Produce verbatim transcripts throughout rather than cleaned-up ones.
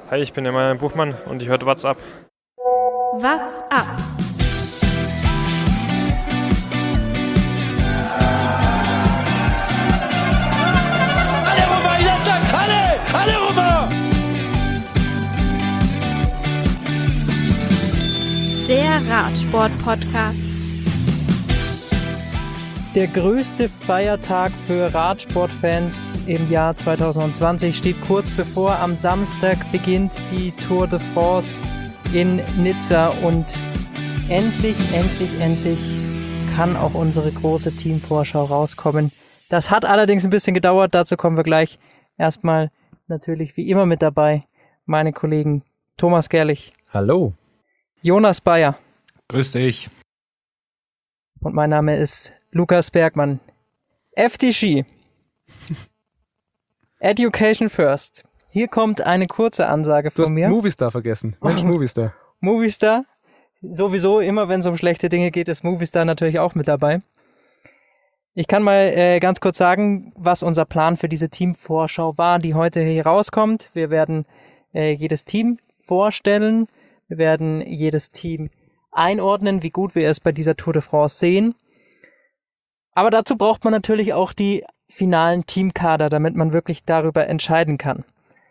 Hi, ich bin Emanuel Buchmann und ich höre What's Up. What's Up? Alle rüber, Jattak, alle! Alle rüber! Der Radsport-Podcast. Der größte Feiertag für Radsportfans im Jahr zwanzig zwanzig steht kurz bevor. Am Samstag beginnt die Tour de France in Nizza und endlich, endlich, endlich kann auch unsere große Teamvorschau rauskommen. Das hat allerdings ein bisschen gedauert, dazu kommen wir gleich. Erstmal natürlich wie immer mit dabei meine Kollegen Thomas Gerlich. Hallo. Jonas Bayer. Grüß dich. Und mein Name ist Lukas Bergmann. F D G. Education First. Hier kommt eine kurze Ansage von du hast mir. Movistar vergessen. Mensch, Movistar. Movistar. Sowieso, immer wenn es um schlechte Dinge geht, ist Movistar natürlich auch mit dabei. Ich kann mal äh, ganz kurz sagen, was unser Plan für diese Teamvorschau war, die heute hier rauskommt. Wir werden äh, jedes Team vorstellen. Wir werden jedes Team einordnen, wie gut wir es bei dieser Tour de France sehen. Aber dazu braucht man natürlich auch die finalen Teamkader, damit man wirklich darüber entscheiden kann.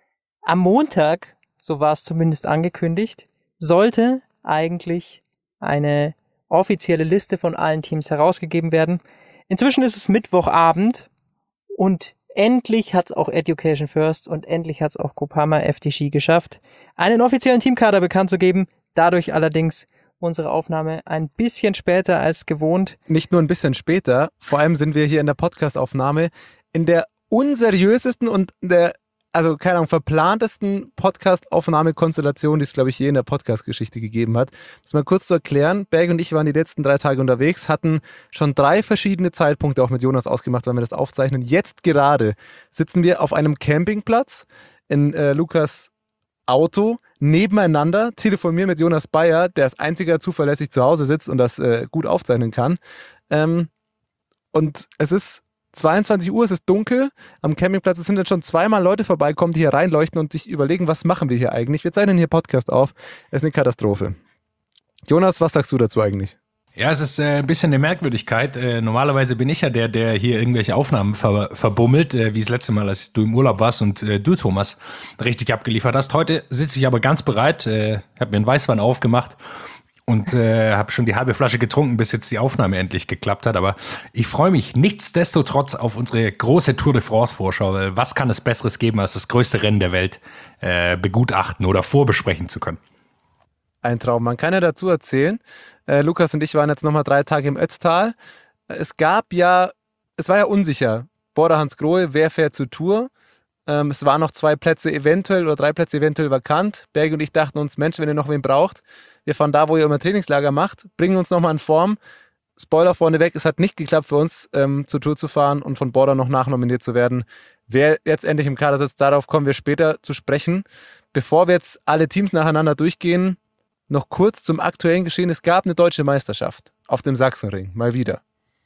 Am Montag, so war es zumindest angekündigt, sollte eigentlich eine offizielle Liste von allen Teams herausgegeben werden. Inzwischen ist es Mittwochabend und endlich hat es auch Education First und endlich hat es auch Groupama F D G geschafft, einen offiziellen Teamkader bekannt zu geben. Dadurch allerdings unsere Aufnahme ein bisschen später als gewohnt. Nicht nur ein bisschen später, vor allem sind wir hier in der Podcast-Aufnahme in der unseriösesten und der, also keine Ahnung, verplantesten Podcast-Aufnahmekonstellation, die es, glaube ich, je in der Podcast-Geschichte gegeben hat. Das mal kurz zu erklären, Berg und ich waren die letzten drei Tage unterwegs, hatten schon drei verschiedene Zeitpunkte auch mit Jonas ausgemacht, weil wir das aufzeichnen. Jetzt gerade sitzen wir auf einem Campingplatz in äh, Lukas Auto nebeneinander, telefonieren mit Jonas Bayer, der als einziger zuverlässig zu Hause sitzt und das äh, gut aufzeichnen kann. Ähm, und es ist zweiundzwanzig Uhr, es ist dunkel am Campingplatz. Es sind jetzt schon zweimal Leute vorbeikommen, die hier reinleuchten und sich überlegen, was machen wir hier eigentlich? Wir zeichnen hier Podcast auf. Es ist eine Katastrophe. Jonas, was sagst du dazu eigentlich? Ja, es ist äh, ein bisschen eine Merkwürdigkeit. Äh, normalerweise bin ich ja der, der hier irgendwelche Aufnahmen ver- verbummelt, äh, wie das letzte Mal, als du im Urlaub warst und äh, du, Thomas, richtig abgeliefert hast. Heute sitze ich aber ganz bereit, äh, habe mir einen Weißwein aufgemacht und äh, habe schon die halbe Flasche getrunken, bis jetzt die Aufnahme endlich geklappt hat. Aber ich freue mich nichtsdestotrotz auf unsere große Tour de France-Vorschau, weil was kann es Besseres geben, als das größte Rennen der Welt äh, begutachten oder vorbesprechen zu können? Ein Traum. Man kann ja dazu erzählen, äh, Lukas und ich waren jetzt nochmal drei Tage im Ötztal. Es gab ja, es war ja unsicher, Bora Hansgrohe, wer fährt zur Tour? Ähm, es waren noch zwei Plätze eventuell oder drei Plätze eventuell vakant. Berg und ich dachten uns, Mensch, wenn ihr noch wen braucht, wir fahren da, wo ihr immer Trainingslager macht, bringen uns nochmal in Form. Spoiler vorneweg, es hat nicht geklappt für uns, ähm, zur Tour zu fahren und von Bora noch nachnominiert zu werden. Wer jetzt endlich im Kader sitzt, darauf kommen wir später zu sprechen. Bevor wir jetzt alle Teams nacheinander durchgehen, noch kurz zum aktuellen Geschehen. Es gab eine deutsche Meisterschaft auf dem Sachsenring, mal wieder.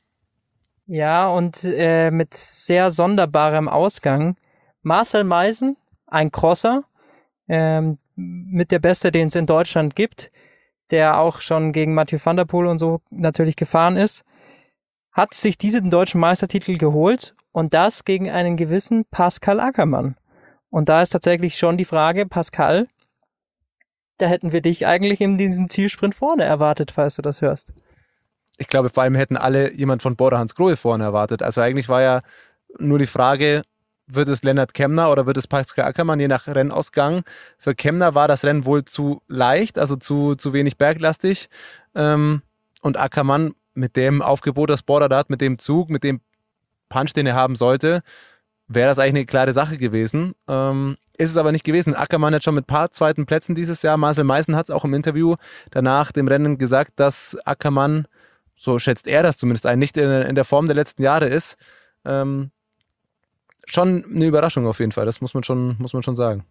Ja, und äh, mit sehr sonderbarem Ausgang. Marcel Meisen, ein Crosser, ähm, mit der Beste, den es in Deutschland gibt, der auch schon gegen Mathieu van der Poel und so natürlich gefahren ist, hat sich diesen deutschen Meistertitel geholt und das gegen einen gewissen Pascal Ackermann. Und da ist tatsächlich schon die Frage, Pascal, da hätten wir dich eigentlich in diesem Zielsprint vorne erwartet, falls du das hörst. Ich glaube, vor allem hätten alle jemand von Bora Hansgrohe vorne erwartet. Also eigentlich war ja nur die Frage, wird es Lennart Kämna oder wird es Pascal Ackermann, je nach Rennausgang. Für Kämna war das Rennen wohl zu leicht, also zu, zu wenig berglastig. Und Ackermann mit dem Aufgebot, das Bora da hat, mit dem Zug, mit dem Punch, den er haben sollte, wäre das eigentlich eine klare Sache gewesen. Ähm, ist es aber nicht gewesen. Ackermann hat schon mit ein paar zweiten Plätzen dieses Jahr. Marcel Meisen hat es auch im Interview danach dem Rennen gesagt, dass Ackermann, so schätzt er das zumindest ein, nicht in, in der Form der letzten Jahre ist. Ähm, schon eine Überraschung auf jeden Fall. Das muss man schon, muss man schon sagen.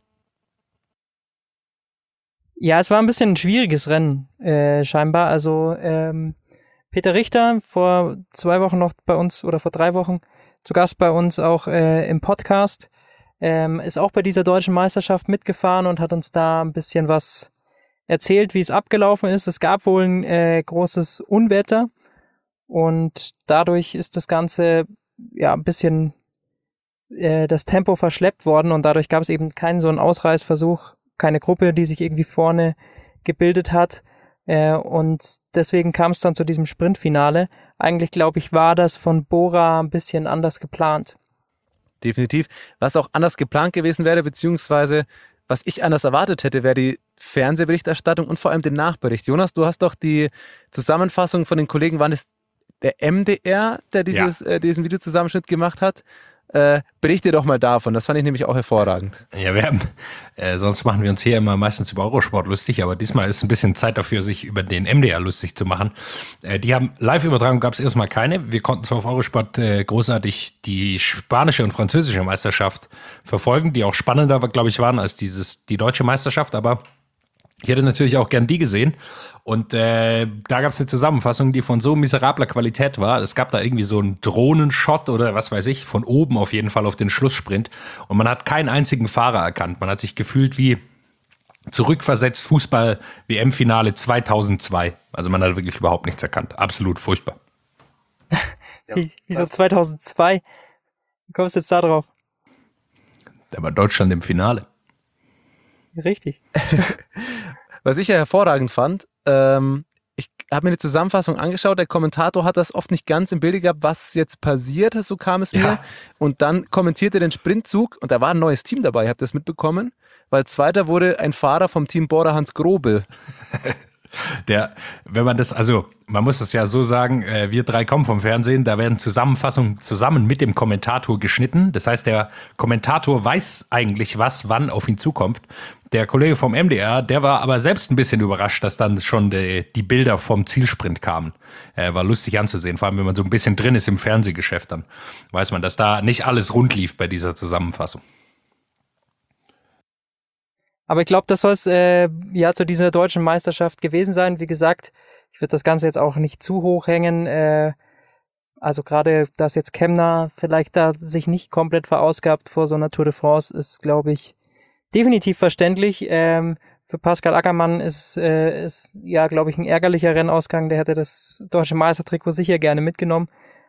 Ja, es war ein bisschen ein schwieriges Rennen, äh, scheinbar. Also ähm, Peter Richter vor zwei Wochen noch bei uns oder vor drei Wochen zu Gast bei uns auch äh, im Podcast. ähm, ist auch bei dieser deutschen Meisterschaft mitgefahren und hat uns da ein bisschen was erzählt, wie es abgelaufen ist. Es gab wohl ein äh, großes Unwetter und dadurch ist das Ganze ja ein bisschen äh, das Tempo verschleppt worden und dadurch gab es eben keinen so einen Ausreißversuch, keine Gruppe, die sich irgendwie vorne gebildet hat. Äh, und deswegen kam es dann zu diesem Sprintfinale. Eigentlich, glaube ich, war das von Bora ein bisschen anders geplant. Definitiv. Was auch anders geplant gewesen wäre, beziehungsweise was ich anders erwartet hätte, wäre die Fernsehberichterstattung und vor allem den Nachbericht. Jonas, du hast doch die Zusammenfassung von den Kollegen, war es der M D R, der dieses, ja. äh, diesen Videozusammenschnitt gemacht hat? Äh, berichte doch mal davon, das fand ich nämlich auch hervorragend. Ja, wir haben, äh, sonst machen wir uns hier immer meistens über Eurosport lustig, aber diesmal ist ein bisschen Zeit dafür, sich über den M D R lustig zu machen. Äh, die haben Live-Übertragung, gab es erstmal keine. Wir konnten zwar auf Eurosport äh, großartig die spanische und französische Meisterschaft verfolgen, die auch spannender, glaube ich, waren als dieses die deutsche Meisterschaft, aber ich hätte natürlich auch gern die gesehen. Und äh, da gab es eine Zusammenfassung, die von so miserabler Qualität war. Es gab da irgendwie so einen Drohnenshot oder was weiß ich, von oben auf jeden Fall auf den Schlusssprint. Und man hat keinen einzigen Fahrer erkannt. Man hat sich gefühlt wie zurückversetzt Fußball-W M-Finale zweitausendzwei. Also man hat wirklich überhaupt nichts erkannt. Absolut furchtbar. Wie, wieso zweitausendzwei? Wie kommst du jetzt da drauf? Da war Deutschland im Finale. Richtig. Was ich ja hervorragend fand, ähm, ich habe mir die Zusammenfassung angeschaut, der Kommentator hat das oft nicht ganz im Bilde gehabt, was jetzt passiert, so kam es mir. Ja. Und dann kommentierte den Sprintzug und da war ein neues Team dabei, habt ihr das mitbekommen? Weil Zweiter wurde ein Fahrer vom Team Bora, Hans Grobe. Der, wenn man das, also man muss das ja so sagen, äh, wir drei kommen vom Fernsehen, da werden Zusammenfassungen zusammen mit dem Kommentator geschnitten. Das heißt, der Kommentator weiß eigentlich, was wann auf ihn zukommt. Der Kollege vom M D R, der war aber selbst ein bisschen überrascht, dass dann schon die, die Bilder vom Zielsprint kamen. Äh, war lustig anzusehen, vor allem wenn man so ein bisschen drin ist im Fernsehgeschäft, dann weiß man, dass da nicht alles rund lief bei dieser Zusammenfassung. Aber ich glaube, das soll es äh, ja zu dieser deutschen Meisterschaft gewesen sein. Wie gesagt, ich würde das Ganze jetzt auch nicht zu hoch hängen. Äh, also gerade, dass jetzt Kemna vielleicht da sich nicht komplett verausgabt vor so einer Tour de France, ist, glaube ich, definitiv verständlich. Ähm, für Pascal Ackermann ist, äh, ist ja, glaube ich, ein ärgerlicher Rennausgang. Der hätte das deutsche Meistertrikot sicher gerne mitgenommen.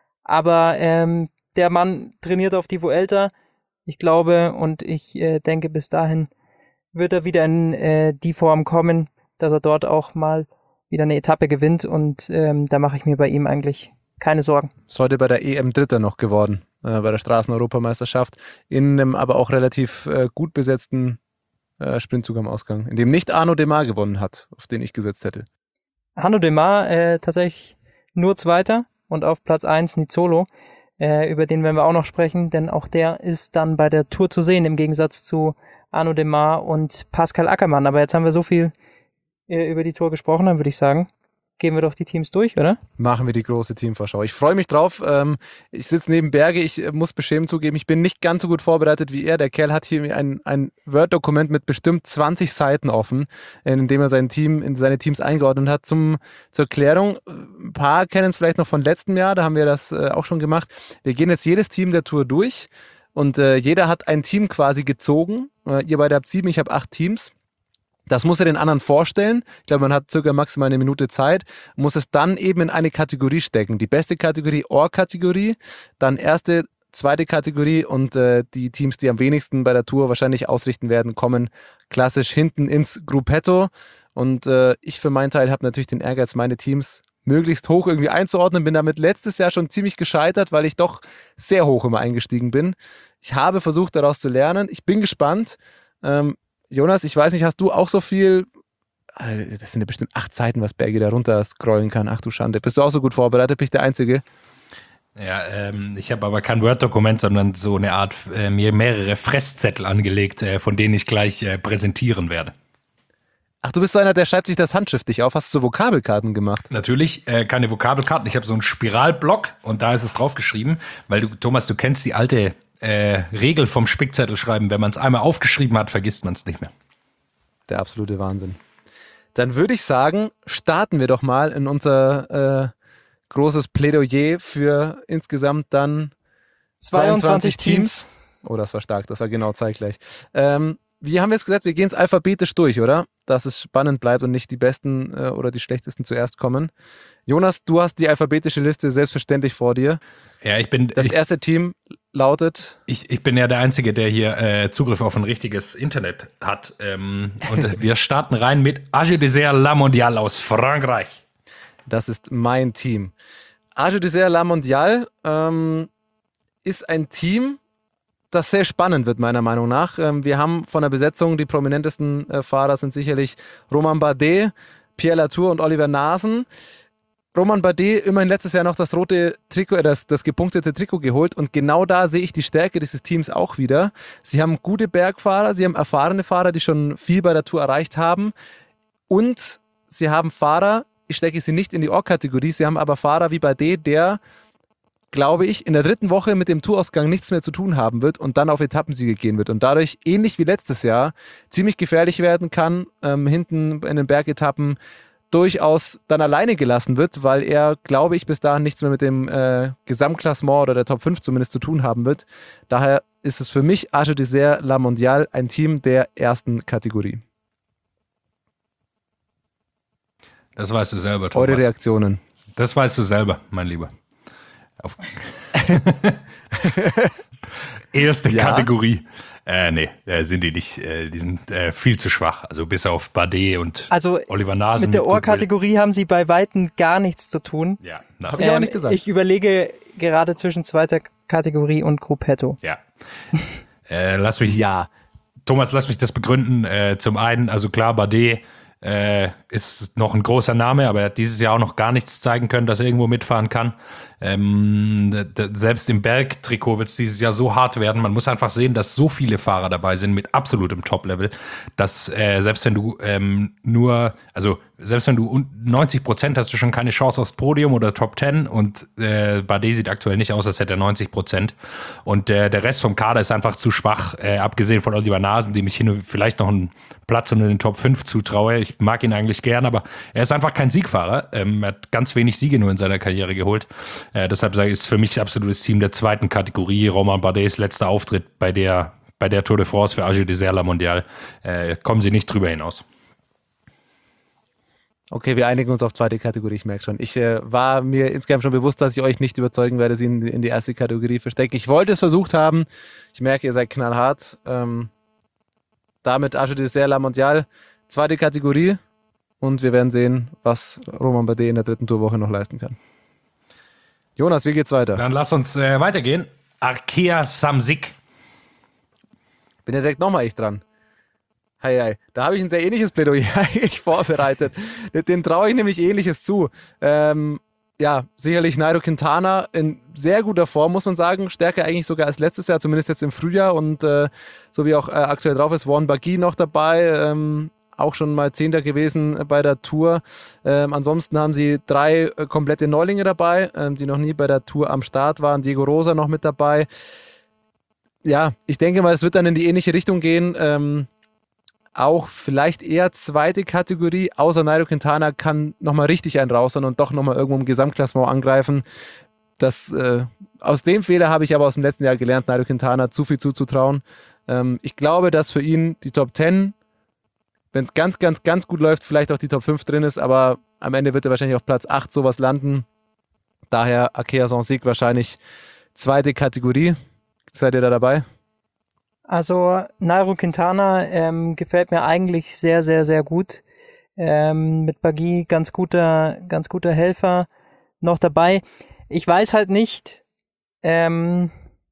Aber ähm, der Mann trainiert auf die Vuelta, ich glaube, und ich äh, denke, bis dahin wird er wieder in äh, die Form kommen, dass er dort auch mal wieder eine Etappe gewinnt und ähm, da mache ich mir bei ihm eigentlich keine Sorgen. Ist heute bei der E M Dritter noch geworden, äh, bei der Straßen-Europameisterschaft, in einem aber auch relativ äh, gut besetzten äh, Sprintzug am Ausgang, in dem nicht Arnaud Démare gewonnen hat, auf den ich gesetzt hätte. Arnaud Démare äh, tatsächlich nur Zweiter und auf Platz eins Nizzolo, äh, über den werden wir auch noch sprechen, denn auch der ist dann bei der Tour zu sehen, im Gegensatz zu Arnaud Démare und Pascal Ackermann. Aber jetzt haben wir so viel äh, über die Tour gesprochen, dann würde ich sagen, gehen wir doch die Teams durch, oder? Machen wir die große Teamvorschau. Ich freue mich drauf. Ähm, ich sitze neben Berge. Ich äh, muss beschämend zugeben, ich bin nicht ganz so gut vorbereitet wie er. Der Kerl hat hier ein, ein Word-Dokument mit bestimmt zwanzig Seiten offen, in dem er sein Team, in seine Teams eingeordnet hat. Zum, zur Klärung, ein paar kennen es vielleicht noch von letztem Jahr, da haben wir das äh, auch schon gemacht. Wir gehen jetzt jedes Team der Tour durch und äh, jeder hat ein Team quasi gezogen. Äh, ihr beide habt sieben, ich habe acht Teams. Das muss er den anderen vorstellen. Ich glaube, man hat circa maximal eine Minute Zeit, muss es dann eben in eine Kategorie stecken. Die beste Kategorie, Ohr-Kategorie, dann erste, zweite Kategorie und äh, die Teams, die am wenigsten bei der Tour wahrscheinlich ausrichten werden, kommen klassisch hinten ins Gruppetto. Und äh, ich für meinen Teil habe natürlich den Ehrgeiz, meine Teams möglichst hoch irgendwie einzuordnen. Bin damit letztes Jahr schon ziemlich gescheitert, weil ich doch sehr hoch immer eingestiegen bin. Ich habe versucht, daraus zu lernen. Ich bin gespannt. Ähm, Jonas, ich weiß nicht, hast du auch so viel, das sind ja bestimmt acht Seiten, was Bergi da runter scrollen kann. Ach du Schande, bist du auch so gut vorbereitet? Bin ich der Einzige? Ja, ähm, ich habe aber kein Word-Dokument, sondern so eine Art, äh, mir mehrere Fresszettel angelegt, äh, von denen ich gleich äh, präsentieren werde. Ach, du bist so einer, der schreibt sich das handschriftlich auf. Hast du so Vokabelkarten gemacht? Natürlich, äh, keine Vokabelkarten. Ich habe so einen Spiralblock und da ist es draufgeschrieben, weil du, Thomas, du kennst die alte Äh, Regel vom Spickzettel schreiben. Wenn man es einmal aufgeschrieben hat, vergisst man es nicht mehr. Der absolute Wahnsinn. Dann würde ich sagen, starten wir doch mal in unser äh, großes Plädoyer für insgesamt dann zweiundzwanzig, zweiundzwanzig Teams. Oh, das war stark, das war genau zeitgleich. Ähm, wie haben wir es gesagt? Wir gehen es alphabetisch durch, oder? Dass es spannend bleibt und nicht die Besten äh, oder die Schlechtesten zuerst kommen. Jonas, du hast die alphabetische Liste selbstverständlich vor dir. Ja, ich bin. Das ich, erste Team lautet. Ich, ich bin ja der Einzige, der hier äh, Zugriff auf ein richtiges Internet hat. Ähm, und wir starten rein mit A G Dessert La Mondiale aus Frankreich. Das ist mein Team. A G Dessert La Mondiale ähm, ist ein Team, das sehr spannend wird, meiner Meinung nach. Ähm, wir haben von der Besetzung, die prominentesten äh, Fahrer sind sicherlich Romain Bardet, Pierre Latour und Oliver Nasen. Romain Bardet immerhin letztes Jahr noch das rote Trikot, äh, das, das gepunktete Trikot geholt und genau da sehe ich die Stärke dieses Teams auch wieder. Sie haben gute Bergfahrer, sie haben erfahrene Fahrer, die schon viel bei der Tour erreicht haben und sie haben Fahrer, ich stecke sie nicht in die Org-Kategorie, sie haben aber Fahrer wie Bardet, der, glaube ich, in der dritten Woche mit dem Tourausgang nichts mehr zu tun haben wird und dann auf Etappensiege gehen wird und dadurch, ähnlich wie letztes Jahr, ziemlich gefährlich werden kann, ähm, hinten in den Bergetappen durchaus dann alleine gelassen wird, weil er, glaube ich, bis dahin nichts mehr mit dem äh, Gesamtklassement oder der Top fünf zumindest zu tun haben wird. Daher ist es für mich A G Dessert La Mondiale ein Team der ersten Kategorie. Das weißt du selber, Thomas. Eure Reaktionen? Das weißt du selber, mein Lieber. Auf Erste Ja? Kategorie. Äh, nee, äh, sind die nicht. Äh, die sind äh, viel zu schwach. Also bis auf Bardet und Also Oliver Nasen. mit der Goodwill. Ohrkategorie haben sie bei Weitem gar nichts zu tun. Ja, na, Hab ich auch nicht gesagt. Ich überlege gerade zwischen zweiter Kategorie und Gruppetto. ja. äh, lass mich, Ja. Thomas, lass mich das begründen. Äh, zum einen, also klar, Bardet äh, ist noch ein großer Name, aber er hat dieses Jahr auch noch gar nichts zeigen können, dass er irgendwo mitfahren kann. Ähm, d- d- selbst im Bergtrikot wird es dieses Jahr so hart werden. Man muss einfach sehen, dass so viele Fahrer dabei sind mit absolutem Top-Level, dass äh, selbst wenn du ähm, nur, also selbst wenn du un- neunzig Prozent hast, du schon keine Chance aufs Podium oder Top zehn und äh, Bardet sieht aktuell nicht aus, als hätte er neunzig Prozent und äh, der Rest vom Kader ist einfach zu schwach, äh, abgesehen von Oliver Nasen, dem ich hin und vielleicht noch einen Platz unter den Top fünf zutraue. Ich mag ihn eigentlich gern, aber er ist einfach kein Siegfahrer. Ähm, er hat ganz wenig Siege nur in seiner Karriere geholt. Äh, deshalb sage ich, ist für mich absolutes Team der zweiten Kategorie. Romain Bardets letzter Auftritt bei der, bei der Tour de France für A G Dessert La Mondiale. Äh, kommen sie nicht drüber hinaus. Okay, wir einigen uns auf zweite Kategorie, ich merke schon. Ich äh, war mir insgesamt schon bewusst, dass ich euch nicht überzeugen werde, sie in, die- in die erste Kategorie verstecken. Ich wollte es versucht haben. Ich merke, ihr seid knallhart. Ähm, damit A G Dessert La Mondiale, zweite Kategorie. Und wir werden sehen, was Romain Bardet in der dritten Tourwoche noch leisten kann. Jonas, wie geht's weiter? Dann lass uns äh, weitergehen. Arkea Samsic. Bin ja direkt nochmal ich dran. Hei, hei. Da habe ich ein sehr ähnliches Plädoyer eigentlich vorbereitet. Dem traue ich nämlich Ähnliches zu. Ähm, ja, sicherlich Nairo Quintana in sehr guter Form, muss man sagen. Stärker eigentlich sogar als letztes Jahr, zumindest jetzt im Frühjahr. Und äh, so wie auch äh, aktuell drauf ist, Warren Barguil noch dabei. Ähm, auch schon mal Zehnter gewesen bei der Tour. Ähm, ansonsten haben sie drei äh, komplette Neulinge dabei, ähm, die noch nie bei der Tour am Start waren. Diego Rosa noch mit dabei. Ja, ich denke mal, es wird dann in die ähnliche Richtung gehen. Ähm, auch vielleicht eher zweite Kategorie, außer Nairo Quintana kann nochmal richtig einen raushauen und doch nochmal irgendwo im Gesamtklassement angreifen. Das, äh, aus dem Fehler habe ich aber aus dem letzten Jahr gelernt, Nairo Quintana zu viel zuzutrauen. Ähm, ich glaube, dass für ihn die Top zehn, wenn es ganz, ganz, ganz gut läuft, vielleicht auch die Top fünf drin ist, aber am Ende wird er wahrscheinlich auf Platz acht sowas landen. Daher Arkea Samsic wahrscheinlich zweite Kategorie. Seid ihr da dabei? Also Nairo Quintana ähm, gefällt mir eigentlich sehr, sehr, sehr gut. Ähm, mit Barguil ganz guter, ganz guter Helfer noch dabei. Ich weiß halt nicht, ähm,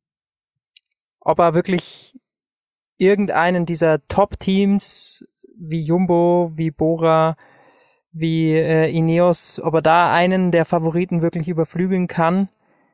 ob er wirklich irgendeinen dieser Top-Teams wie Jumbo, wie Bora, wie äh, Ineos, ob er da einen der Favoriten wirklich überflügeln kann.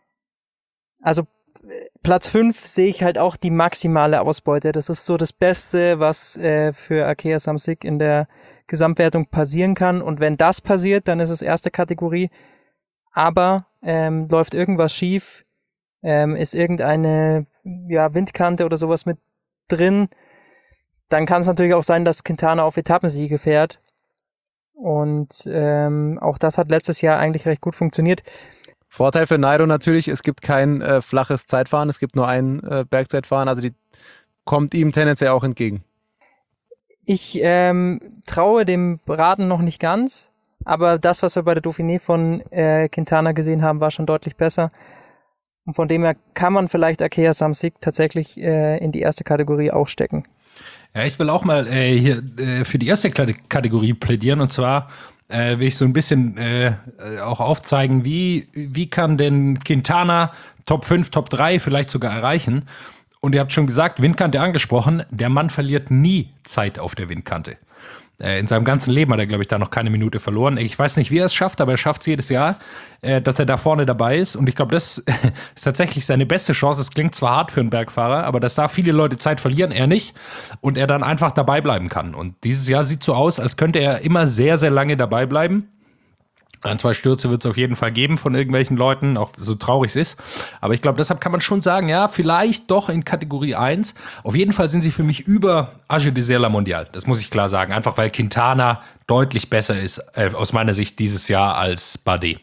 Also Platz fünf sehe ich halt auch die maximale Ausbeute. Das ist so das Beste, was äh, für Arkea Samsic in der Gesamtwertung passieren kann. Und wenn das passiert, dann ist es erste Kategorie. Aber ähm, läuft irgendwas schief, ähm, ist irgendeine ja, Windkante oder sowas mit drin, dann kann es natürlich auch sein, dass Quintana auf Etappensiege fährt. Und ähm, auch das hat letztes Jahr eigentlich recht gut funktioniert. Vorteil für Nairo natürlich, es gibt kein äh, flaches Zeitfahren, es gibt nur ein äh, Bergzeitfahren, also die kommt ihm tendenziell auch entgegen. Ich ähm, traue dem Raden noch nicht ganz, aber das, was wir bei der Dauphiné von äh, Quintana gesehen haben, war schon deutlich besser. Und von dem her kann man vielleicht Arkea Samsic tatsächlich äh, in die erste Kategorie auch stecken. Ja, ich will auch mal äh, hier äh, für die erste Kategorie plädieren, und zwar äh, will ich so ein bisschen äh, auch aufzeigen, wie, wie kann denn Quintana Top fünf, Top drei vielleicht sogar erreichen. Und ihr habt schon gesagt, Windkante angesprochen, der Mann verliert nie Zeit auf der Windkante. Äh, in seinem ganzen Leben hat er, glaube ich, da noch keine Minute verloren. Ich weiß nicht, wie er es schafft, aber er schafft es jedes Jahr, äh, dass er da vorne dabei ist. Und ich glaube, das ist tatsächlich seine beste Chance. Es klingt zwar hart für einen Bergfahrer, aber dass da viele Leute Zeit verlieren, er nicht. Und er dann einfach dabei bleiben kann. Und dieses Jahr sieht so aus, als könnte er immer sehr, sehr lange dabei bleiben. Ein, zwei Stürze wird es auf jeden Fall geben von irgendwelchen Leuten, auch so traurig es ist. Aber ich glaube, deshalb kann man schon sagen, ja, vielleicht doch in Kategorie eins. Auf jeden Fall sind sie für mich über Age de Serla Mondial. Das muss ich klar sagen. Einfach weil Quintana deutlich besser ist, äh, aus meiner Sicht dieses Jahr, als Bardet.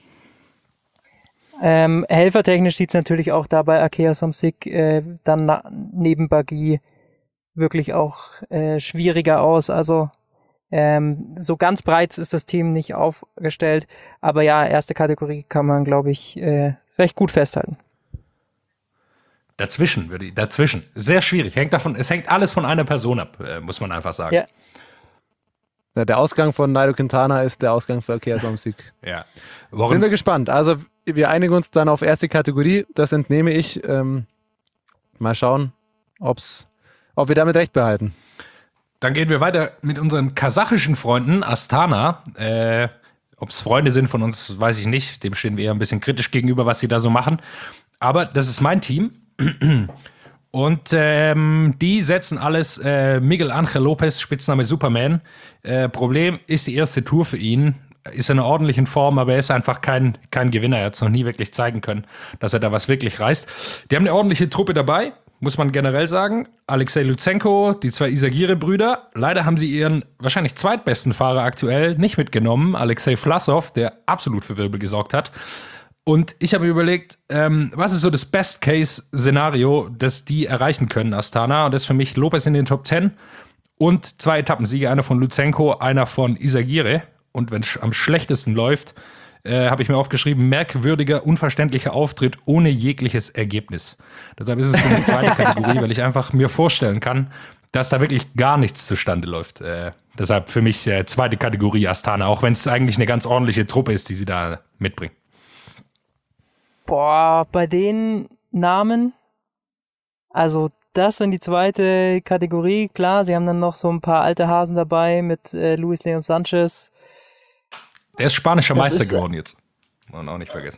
Ähm, helfertechnisch sieht es natürlich auch da bei Arkea Samsic äh, dann na- neben Barguil wirklich auch äh, schwieriger aus. Also Ähm, so ganz breit ist das Team nicht aufgestellt, aber ja, erste Kategorie kann man, glaube ich, äh, recht gut festhalten. Dazwischen, würde ich, dazwischen. Sehr schwierig. Hängt davon, es hängt alles von einer Person ab, äh, muss man einfach sagen. Ja. Ja, der Ausgang von Nairo Quintana ist der Ausgang für Arkea Samsic. Ja. Sind wir gespannt. Also wir einigen uns dann auf erste Kategorie, das entnehme ich. Ähm, mal schauen, ob's, ob wir damit recht behalten. Dann gehen wir weiter mit unseren kasachischen Freunden, Astana. Äh, Ob es Freunde sind von uns, weiß ich nicht. Dem stehen wir eher ein bisschen kritisch gegenüber, was sie da so machen. Aber das ist mein Team. Und ähm, die setzen alles äh, Miguel Angel Lopez, Spitzname Superman. Äh, Problem ist die erste Tour für ihn. Ist in einer ordentlichen Form, aber er ist einfach kein, kein Gewinner. Er hat es noch nie wirklich zeigen können, dass er da was wirklich reißt. Die haben eine ordentliche Truppe dabei. Muss man generell sagen. Alexei Lutsenko, die zwei Isagire-Brüder. Leider haben sie ihren wahrscheinlich zweitbesten Fahrer aktuell nicht mitgenommen. Alexei Vlasov, der absolut für Wirbel gesorgt hat. Und ich habe mir überlegt, ähm, was ist so das Best-Case-Szenario, das die erreichen können, Astana? Und das ist für mich Lopez in den Top zehn und zwei Etappensiege, einer von Lutsenko, einer von Isagire. Und wenn es am schlechtesten läuft, Äh, habe ich mir aufgeschrieben, merkwürdiger, unverständlicher Auftritt ohne jegliches Ergebnis. Deshalb ist es für die zweite Kategorie, weil ich einfach mir vorstellen kann, dass da wirklich gar nichts zustande läuft. Äh, deshalb für mich äh, zweite Kategorie Astana, auch wenn es eigentlich eine ganz ordentliche Truppe ist, die sie da mitbringen. Boah, bei den Namen, also das in die zweite Kategorie, klar, sie haben dann noch so ein paar alte Hasen dabei mit äh, Luis Leon Sanchez. Der ist spanischer Das Meister ist, geworden jetzt. Muss man auch nicht vergessen.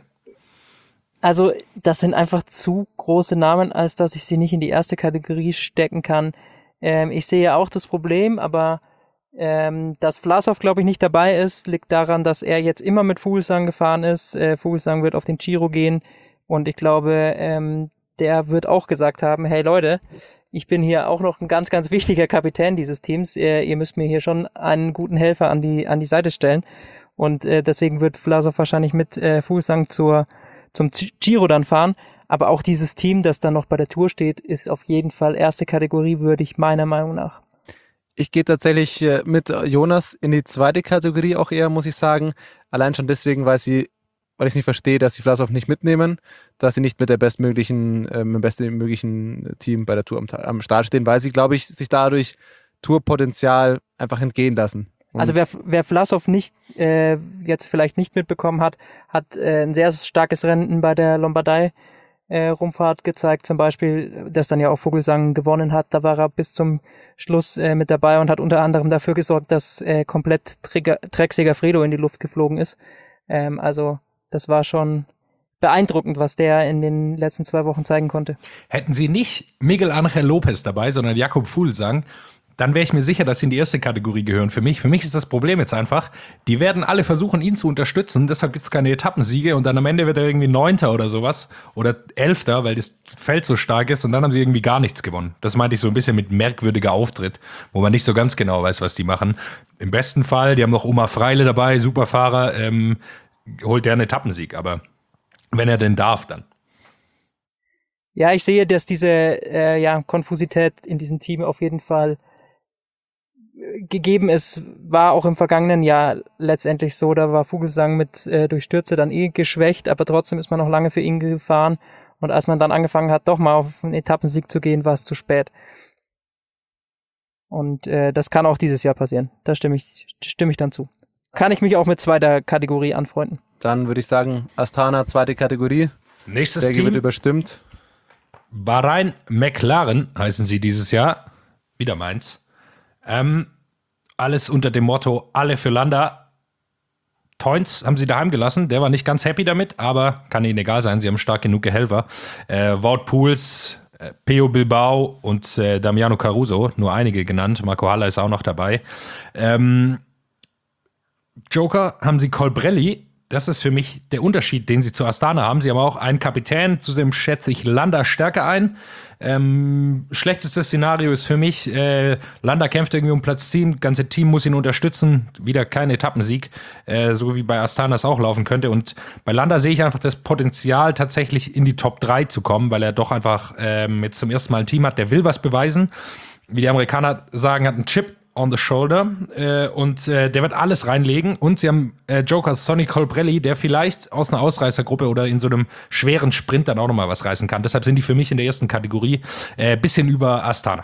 Also, das sind einfach zu große Namen, als dass ich sie nicht in die erste Kategorie stecken kann. Ähm, ich sehe auch das Problem, aber ähm, dass Vlasov, glaube ich, nicht dabei ist, liegt daran, dass er jetzt immer mit Fuglsang gefahren ist. Äh, Fuglsang wird auf den Giro gehen und ich glaube, ähm, der wird auch gesagt haben, hey Leute, ich bin hier auch noch ein ganz, ganz wichtiger Kapitän dieses Teams. Äh, ihr müsst mir hier schon einen guten Helfer an die an die Seite stellen. Und äh, deswegen wird Vlasov wahrscheinlich mit äh, Fuglsang zur, zum Giro dann fahren. Aber auch dieses Team, das dann noch bei der Tour steht, ist auf jeden Fall erste Kategorie würdig, meiner Meinung nach. Ich gehe tatsächlich äh, mit Jonas in die zweite Kategorie auch eher, muss ich sagen. Allein schon deswegen, weil sie, weil ich es nicht verstehe, dass sie Vlasov nicht mitnehmen, dass sie nicht mit der bestmöglichen, äh, mit dem bestmöglichen Team bei der Tour am, am Start stehen, weil sie, glaube ich, sich dadurch Tourpotenzial einfach entgehen lassen. Und also wer, wer Vlasov nicht äh, jetzt vielleicht nicht mitbekommen hat, hat äh, ein sehr starkes Rennen bei der Lombardei äh, Rundfahrt gezeigt, zum Beispiel, das dann ja auch Vogelsang gewonnen hat. Da war er bis zum Schluss äh, mit dabei und hat unter anderem dafür gesorgt, dass äh, komplett Trek Segafredo in die Luft geflogen ist. Ähm, also das war schon beeindruckend, was der in den letzten zwei Wochen zeigen konnte. Hätten sie nicht Miguel Angel Lopez dabei, sondern Jakob Fuglsang, dann wäre ich mir sicher, dass sie in die erste Kategorie gehören. Für mich, für mich ist das Problem jetzt einfach, die werden alle versuchen, ihn zu unterstützen, deshalb gibt es keine Etappensiege und dann am Ende wird er irgendwie Neunter oder sowas oder Elfter, weil das Feld so stark ist und dann haben sie irgendwie gar nichts gewonnen. Das meinte ich so ein bisschen mit merkwürdiger Auftritt, wo man nicht so ganz genau weiß, was die machen. Im besten Fall, die haben noch Omar Freile dabei, Superfahrer, ähm, holt der einen Etappensieg, aber Wenn er denn darf, dann. Ja, ich sehe, dass diese äh, ja, Konfusität in diesem Team auf jeden Fall äh, gegeben ist. War auch im vergangenen Jahr letztendlich so. Da war Vogelsang mit äh, durch Stürze dann eh geschwächt, aber trotzdem ist man noch lange für ihn gefahren. Und als man dann angefangen hat, doch mal auf einen Etappensieg zu gehen, war es zu spät. Und äh, das kann auch dieses Jahr passieren. Da stimme ich, stimme ich dann zu. Kann ich mich auch mit zweiter Kategorie anfreunden. Dann würde ich sagen, Astana, zweite Kategorie. Nächstes Der Team. wird überstimmt. Bahrain McLaren heißen sie dieses Jahr. Wieder meins. Ähm, alles unter dem Motto, alle für Landa. Toins haben sie daheim gelassen. Der war nicht ganz happy damit, aber kann ihnen egal sein. Sie haben stark genug Helfer. Äh, Wout Poels, äh, Peo Bilbao und äh, Damiano Caruso, nur einige genannt. Marco Haller ist auch noch dabei. Ähm, Joker haben sie Colbrelli. Das ist für mich der Unterschied, den sie zu Astana haben. Sie haben auch einen Kapitän, zu dem schätze ich Landa stärker ein. Ähm, schlechtestes Szenario ist für mich, äh, Landa kämpft irgendwie um Platz zehn, das ganze Team muss ihn unterstützen. Wieder kein Etappensieg, äh, so wie bei Astana es auch laufen könnte. Und bei Landa sehe ich einfach das Potenzial, tatsächlich in die Top drei zu kommen, weil er doch einfach ähm, jetzt zum ersten Mal ein Team hat, der will was beweisen. Wie die Amerikaner sagen, hat einen Chip on the shoulder äh, und äh, der wird alles reinlegen und sie haben äh, Joker Sonny Colbrelli, der vielleicht aus einer Ausreißergruppe oder in so einem schweren Sprint dann auch nochmal was reißen kann. Deshalb sind die für mich in der ersten Kategorie äh, bisschen über Astana.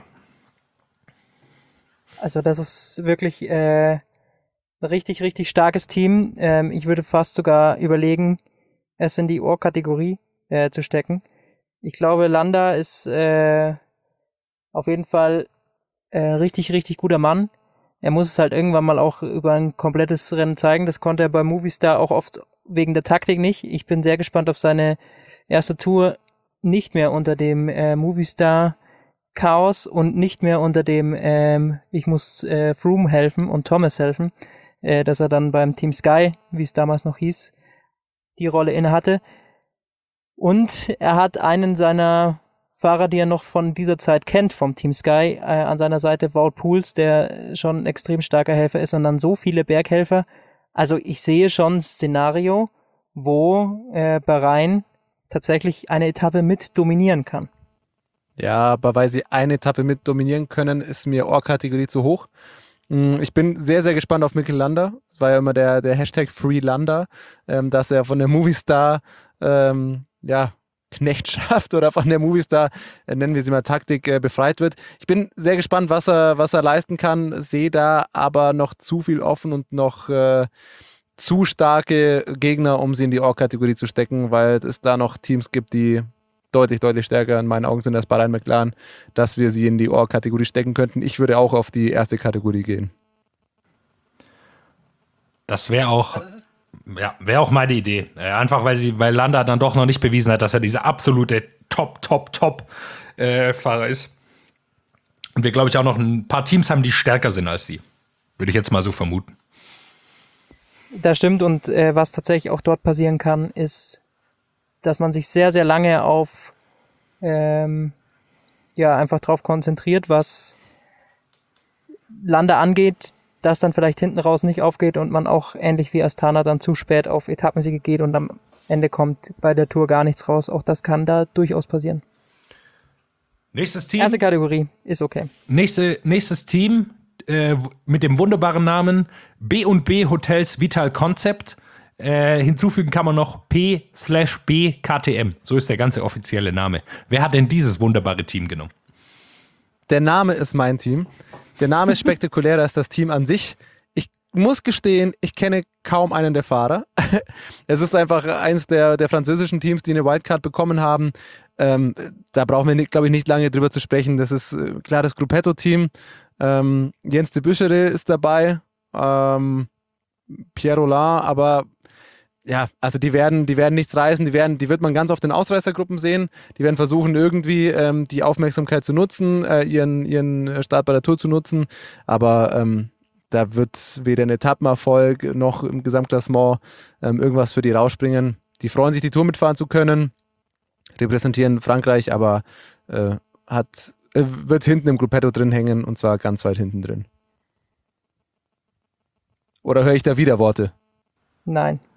Also das ist wirklich äh, ein richtig, richtig starkes Team. Ähm, ich würde fast sogar überlegen, es in die Ohr-Kategorie äh, zu stecken. Ich glaube, Landa ist äh, auf jeden Fall Äh, richtig, richtig guter Mann. Er muss es halt irgendwann mal auch über ein komplettes Rennen zeigen. Das konnte er bei Movistar auch oft wegen der Taktik nicht. Ich bin sehr gespannt auf seine erste Tour, nicht mehr unter dem äh, Movistar-Chaos und nicht mehr unter dem ähm, ich muss äh, Froome helfen und Thomas helfen, äh, dass er dann beim Team Sky, wie es damals noch hieß, die Rolle inne hatte. Und er hat einen seiner Fahrer, die er noch von dieser Zeit kennt, vom Team Sky, äh, an seiner Seite Wout Poels, der schon ein extrem starker Helfer ist und dann so viele Berghelfer. Also ich sehe schon ein Szenario, wo äh, Bahrain tatsächlich eine Etappe mit dominieren kann. Ja, aber weil sie eine Etappe mit dominieren können, ist mir Ohr-Kategorie zu hoch. Ich bin sehr, sehr gespannt auf Mikel Landa. Das war ja immer der, der Hashtag Free Landa, ähm, dass er von der Movistar ähm, ja, Knechtschaft oder von der Movistar, äh, nennen wir sie mal Taktik, äh, befreit wird. Ich bin sehr gespannt, was er, was er leisten kann, sehe da aber noch zu viel offen und noch äh, zu starke Gegner, um sie in die Ohr-Kategorie zu stecken, weil es da noch Teams gibt, die deutlich, deutlich stärker in meinen Augen sind als Bahrain McLaren, dass wir sie in die Ohr-Kategorie stecken könnten. Ich würde auch auf die erste Kategorie gehen. Das wäre auch... Also Ja, wäre auch meine Idee. Äh, einfach, weil sie, weil Landa dann doch noch nicht bewiesen hat, dass er dieser absolute Top, Top, Top-Fahrer äh, ist. Und wir, glaube ich, auch noch ein paar Teams haben, die stärker sind als die. Würde ich jetzt mal so vermuten. Das stimmt und äh, was tatsächlich auch dort passieren kann, ist, dass man sich sehr, sehr lange auf ähm, ja, einfach drauf konzentriert, was Landa angeht, das dann vielleicht hinten raus nicht aufgeht und man auch ähnlich wie Astana dann zu spät auf Etappensiege geht und am Ende kommt bei der Tour gar nichts raus. Auch das kann da durchaus passieren. Nächstes Team. Erste Kategorie ist okay. Nächste, nächstes Team äh, mit dem wunderbaren Namen B und B Hotels Vital Concept. Äh, hinzufügen kann man noch P slash B K T M. So ist der ganze offizielle Name. Wer hat denn dieses wunderbare Team genommen? Der Name ist mein Team. Der Name ist spektakulärer als das Team an sich. Ich muss gestehen, ich kenne kaum einen der Fahrer. Es ist einfach eins der, der französischen Teams, die eine Wildcard bekommen haben. Ähm, da brauchen wir, glaube ich, nicht lange drüber zu sprechen. Das ist äh, klar das Gruppetto-Team. Ähm, Jens de Buschere ist dabei. Ähm, Pierre Roland, aber ja, also die werden, die werden nichts reißen, die werden, die wird man ganz oft in Ausreißergruppen sehen. Die werden versuchen, irgendwie ähm, die Aufmerksamkeit zu nutzen, äh, ihren, ihren Start bei der Tour zu nutzen. Aber ähm, da wird weder ein Etappenerfolg noch im Gesamtklassement ähm, irgendwas für die rausspringen. Die freuen sich, die Tour mitfahren zu können, repräsentieren Frankreich, aber äh, hat, äh, wird hinten im Gruppetto drin hängen und zwar ganz weit hinten drin. Oder höre ich da wieder Worte? Nein.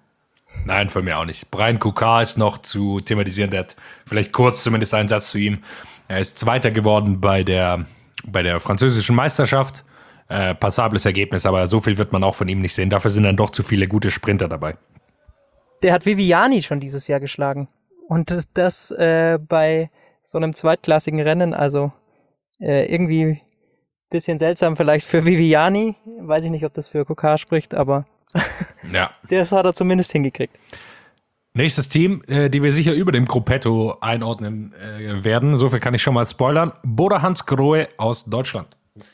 Nein, von mir auch nicht. Brian Kokar ist noch zu thematisieren, der hat vielleicht kurz zumindest einen Satz zu ihm. Er ist Zweiter geworden bei der, bei der französischen Meisterschaft. Äh, passables Ergebnis, aber so viel wird man auch von ihm nicht sehen. Dafür sind dann doch zu viele gute Sprinter dabei. Der hat Viviani schon dieses Jahr geschlagen. Und das äh, bei so einem zweitklassigen Rennen, also äh, irgendwie ein bisschen seltsam vielleicht für Viviani. Weiß ich nicht, ob das für Kokar spricht, aber ja. Das hat er zumindest hingekriegt. Nächstes Team, äh, die wir sicher über dem Gruppetto einordnen äh, werden, so viel kann ich schon mal spoilern. Bora Hansgrohe aus Deutschland.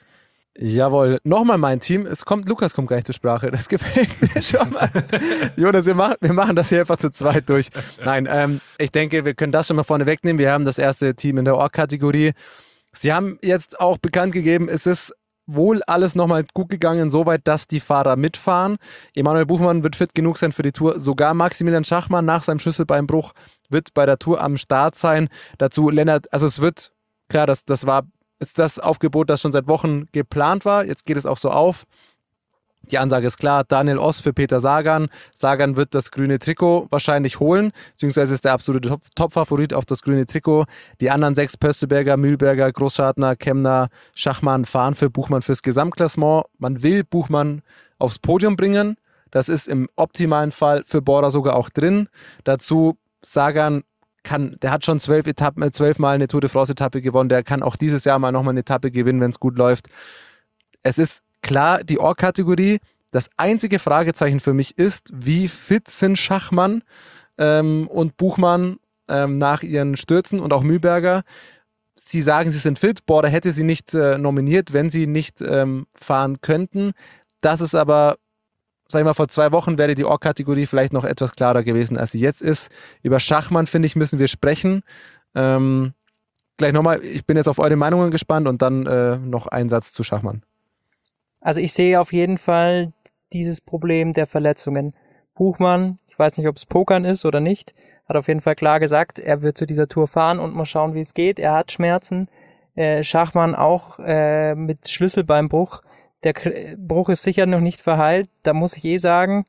Jawohl, nochmal mein Team. Es kommt, Lukas kommt gar nicht zur Sprache. Das gefällt mir schon mal. Jonas, wir machen, wir machen das hier einfach zu zweit durch. Nein, ähm, ich denke, wir können das schon mal vorne wegnehmen. Wir haben das erste Team in der Org-Kategorie. Sie haben jetzt auch bekannt gegeben, es ist wohl alles nochmal gut gegangen, soweit, dass die Fahrer mitfahren. Emanuel Buchmann wird fit genug sein für die Tour. Sogar Maximilian Schachmann nach seinem Schlüsselbeinbruch wird bei der Tour am Start sein. Dazu Lennart, also es wird, klar, das, das war ist das Aufgebot, das schon seit Wochen geplant war. Jetzt geht es auch so auf. Die Ansage ist klar, Daniel Oss für Peter Sagan. Sagan wird das grüne Trikot wahrscheinlich holen, beziehungsweise ist der absolute Top-Favorit auf das grüne Trikot. Die anderen sechs, Pöstelberger, Mühlberger, Großschartner, Kemner, Schachmann, fahren für Buchmann fürs Gesamtklassement. Man will Buchmann aufs Podium bringen. Das ist im optimalen Fall für Bora sogar auch drin. Dazu Sagan kann, der hat schon zwölf Etappen, zwölf Mal eine Tour de France-Etappe gewonnen. Der kann auch dieses Jahr mal nochmal eine Etappe gewinnen, wenn es gut läuft. Es ist klar, die Org-Kategorie. Das einzige Fragezeichen für mich ist, wie fit sind Schachmann ähm, und Buchmann ähm, nach ihren Stürzen und auch Mühlberger. Sie sagen, sie sind fit. Bora hätte sie nicht äh, nominiert, wenn sie nicht ähm, fahren könnten. Das ist aber, sag ich mal, vor zwei Wochen wäre die Org-Kategorie vielleicht noch etwas klarer gewesen, als sie jetzt ist. Über Schachmann, finde ich, müssen wir sprechen. Ähm, gleich nochmal, ich bin jetzt auf eure Meinungen gespannt und dann äh, noch ein Satz zu Schachmann. Also ich sehe auf jeden Fall dieses Problem der Verletzungen. Buchmann, ich weiß nicht, ob es Pokern ist oder nicht, hat auf jeden Fall klar gesagt, er wird zu dieser Tour fahren und mal schauen, wie es geht. Er hat Schmerzen. Äh, Schachmann auch äh, mit Schlüsselbeinbruch. Der K- Bruch ist sicher noch nicht verheilt. Da muss ich eh sagen,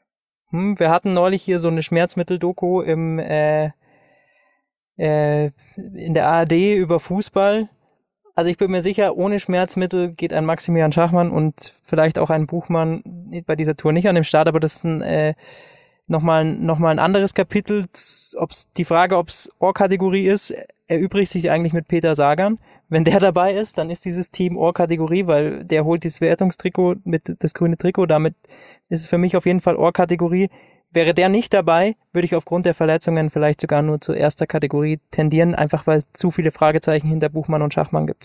hm, wir hatten neulich hier so eine Schmerzmittel-Doku im äh, äh, in der A R D über Fußball. Also ich bin mir sicher, ohne Schmerzmittel geht ein Maximilian Schachmann und vielleicht auch ein Buchmann bei dieser Tour nicht an den Start, aber das ist ein, äh, nochmal, noch mal ein anderes Kapitel. Ob's, die Frage, ob es Org-Kategorie ist, erübrigt sich eigentlich mit Peter Sagan. Wenn der dabei ist, dann ist dieses Team Org-Kategorie, weil der holt das Wertungstrikot mit das grüne Trikot. Damit ist es für mich auf jeden Fall Org-Kategorie. Wäre der nicht dabei, würde ich aufgrund der Verletzungen vielleicht sogar nur zur erster Kategorie tendieren, einfach weil es zu viele Fragezeichen hinter Buchmann und Schachmann gibt.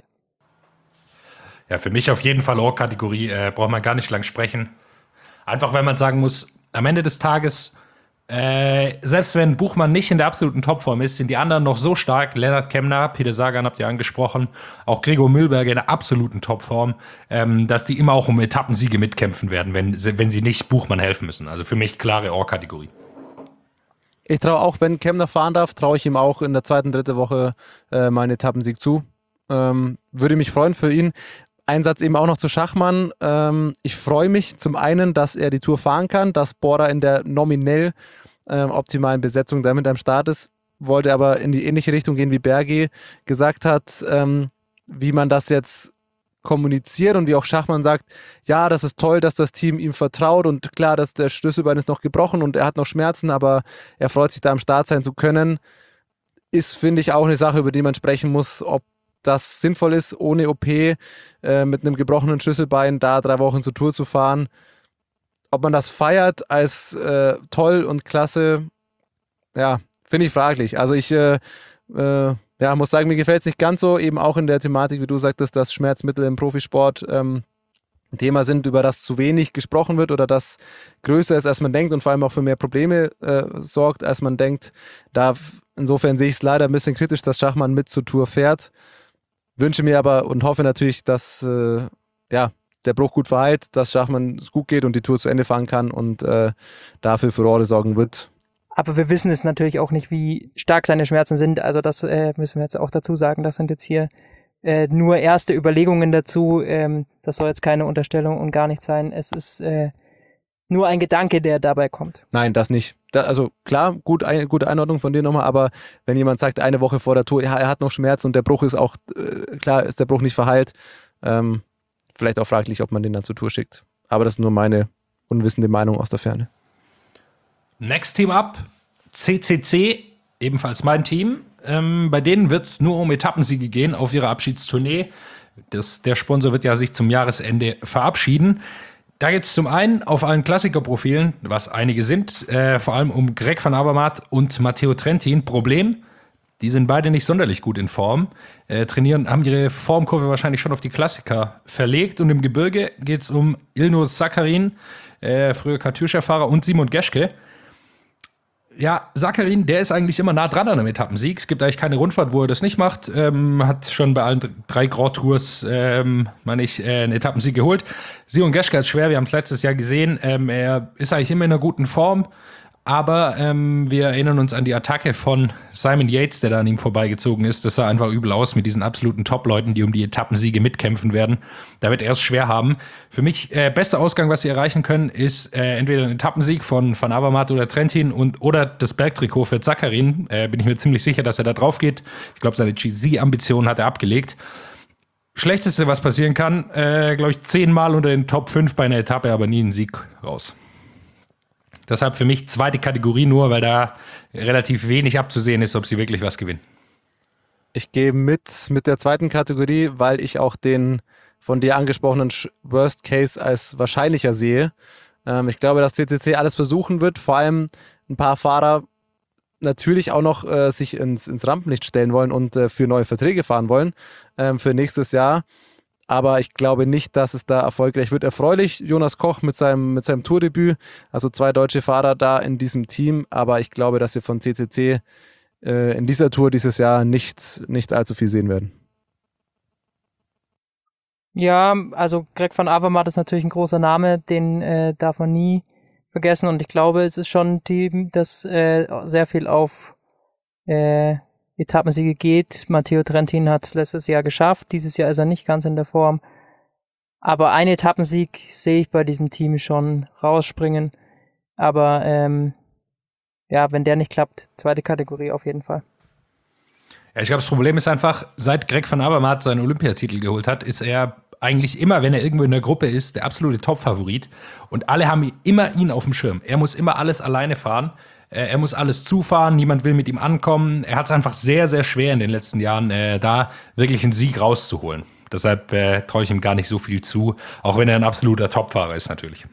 Ja, für mich auf jeden Fall Org-Kategorie, äh, braucht man gar nicht lang sprechen. Einfach, weil man sagen muss, am Ende des Tages, äh, selbst wenn Buchmann nicht in der absoluten Topform ist, sind die anderen noch so stark. Lennart Kemner, Peter Sagan habt ihr angesprochen, auch Gregor Mühlberger in der absoluten Topform, ähm, dass die immer auch um Etappensiege mitkämpfen werden, wenn, wenn sie nicht Buchmann helfen müssen. Also für mich klare Org-Kategorie. Ich traue auch, wenn Kemner fahren darf, traue ich ihm auch in der zweiten, dritten Woche äh, mal einen Etappensieg zu. Ähm, würde mich freuen für ihn. Ein Satz eben auch noch zu Schachmann. Ähm, ich freue mich zum einen, dass er die Tour fahren kann, dass Bora in der nominell ähm, optimalen Besetzung damit am Start ist, wollte aber in die ähnliche Richtung gehen, wie Bergi gesagt hat, ähm, wie man das jetzt kommuniziert und wie auch Schachmann sagt, ja, das ist toll, dass das Team ihm vertraut und klar, dass der Schlüsselbein ist noch gebrochen und er hat noch Schmerzen, aber er freut sich da am Start sein zu können, ist, finde ich, auch eine Sache, über die man sprechen muss, ob das sinnvoll ist, ohne O P äh, mit einem gebrochenen Schlüsselbein da drei Wochen zur Tour zu fahren. Ob man das feiert als äh, toll und klasse, ja, finde ich fraglich. Also ich äh, äh, ja, muss sagen, mir gefällt es nicht ganz so, eben auch in der Thematik, wie du sagtest, dass Schmerzmittel im Profisport ähm, ein Thema sind, über das zu wenig gesprochen wird oder das größer ist, als man denkt und vor allem auch für mehr Probleme äh, sorgt, als man denkt. Da, insofern sehe ich es leider ein bisschen kritisch, dass Schachmann mit zur Tour fährt. Wünsche mir aber und hoffe natürlich, dass äh, ja, der Bruch gut verheilt, dass Schachmann es gut geht und die Tour zu Ende fahren kann und äh, dafür Furore sorgen wird. Aber wir wissen es natürlich auch nicht, wie stark seine Schmerzen sind. Also das äh, müssen wir jetzt auch dazu sagen. Das sind jetzt hier äh, nur erste Überlegungen dazu. Ähm, das soll jetzt keine Unterstellung und gar nichts sein. Es ist äh, nur ein Gedanke, der dabei kommt. Nein, das nicht. Da, also klar, gut, ein, gute Einordnung von dir nochmal, aber wenn jemand sagt, eine Woche vor der Tour, ja, er hat noch Schmerz und der Bruch ist auch, äh, klar ist der Bruch nicht verheilt, ähm, vielleicht auch fraglich, ob man den dann zur Tour schickt. Aber das ist nur meine unwissende Meinung aus der Ferne. Next Team up, C C C, ebenfalls mein Team. Ähm, bei denen wird es nur um Etappensiege gehen auf ihrer Abschiedstournee. Das, der Sponsor wird ja sich zum Jahresende verabschieden. Da geht es zum einen auf allen Klassikerprofilen, was einige sind, äh, vor allem um Greg van Avermaet und Matteo Trentin. Problem, die sind beide nicht sonderlich gut in Form. Äh, trainieren, haben ihre Formkurve wahrscheinlich schon auf die Klassiker verlegt. Und im Gebirge geht es um Ilnur Zakarin, äh, früher Katusha-Fahrer, und Simon Geschke. Ja, Zakarin, der ist eigentlich immer nah dran an einem Etappensieg. Es gibt eigentlich keine Rundfahrt, wo er das nicht macht. Ähm, hat schon bei allen drei Grand Tours, ähm, meine ich, äh, einen Etappensieg geholt. Simon Geschke ist schwer, wir haben es letztes Jahr gesehen. Ähm, er ist eigentlich immer in einer guten Form. Aber ähm, wir erinnern uns an die Attacke von Simon Yates, der da an ihm vorbeigezogen ist. Das sah einfach übel aus mit diesen absoluten Top-Leuten, die um die Etappensiege mitkämpfen werden. Da wird er es schwer haben. Für mich, äh, bester Ausgang, was sie erreichen können, ist äh, entweder ein Etappensieg von Van Avermaet oder Trentin und, oder das Bergtrikot für Zakarin. Äh, bin ich mir ziemlich sicher, dass er da drauf geht. Ich glaube, seine G C-Ambitionen hat er abgelegt. Schlechteste, was passieren kann, äh, glaube ich, zehnmal unter den Top fünf bei einer Etappe, aber nie einen Sieg raus. Deshalb für mich zweite Kategorie nur, weil da relativ wenig abzusehen ist, ob sie wirklich was gewinnen. Ich gehe mit mit der zweiten Kategorie, weil ich auch den von dir angesprochenen Worst Case als wahrscheinlicher sehe. Ähm, ich glaube, dass C C C alles versuchen wird, vor allem ein paar Fahrer natürlich auch noch äh, sich ins, ins Rampenlicht stellen wollen und äh, für neue Verträge fahren wollen ähm, für nächstes Jahr. Aber ich glaube nicht, dass es da erfolgreich wird. Erfreulich, Jonas Koch mit seinem, mit seinem Tourdebüt, also zwei deutsche Fahrer da in diesem Team. Aber ich glaube, dass wir von C C C äh, in dieser Tour dieses Jahr nicht, nicht allzu viel sehen werden. Ja, also Greg van Avermaet ist natürlich ein großer Name, den äh, darf man nie vergessen. Und ich glaube, es ist schon ein Team, das äh, sehr viel auf äh, Etappensiege geht. Matteo Trentin hat es letztes Jahr geschafft. Dieses Jahr ist er nicht ganz in der Form. Aber ein Etappensieg sehe ich bei diesem Team schon rausspringen. Aber ähm, ja, wenn der nicht klappt, zweite Kategorie auf jeden Fall. Ja, ich glaube, das Problem ist einfach, seit Greg van Avermaet seinen Olympiatitel geholt hat, ist er eigentlich immer, wenn er irgendwo in der Gruppe ist, der absolute Top-Favorit. Und alle haben immer ihn auf dem Schirm. Er muss immer alles alleine fahren. Er muss alles zufahren, niemand will mit ihm ankommen. Er hat es einfach sehr, sehr schwer in den letzten Jahren, äh, da wirklich einen Sieg rauszuholen. Deshalb äh, traue ich ihm gar nicht so viel zu, auch wenn er ein absoluter Topfahrer ist natürlich.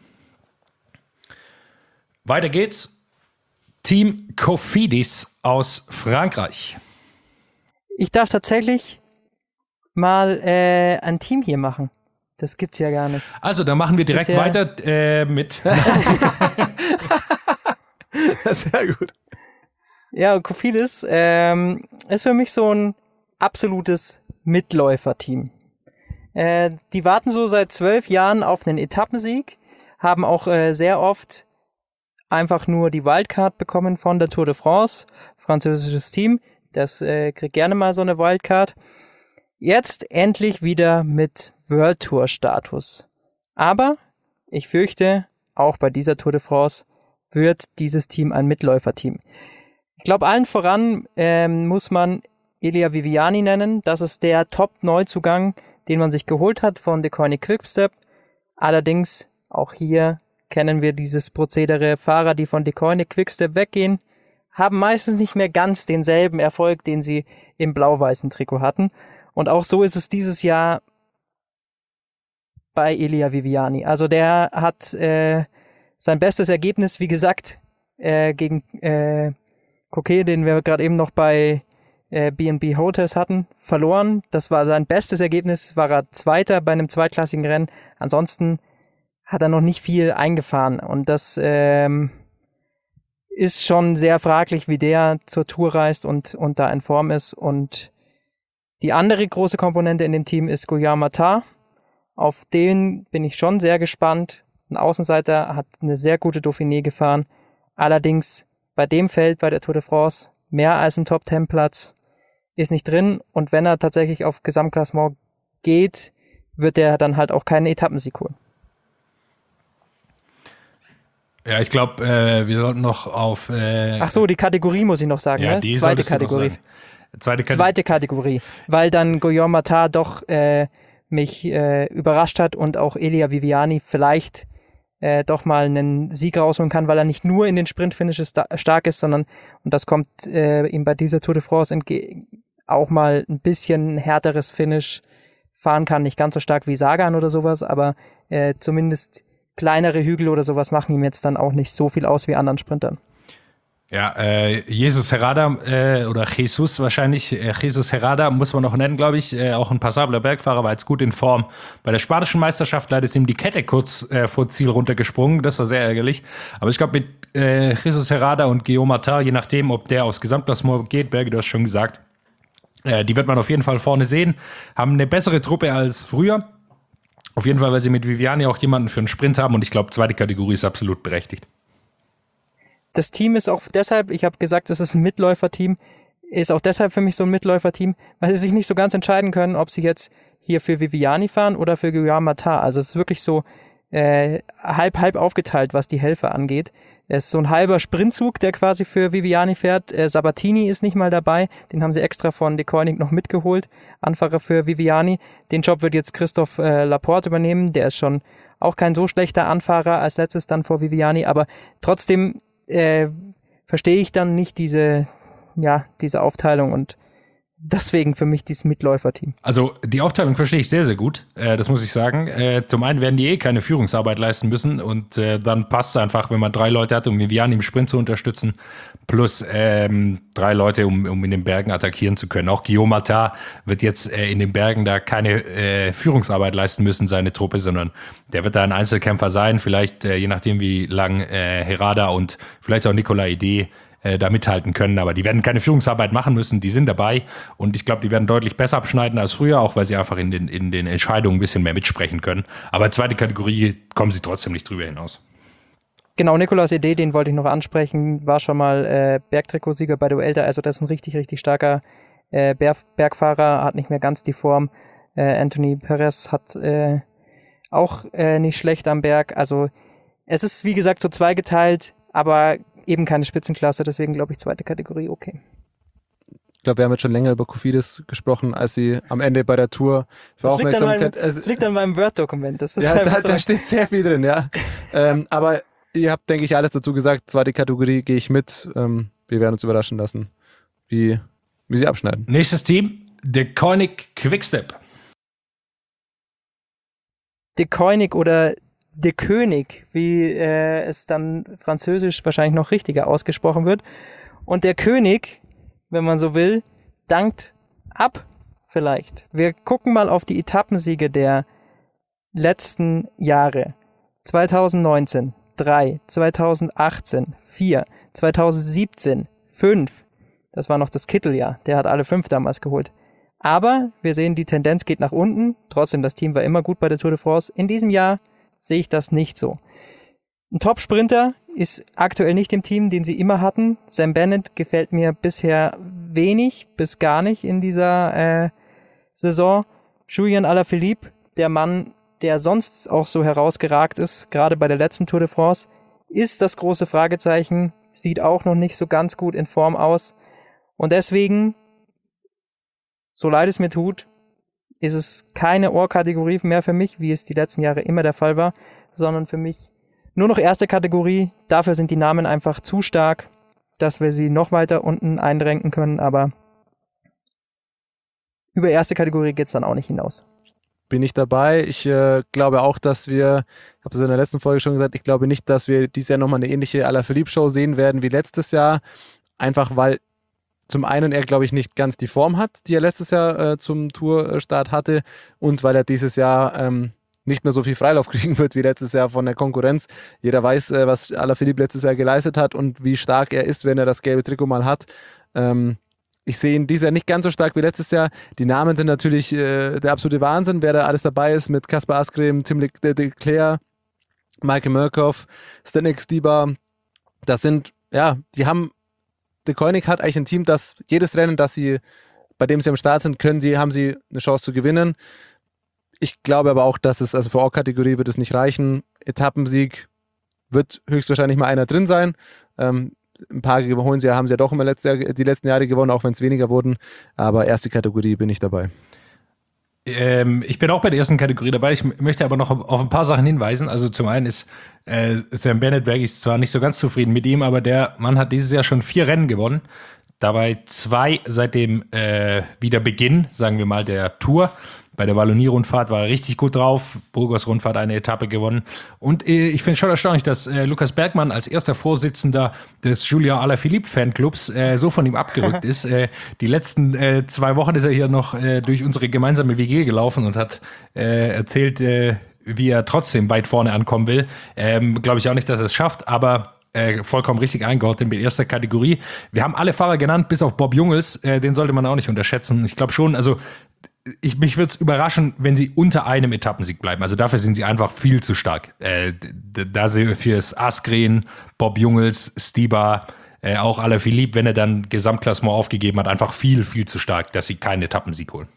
Weiter geht's. Team Cofidis aus Frankreich. Ich darf tatsächlich mal äh, ein Team hier machen. Das gibt's ja gar nicht. Also, dann machen wir direkt Bisher weiter äh, mit... Sehr gut. Ja, Cofidis ähm, ist für mich so ein absolutes Mitläuferteam. Äh, die warten so seit zwölf Jahren auf einen Etappensieg, haben auch äh, sehr oft einfach nur die Wildcard bekommen von der Tour de France, französisches Team, das äh, kriegt gerne mal so eine Wildcard. Jetzt endlich wieder mit World Tour Status. Aber ich fürchte, auch bei dieser Tour de France wird dieses Team ein Mitläuferteam. Ich glaube, allen voran ähm, muss man Elia Viviani nennen. Das ist der Top-Neuzugang, den man sich geholt hat von De Koning Quickstep. Allerdings, auch hier kennen wir dieses Prozedere. Fahrer, die von De Koning Quickstep weggehen, haben meistens nicht mehr ganz denselben Erfolg, den sie im blau-weißen Trikot hatten. Und auch so ist es dieses Jahr bei Elia Viviani. Also der hat äh, sein bestes Ergebnis, wie gesagt, äh, gegen äh, Coquet, den wir gerade eben noch bei äh, B and B Hotels hatten, verloren. Das war sein bestes Ergebnis, war er Zweiter bei einem zweitklassigen Rennen. Ansonsten hat er noch nicht viel eingefahren. Und das ähm, ist schon sehr fraglich, wie der zur Tour reist und, und da in Form ist. Und die andere große Komponente in dem Team ist Guillaume Martin. Auf den bin ich schon sehr gespannt. Ein Außenseiter, hat eine sehr gute Dauphiné gefahren. Allerdings bei dem Feld, bei der Tour de France, mehr als ein Top Ten Platz ist nicht drin. Und wenn er tatsächlich auf Gesamtklassement geht, wird er dann halt auch keinen Etappensieg holen. Ja, ich glaube, äh, wir sollten noch auf... Äh, Ach so, die Kategorie muss ich noch sagen, ja, ne? die Zweite solltest du noch Kategorie. sagen. Zweite, Kate- Zweite Kategorie, weil dann Guillaume Martin doch äh, mich äh, überrascht hat und auch Elia Viviani vielleicht äh, doch mal einen Sieg rausholen kann, weil er nicht nur in den Sprintfinishes sta- stark ist, sondern, und das kommt äh, ihm bei dieser Tour de France entgegen, auch mal ein bisschen härteres Finish fahren kann, nicht ganz so stark wie Sagan oder sowas, aber äh, zumindest kleinere Hügel oder sowas machen ihm jetzt dann auch nicht so viel aus wie anderen Sprintern. Ja, äh, Jesus Herrada äh, oder Jesus wahrscheinlich, äh, Jesus Herrada muss man noch nennen, glaube ich, äh, auch ein passabler Bergfahrer, war jetzt gut in Form. Bei der spanischen Meisterschaft leider ist ihm die Kette kurz äh, vor Ziel runtergesprungen, das war sehr ärgerlich. Aber ich glaube, mit äh, Jesus Herrada und Guillaume Martin, je nachdem, ob der aufs Gesamtklassement geht, Berge, du hast schon gesagt, äh, die wird man auf jeden Fall vorne sehen, haben eine bessere Truppe als früher. Auf jeden Fall, weil sie mit Viviani auch jemanden für einen Sprint haben und ich glaube, zweite Kategorie ist absolut berechtigt. Das Team ist auch deshalb, ich habe gesagt, es ist ein Mitläuferteam, ist auch deshalb für mich so ein Mitläuferteam, weil sie sich nicht so ganz entscheiden können, ob sie jetzt hier für Viviani fahren oder für Guillaume Martin. Also es ist wirklich so äh, halb, halb aufgeteilt, was die Helfer angeht. Es ist so ein halber Sprintzug, der quasi für Viviani fährt. Äh, Sabatini ist nicht mal dabei, den haben sie extra von De Koninck noch mitgeholt, Anfahrer für Viviani. Den Job wird jetzt Christoph äh, Laporte übernehmen, der ist schon auch kein so schlechter Anfahrer als letztes dann vor Viviani, aber trotzdem Äh, verstehe ich dann nicht diese, ja, diese Aufteilung und deswegen für mich dieses Mitläuferteam. Also die Aufteilung verstehe ich sehr, sehr gut, äh, das muss ich sagen. Äh, zum einen werden die eh keine Führungsarbeit leisten müssen und äh, dann passt es einfach, wenn man drei Leute hat, um Viviani im Sprint zu unterstützen, plus ähm, drei Leute, um, um in den Bergen attackieren zu können. Auch Guillaume Martin wird jetzt äh, in den Bergen da keine äh, Führungsarbeit leisten müssen, seine Truppe, sondern der wird da ein Einzelkämpfer sein, vielleicht äh, je nachdem wie lang äh, Herrada und vielleicht auch Nicolas Idé da mithalten können, aber die werden keine Führungsarbeit machen müssen, die sind dabei und ich glaube, die werden deutlich besser abschneiden als früher, auch weil sie einfach in den, in den Entscheidungen ein bisschen mehr mitsprechen können. Aber zweite Kategorie kommen sie trotzdem nicht drüber hinaus. Genau, Nicolas Idé, den wollte ich noch ansprechen, war schon mal äh, Bergtrikotsieger bei der Vuelta, also das ist ein richtig, richtig starker äh, Berg, Bergfahrer, hat nicht mehr ganz die Form. Äh, Anthony Perez hat äh, auch äh, nicht schlecht am Berg, also es ist wie gesagt so zweigeteilt, aber eben keine Spitzenklasse, deswegen glaube ich zweite Kategorie okay. Ich glaube, wir haben jetzt schon länger über Kofidis gesprochen, als sie am Ende bei der Tour für das Aufmerksamkeit... Liegt an meinem, also, liegt an meinem Word-Dokument. Das ist ja, da, so. da steht sehr viel drin, ja. ähm, aber ihr habt, denke ich, alles dazu gesagt. Zweite Kategorie gehe ich mit. Ähm, wir werden uns überraschen lassen, wie, wie sie abschneiden. Nächstes Team, De Koninck Quickstep. De Koninck oder De König, wie äh, es dann französisch wahrscheinlich noch richtiger ausgesprochen wird. Und der König, wenn man so will, dankt ab vielleicht. Wir gucken mal auf die Etappensiege der letzten Jahre. zwanzig neunzehn drei, zwanzig achtzehn vier, zwanzig siebzehn fünf. Das war noch das Kitteljahr. Der hat alle fünf damals geholt. Aber wir sehen, die Tendenz geht nach unten. Trotzdem, das Team war immer gut bei der Tour de France. In diesem Jahr sehe ich das nicht so. Ein Top-Sprinter ist aktuell nicht im Team, den sie immer hatten. Sam Bennett gefällt mir bisher wenig bis gar nicht in dieser äh, Saison. Julian Alaphilippe, der Mann, der sonst auch so herausgeragt ist, gerade bei der letzten Tour de France, ist das große Fragezeichen, sieht auch noch nicht so ganz gut in Form aus. Und deswegen, so leid es mir tut, ist es keine Ohrkategorie mehr für mich, wie es die letzten Jahre immer der Fall war, sondern für mich nur noch erste Kategorie. Dafür sind die Namen einfach zu stark, dass wir sie noch weiter unten einrenken können, aber über erste Kategorie geht es dann auch nicht hinaus. Bin ich dabei. Ich äh, glaube auch, dass wir, ich habe es in der letzten Folge schon gesagt, ich glaube nicht, dass wir dieses Jahr nochmal eine ähnliche Alaphilippe-Show sehen werden wie letztes Jahr. Einfach weil zum einen er, glaube ich, nicht ganz die Form hat, die er letztes Jahr äh, zum Tourstart hatte und weil er dieses Jahr ähm, nicht mehr so viel Freilauf kriegen wird wie letztes Jahr von der Konkurrenz. Jeder weiß, äh, was Alaphilippe letztes Jahr geleistet hat und wie stark er ist, wenn er das gelbe Trikot mal hat. Ähm, ich sehe ihn dieses Jahr nicht ganz so stark wie letztes Jahr. Die Namen sind natürlich äh, der absolute Wahnsinn, wer da alles dabei ist mit Kaspar Asgreen, Tim Le- De Cler, Michael Murkoff, Stanek Stibar. Das sind, ja, die haben De Koninck hat eigentlich ein Team, das jedes Rennen, das sie, bei dem sie am Start sind, können sie, haben sie eine Chance zu gewinnen. Ich glaube aber auch, dass es, also für O-Kategorie wird es nicht reichen. Etappensieg wird höchstwahrscheinlich mal einer drin sein. Ähm, ein paar holen sie, haben sie ja doch immer letzte, die letzten Jahre gewonnen, auch wenn es weniger wurden. Aber erste Kategorie bin ich dabei. Ähm, ich bin auch bei der ersten Kategorie dabei. Ich m- möchte aber noch auf, auf ein paar Sachen hinweisen. Also zum einen ist äh, Sam Bennett, Bergi ist zwar nicht so ganz zufrieden mit ihm, aber der Mann hat dieses Jahr schon vier Rennen gewonnen. Dabei zwei seit dem äh, Wiederbeginn, sagen wir mal, der Tour. Bei der Wallonie-Rundfahrt war er richtig gut drauf. Burgos-Rundfahrt eine Etappe gewonnen. Und äh, ich finde es schon erstaunlich, dass äh, Lukas Bergmann als erster Vorsitzender des Julia Alaphilippe-Fanclubs äh, so von ihm abgerückt ist. Äh, die letzten äh, zwei Wochen ist er hier noch äh, durch unsere gemeinsame W G gelaufen und hat äh, erzählt, äh, wie er trotzdem weit vorne ankommen will. Ähm, Glaube ich auch nicht, dass er es schafft, aber Äh, vollkommen richtig eingeordnet mit erster Kategorie. Wir haben alle Fahrer genannt, bis auf Bob Jungels. Äh, den sollte man auch nicht unterschätzen. Ich glaube schon, also ich, mich würde es überraschen, wenn sie unter einem Etappensieg bleiben. Also dafür sind sie einfach viel zu stark. Äh, d- da sie fürs Asgreen, Bob Jungels, Stibar, äh, auch Alaphilippe, wenn er dann Gesamtklassement aufgegeben hat, einfach viel, viel zu stark, dass sie keinen Etappensieg holen.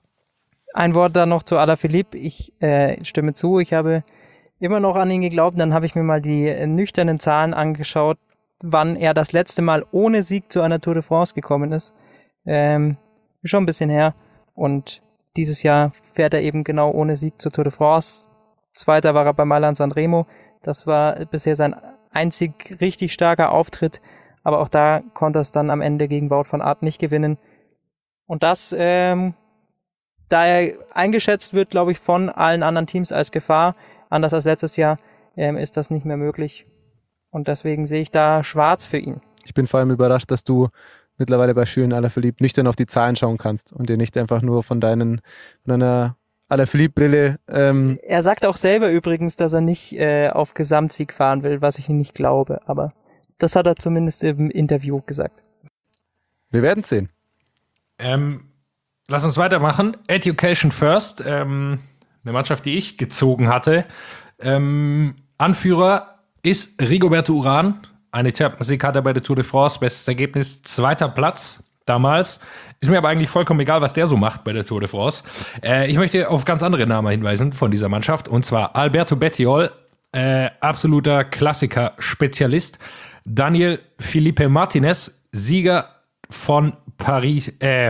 Ein Wort dann noch zu Alaphilippe. Ich äh, stimme zu, ich habe immer noch an ihn geglaubt. Dann habe ich mir mal die äh, nüchternen Zahlen angeschaut, wann er das letzte Mal ohne Sieg zu einer Tour de France gekommen ist. Ähm, schon ein bisschen her. Und dieses Jahr fährt er eben genau ohne Sieg zur Tour de France. Zweiter war er bei Mailand Sanremo. Das war bisher sein einzig richtig starker Auftritt. Aber auch da konnte er es dann am Ende gegen Wout van Aert nicht gewinnen. Und das, ähm, da er eingeschätzt wird, glaube ich, von allen anderen Teams als Gefahr, anders als letztes Jahr, ähm, ist das nicht mehr möglich. Und deswegen sehe ich da schwarz für ihn. Ich bin vor allem überrascht, dass du mittlerweile bei Julien Alaphilippe nüchtern auf die Zahlen schauen kannst und dir nicht einfach nur von, deinen, von deiner Alaphilippe-Brille... Ähm Er sagt auch selber übrigens, dass er nicht äh, auf Gesamtsieg fahren will, was ich ihm nicht glaube. Aber das hat er zumindest im Interview gesagt. Wir werden sehen. Ähm, lass uns weitermachen. Education First, ähm, eine Mannschaft, die ich gezogen hatte. Ähm, Anführer ist Rigoberto Urán. Eine Etappensieg hat er bei der Tour de France. Bestes Ergebnis, zweiter Platz damals. Ist mir aber eigentlich vollkommen egal, was der so macht bei der Tour de France. Äh, ich möchte auf ganz andere Namen hinweisen von dieser Mannschaft. Und zwar Alberto Bettiol, äh, absoluter Klassiker-Spezialist. Daniel Felipe Martinez, Sieger von Paris, äh,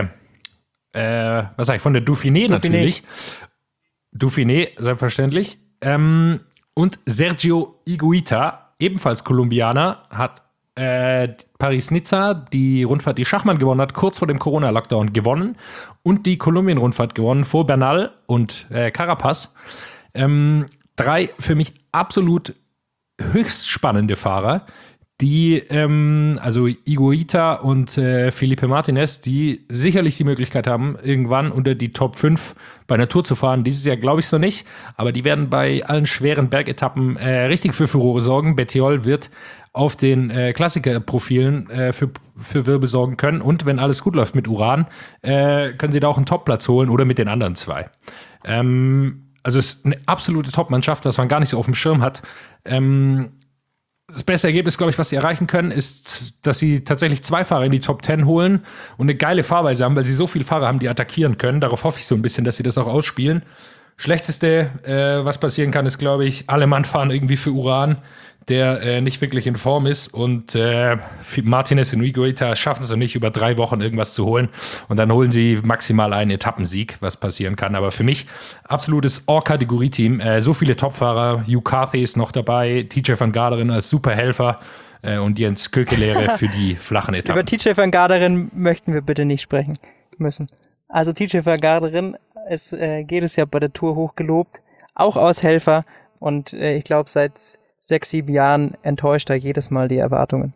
äh, was sag ich, von der Dauphiné, Dauphiné. natürlich. Dauphiné, selbstverständlich. Ähm, und Sergio Higuita, ebenfalls Kolumbianer, hat äh, Paris-Nizza, die Rundfahrt, die Schachmann gewonnen hat, kurz vor dem Corona-Lockdown gewonnen und die Kolumbien-Rundfahrt gewonnen vor Bernal und äh, Carapaz. Ähm, drei für mich absolut höchst spannende Fahrer, die, ähm, also Higuita und äh, Felipe Martinez, die sicherlich die Möglichkeit haben, irgendwann unter die Top fünf bei einer Tour zu fahren. Dieses Jahr glaube ich es noch nicht, aber die werden bei allen schweren Bergetappen äh, richtig für Furore sorgen. Bettiol wird auf den äh, Klassikerprofilen äh, für, für Wirbel sorgen können und wenn alles gut läuft mit Urán, äh, können sie da auch einen Topplatz holen oder mit den anderen zwei. Ähm, also es ist eine absolute Top-Mannschaft, was man gar nicht so auf dem Schirm hat. Ähm, Das beste Ergebnis, glaube ich, was sie erreichen können, ist, dass sie tatsächlich zwei Fahrer in die Top Ten holen und eine geile Fahrweise haben, weil sie so viele Fahrer haben, die attackieren können. Darauf hoffe ich so ein bisschen, dass sie das auch ausspielen. Schlechteste, äh, was passieren kann, ist, glaube ich, alle Mann fahren irgendwie für Urán, der äh, nicht wirklich in Form ist. Und äh, Martinez und Higuita schaffen es noch nicht, über drei Wochen irgendwas zu holen. Und dann holen sie maximal einen Etappensieg, was passieren kann. Aber für mich absolutes All-Kategorie-Team. Äh, so viele Topfahrer. Hugh Carthy ist noch dabei. T J van Garderen als Superhelfer. Äh, und Jens Kökelehre für die flachen Etappen. Über T J van Garderen möchten wir bitte nicht sprechen müssen. Also T J van Garderen, es äh, geht es ja bei der Tour hochgelobt, auch als Helfer. Und äh, ich glaube, seit sechs, sieben Jahren enttäuscht er jedes Mal die Erwartungen.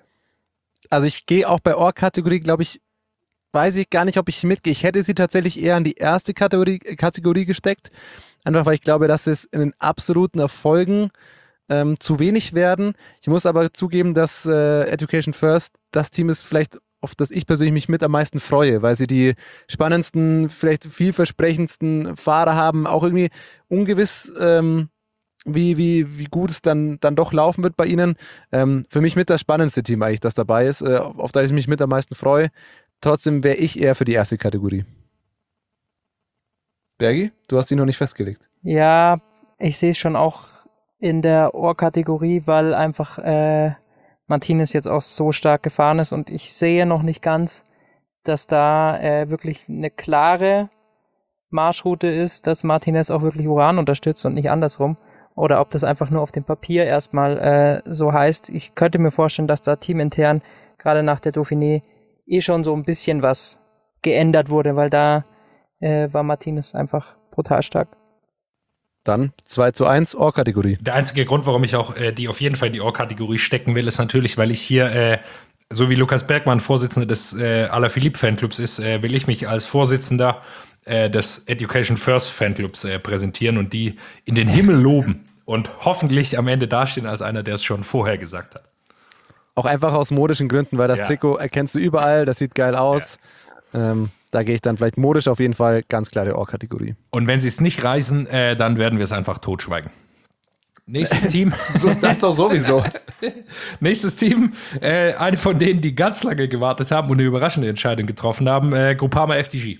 Also ich gehe auch bei Or-Kategorie, glaube ich, weiß ich gar nicht, ob ich mitgehe. Ich hätte sie tatsächlich eher in die erste Kategorie, Kategorie gesteckt. Einfach, weil ich glaube, dass es in den absoluten Erfolgen ähm, zu wenig werden. Ich muss aber zugeben, dass äh, Education First das Team ist vielleicht, auf das ich persönlich mich mit am meisten freue, weil sie die spannendsten, vielleicht vielversprechendsten Fahrer haben, auch irgendwie ungewiss, ähm, wie, wie, wie gut es dann, dann doch laufen wird bei ihnen. Ähm, für mich mit das spannendste Team eigentlich, das dabei ist, äh, auf das ich mich mit am meisten freue. Trotzdem wäre ich eher für die erste Kategorie. Bergi, du hast die noch nicht festgelegt. Ja, ich sehe es schon auch in der Ohr-Kategorie, weil einfach äh, Martinez jetzt auch so stark gefahren ist und ich sehe noch nicht ganz, dass da äh, wirklich eine klare Marschroute ist, dass Martinez auch wirklich Uran unterstützt und nicht andersrum. Oder ob das einfach nur auf dem Papier erstmal äh, so heißt. Ich könnte mir vorstellen, dass da teamintern gerade nach der Dauphiné eh schon so ein bisschen was geändert wurde, weil da äh, war Martinez einfach brutal stark. Dann zwei zu eins Ohr-Kategorie. Der einzige Grund, warum ich auch äh, die auf jeden Fall in die Ohr-Kategorie stecken will, ist natürlich, weil ich hier, äh, so wie Lukas Bergmann Vorsitzender des äh, Alaphilippe Fanclubs ist, äh, will ich mich als Vorsitzender äh, des Education First Fanclubs äh, präsentieren und die in den Himmel loben und hoffentlich am Ende dastehen als einer, der es schon vorher gesagt hat. Auch einfach aus modischen Gründen, weil das Ja. Trikot erkennst du überall, das sieht geil aus. Ja. Ähm, da gehe ich dann vielleicht modisch auf jeden Fall, ganz klare Ohr-Kategorie. Und wenn sie es nicht reißen, äh, dann werden wir es einfach totschweigen. Nächstes Team. So, das doch sowieso. Nächstes Team, äh, eine von denen, die ganz lange gewartet haben und eine überraschende Entscheidung getroffen haben, äh, Groupama F D G.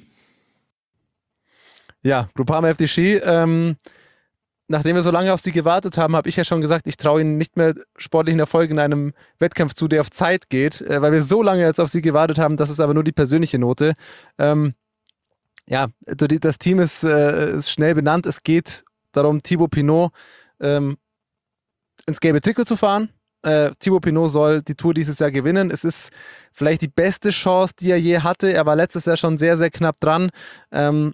Ja, Groupama F D G, ähm, nachdem wir so lange auf sie gewartet haben, habe ich ja schon gesagt, ich traue ihnen nicht mehr sportlichen Erfolg in einem Wettkampf zu, der auf Zeit geht, äh, weil wir so lange jetzt auf sie gewartet haben, das ist aber nur die persönliche Note. Ähm, ja, also die, das Team ist, äh, ist schnell benannt, es geht darum, Thibaut Pinot ähm, ins gelbe Trikot zu fahren. Äh, Thibaut Pinot soll die Tour dieses Jahr gewinnen. Es ist vielleicht die beste Chance, die er je hatte. Er war letztes Jahr schon sehr, sehr knapp dran. Ähm,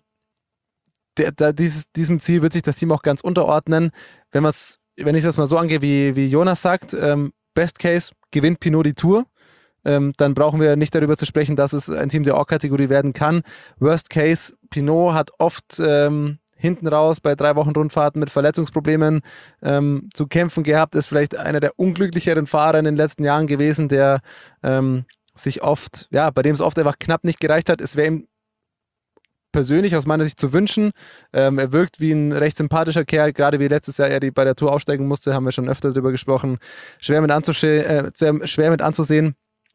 Der, da, dieses, diesem Ziel wird sich das Team auch ganz unterordnen. Wenn, wenn ich das mal so angehe, wie, wie Jonas sagt, ähm, Best Case gewinnt Pinot die Tour, ähm, dann brauchen wir nicht darüber zu sprechen, dass es ein Team der Ohr-Kategorie werden kann. Worst Case, Pinot hat oft ähm, hinten raus bei drei Wochen Rundfahrten mit Verletzungsproblemen ähm, zu kämpfen gehabt, ist vielleicht einer der unglücklicheren Fahrer in den letzten Jahren gewesen, der ähm, sich oft, ja, bei dem es oft einfach knapp nicht gereicht hat. Es wäre ihm persönlich aus meiner Sicht zu wünschen. Ähm, er wirkt wie ein recht sympathischer Kerl, gerade wie letztes Jahr er die bei der Tour aussteigen musste, haben wir schon öfter darüber gesprochen. Schwer mit, anzusche- äh, schwer mit anzusehen.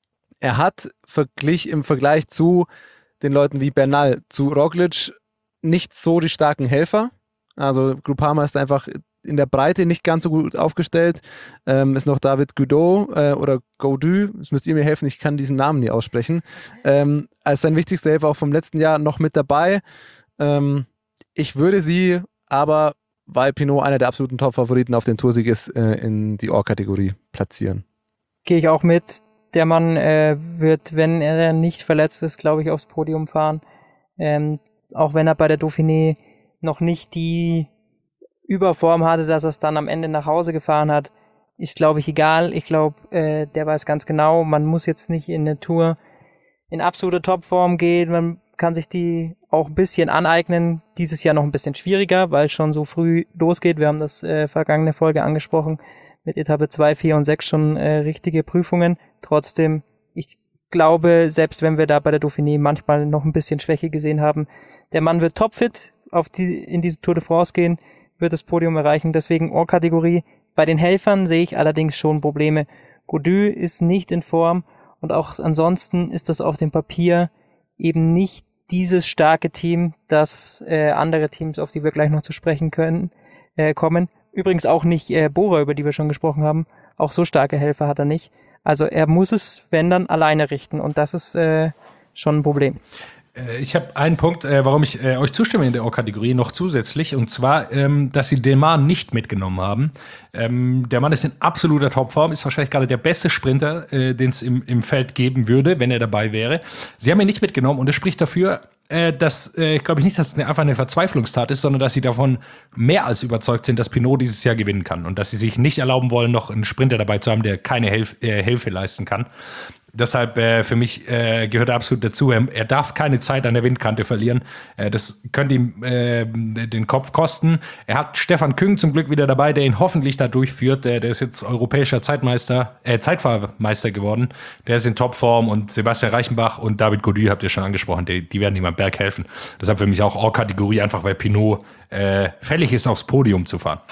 Er hat verglich, im Vergleich zu den Leuten wie Bernal, zu Roglic, nicht so die starken Helfer. Also Groupama ist einfach in der Breite nicht ganz so gut aufgestellt. Ähm, ist noch David Gaudu äh, oder Gaudu, das müsst ihr mir helfen, ich kann diesen Namen nie aussprechen. Ähm, als sein wichtigster Helfer auch vom letzten Jahr noch mit dabei. Ähm, ich würde sie aber, weil Pinot einer der absoluten Top-Favoriten auf den Toursieg ist, äh, in die Ohr-Kategorie platzieren. Gehe ich auch mit. Der Mann äh, wird, wenn er nicht verletzt ist, glaube ich, aufs Podium fahren. Ähm, auch wenn er bei der Dauphiné noch nicht die Überform hatte, dass er es dann am Ende nach Hause gefahren hat, ist, glaube ich, egal. Ich glaube, äh, der weiß ganz genau, man muss jetzt nicht in eine Tour in absolute Topform gehen. Man kann sich die auch ein bisschen aneignen. Dieses Jahr noch ein bisschen schwieriger, weil es schon so früh losgeht. Wir haben das äh, vergangene Folge angesprochen. Mit Etappe zwei, vier und sechs schon äh, richtige Prüfungen. Trotzdem, ich glaube, selbst wenn wir da bei der Dauphiné manchmal noch ein bisschen Schwäche gesehen haben, der Mann wird topfit auf die, in diese Tour de France gehen, wird das Podium erreichen. Deswegen Ohr-Kategorie. Bei den Helfern sehe ich allerdings schon Probleme. Gaudu ist nicht in Form und auch ansonsten ist das auf dem Papier eben nicht dieses starke Team, das äh, andere Teams, auf die wir gleich noch zu sprechen können, äh, kommen. Übrigens auch nicht äh, Bora, über die wir schon gesprochen haben. Auch so starke Helfer hat er nicht. Also er muss es, wenn dann, alleine richten und das ist äh, schon ein Problem. Ich habe einen Punkt, äh, warum ich äh, euch zustimme in der Ohr-Kategorie noch zusätzlich, und zwar, ähm, dass sie den Mann nicht mitgenommen haben. Ähm, der Mann ist in absoluter Topform, ist wahrscheinlich gerade der beste Sprinter, äh, den es im, im Feld geben würde, wenn er dabei wäre. Sie haben ihn nicht mitgenommen und das spricht dafür, äh, dass, äh, glaube ich nicht, dass es eine, einfach eine Verzweiflungstat ist, sondern dass sie davon mehr als überzeugt sind, dass Pinot dieses Jahr gewinnen kann und dass sie sich nicht erlauben wollen, noch einen Sprinter dabei zu haben, der keine Hilf- äh, Hilfe leisten kann. Deshalb äh, für mich äh, gehört er absolut dazu. Er, er darf keine Zeit an der Windkante verlieren. Äh, das könnte ihm äh, den Kopf kosten. Er hat Stefan Küng zum Glück wieder dabei, der ihn hoffentlich da durchführt. Äh, der ist jetzt europäischer Zeitmeister, äh, Zeitfahrmeister geworden. Der ist in Topform und Sebastian Reichenbach und David Gaudu habt ihr schon angesprochen. Die, die werden ihm am Berg helfen. Deshalb für mich auch Ohr-Kategorie, einfach weil Pinot äh, fällig ist, aufs Podium zu fahren.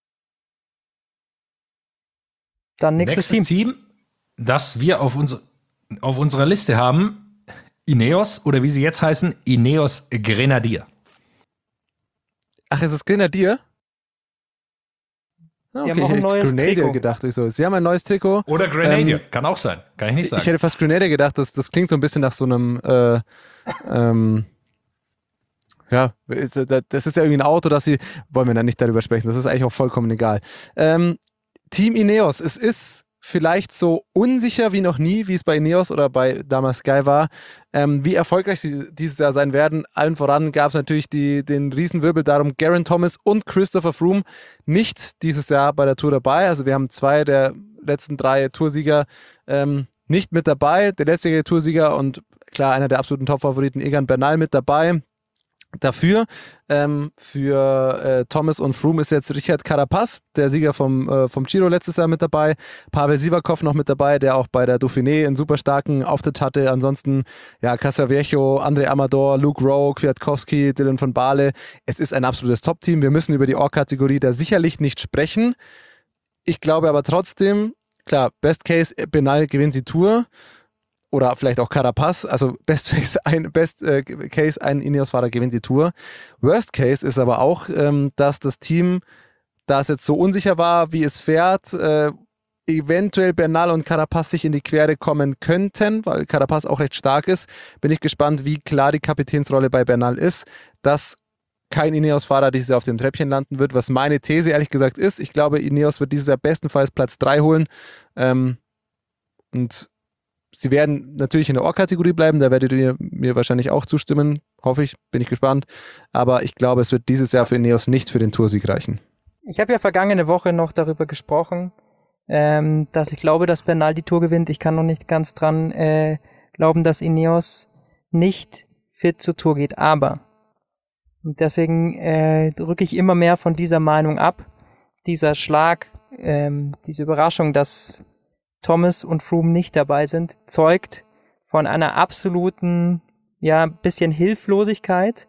Dann nächstes, Nächstes Team. Team, das wir auf unserer auf unserer Liste haben, Ineos oder wie sie jetzt heißen, Ineos Grenadier. Ach, ist es Grenadier? Ah, Sie okay, haben auch ein ich hätte neues Grenadier Trikot. gedacht. Ich so. Sie haben ein neues Trikot. Oder Grenadier, Ähm, kann auch sein. Kann ich nicht sagen. Ich hätte fast Grenadier gedacht. Das, das klingt so ein bisschen nach so einem äh, ähm, ja, das ist ja irgendwie ein Auto, das sie, wollen wir dann nicht darüber sprechen, das ist eigentlich auch vollkommen egal. Ähm, Team Ineos, es ist vielleicht so unsicher wie noch nie, wie es bei Ineos oder bei damals Sky war, ähm, wie erfolgreich sie dieses Jahr sein werden. Allen voran gab es natürlich die, den Riesenwirbel darum, Geraint Thomas und Christopher Froome nicht dieses Jahr bei der Tour dabei. Also wir haben zwei der letzten drei Toursieger ähm, nicht mit dabei. Der letzte Toursieger und klar, einer der absoluten Top-Favoriten, Egan Bernal, mit dabei. Dafür, ähm, für äh, Thomas und Froome ist jetzt Richard Carapaz, der Sieger vom, äh, vom Giro letztes Jahr mit dabei. Pavel Sivakov noch mit dabei, der auch bei der Dauphiné einen super starken Auftritt hatte. Ansonsten, ja, Casaviejo, André Amador, Luke Rowe, Kwiatkowski, Dylan von Baarle. Es ist ein absolutes Top-Team. Wir müssen über die Org-Kategorie da sicherlich nicht sprechen. Ich glaube aber trotzdem, klar, Best Case, Bernal gewinnt die Tour. Oder vielleicht auch Carapaz, also Best Case, ein, Best, äh, Case, ein Ineos-Fahrer gewinnt die Tour. Worst Case ist aber auch, ähm, dass das Team, da es jetzt so unsicher war, wie es fährt, äh, eventuell Bernal und Carapaz sich in die Quere kommen könnten, weil Carapaz auch recht stark ist. Bin ich gespannt, wie klar die Kapitänsrolle bei Bernal ist, dass kein Ineos-Fahrer dieses Jahr auf dem Treppchen landen wird, was meine These ehrlich gesagt ist. Ich glaube, Ineos wird dieses Jahr bestenfalls Platz drei holen. Ähm, und Sie werden natürlich in der Org-Kategorie bleiben, da werdet ihr mir wahrscheinlich auch zustimmen, hoffe ich, bin ich gespannt. Aber ich glaube, es wird dieses Jahr für Ineos nicht für den Toursieg reichen. Ich habe ja vergangene Woche noch darüber gesprochen, ähm, dass ich glaube, dass Bernal die Tour gewinnt. Ich kann noch nicht ganz dran äh, glauben, dass Ineos nicht fit zur Tour geht. Aber, und deswegen äh, rücke ich immer mehr von dieser Meinung ab. Dieser Schlag, ähm, diese Überraschung, dass Thomas und Froome nicht dabei sind, zeugt von einer absoluten, ja, bisschen Hilflosigkeit.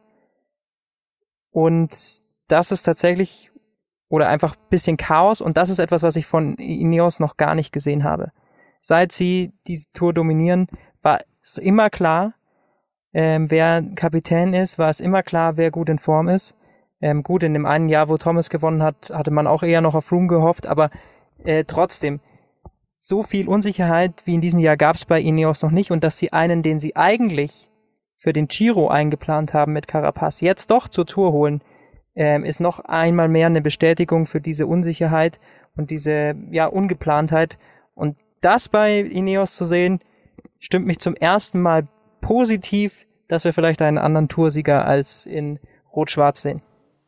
Und das ist tatsächlich, oder einfach ein bisschen Chaos. Und das ist etwas, was ich von Ineos noch gar nicht gesehen habe. Seit sie diese Tour dominieren, war es immer klar, ähm, wer Kapitän ist, war es immer klar, wer gut in Form ist. Ähm, gut, in dem einen Jahr, wo Thomas gewonnen hat, hatte man auch eher noch auf Froome gehofft, aber äh, trotzdem, so viel Unsicherheit wie in diesem Jahr gab es bei Ineos noch nicht, und dass sie einen, den sie eigentlich für den Giro eingeplant haben mit Carapaz, jetzt doch zur Tour holen, ähm, ist noch einmal mehr eine Bestätigung für diese Unsicherheit und diese, ja, Ungeplantheit. Und das bei Ineos zu sehen, stimmt mich zum ersten Mal positiv, dass wir vielleicht einen anderen Toursieger als in Rot-Schwarz sehen.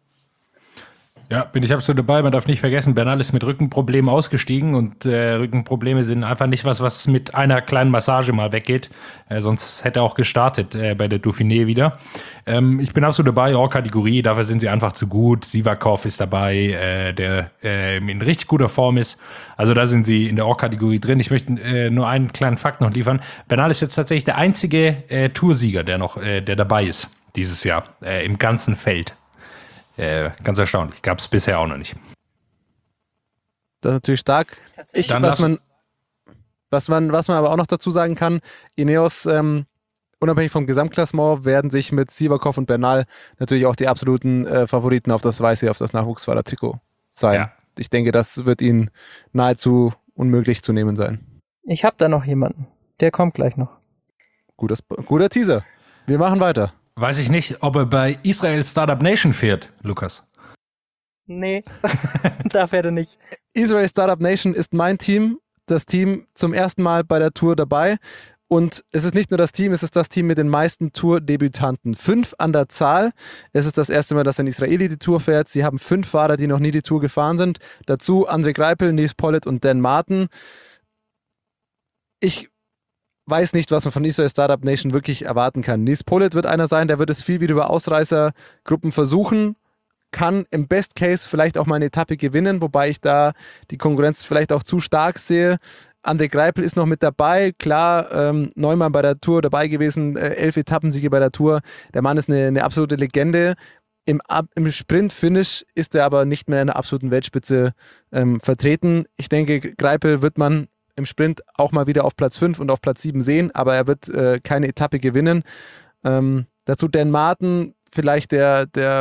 Ja, bin ich absolut dabei. Man darf nicht vergessen, Bernal ist mit Rückenproblemen ausgestiegen, und äh, Rückenprobleme sind einfach nicht was, was mit einer kleinen Massage mal weggeht. Äh, sonst hätte er auch gestartet äh, bei der Dauphiné wieder. Ähm, ich bin absolut dabei, Org-Kategorie, dafür sind sie einfach zu gut. Sivakov ist dabei, äh, der äh, in richtig guter Form ist. Also da sind sie in der Org-Kategorie drin. Ich möchte äh, nur einen kleinen Fakt noch liefern. Bernal ist jetzt tatsächlich der einzige äh, Toursieger, der noch äh, der dabei ist dieses Jahr äh, im ganzen Feld. Äh, ganz erstaunlich. Gab es bisher auch noch nicht. Das ist natürlich stark. Ich, Dann was, lass- man, was, man, was man aber auch noch dazu sagen kann, Ineos, ähm, unabhängig vom Gesamtklassement, werden sich mit Sivakov und Bernal natürlich auch die absoluten äh, Favoriten auf das weiße, auf das Nachwuchsfahrer-Trikot sein. Ja. Ich denke, das wird ihnen nahezu unmöglich zu nehmen sein. Ich habe da noch jemanden. Der kommt gleich noch. Gutes, guter Teaser. Wir machen weiter. Weiß ich nicht, ob er bei Israel Startup Nation fährt, Lukas. Nee, da fährt er nicht. Israel Startup Nation ist mein Team, das Team zum ersten Mal bei der Tour dabei. Und es ist nicht nur das Team, es ist das Team mit den meisten Tour-Debütanten. Fünf an der Zahl. Es ist das erste Mal, dass ein Israeli die Tour fährt. Sie haben fünf Fahrer, die noch nie die Tour gefahren sind. Dazu André Greipel, Nils Pollitt und Dan Martin. Ich weiß nicht, was man von Israel Startup Nation wirklich erwarten kann. Nils Pollitt wird einer sein, der wird es viel wieder über Ausreißergruppen versuchen, kann im Best Case vielleicht auch mal eine Etappe gewinnen, wobei ich da die Konkurrenz vielleicht auch zu stark sehe. André Greipel ist noch mit dabei, klar, ähm, neunmal bei der Tour dabei gewesen, äh, elf Etappensiege bei der Tour. Der Mann ist eine, eine absolute Legende. Im, Ab- im Sprint-Finish ist er aber nicht mehr in der absoluten Weltspitze ähm, vertreten. Ich denke, Greipel wird man im Sprint auch mal wieder auf Platz fünf und auf Platz sieben sehen, aber er wird äh, keine Etappe gewinnen. Ähm, dazu Dan Martin, vielleicht der, der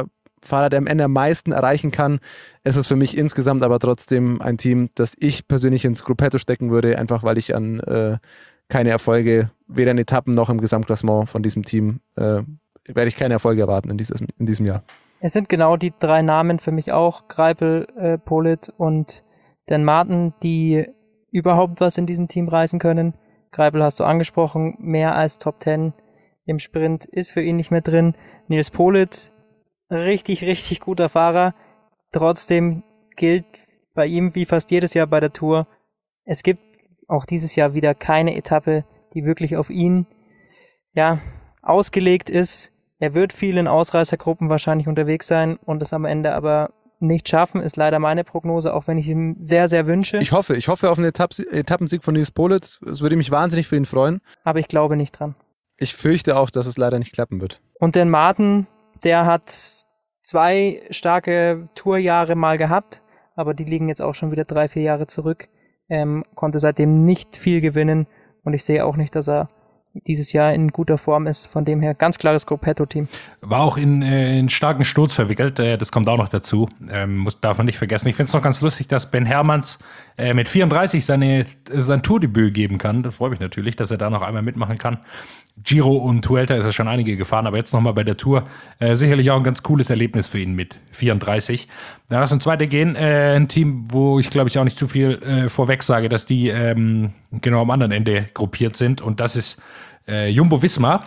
Fahrer, der am Ende am meisten erreichen kann. Es ist für mich insgesamt aber trotzdem ein Team, das ich persönlich ins Gruppetto stecken würde, einfach weil ich an äh, keine Erfolge, weder in Etappen noch im Gesamtklassement von diesem Team, äh, werde ich keine Erfolge erwarten in, dieses, in diesem Jahr. Es sind genau die drei Namen für mich auch, Greipel, äh, Pollitt und Dan Martin, die überhaupt was in diesem Team reißen können. Greipel hast du angesprochen, mehr als Top Ten im Sprint ist für ihn nicht mehr drin. Nils Pollitt, richtig, richtig guter Fahrer. Trotzdem gilt bei ihm wie fast jedes Jahr bei der Tour, es gibt auch dieses Jahr wieder keine Etappe, die wirklich auf ihn ja, ausgelegt ist. Er wird viel in Ausreißergruppen wahrscheinlich unterwegs sein und es am Ende aber nicht schaffen, ist leider meine Prognose, auch wenn ich ihm sehr, sehr wünsche. Ich hoffe, ich hoffe auf einen Etapp- Etappensieg von Nils Pollitt. Es würde mich wahnsinnig für ihn freuen. Aber ich glaube nicht dran. Ich fürchte auch, dass es leider nicht klappen wird. Und den Martin, der hat zwei starke Tourjahre mal gehabt, aber die liegen jetzt auch schon wieder drei, vier Jahre zurück. Ähm, konnte seitdem nicht viel gewinnen und ich sehe auch nicht, dass er dieses Jahr in guter Form ist. Von dem her ganz klares Gruppetto-Team. War auch in, äh, in starken Sturz verwickelt, äh, das kommt auch noch dazu. Ähm, muss, darf man nicht vergessen. Ich finde es noch ganz lustig, dass Ben Hermanns äh, mit vierunddreißig seine, sein Tourdebüt geben kann. Das freut mich natürlich, dass er da noch einmal mitmachen kann. Giro und Vuelta ist er schon einige gefahren, aber jetzt nochmal bei der Tour. Äh, sicherlich auch ein ganz cooles Erlebnis für ihn mit vierunddreißig. Dann lass uns weitergehen. Äh, ein Team, wo ich glaube ich auch nicht zu viel äh, vorweg sage, dass die ähm, genau am anderen Ende gruppiert sind. Und das ist äh, Jumbo-Visma.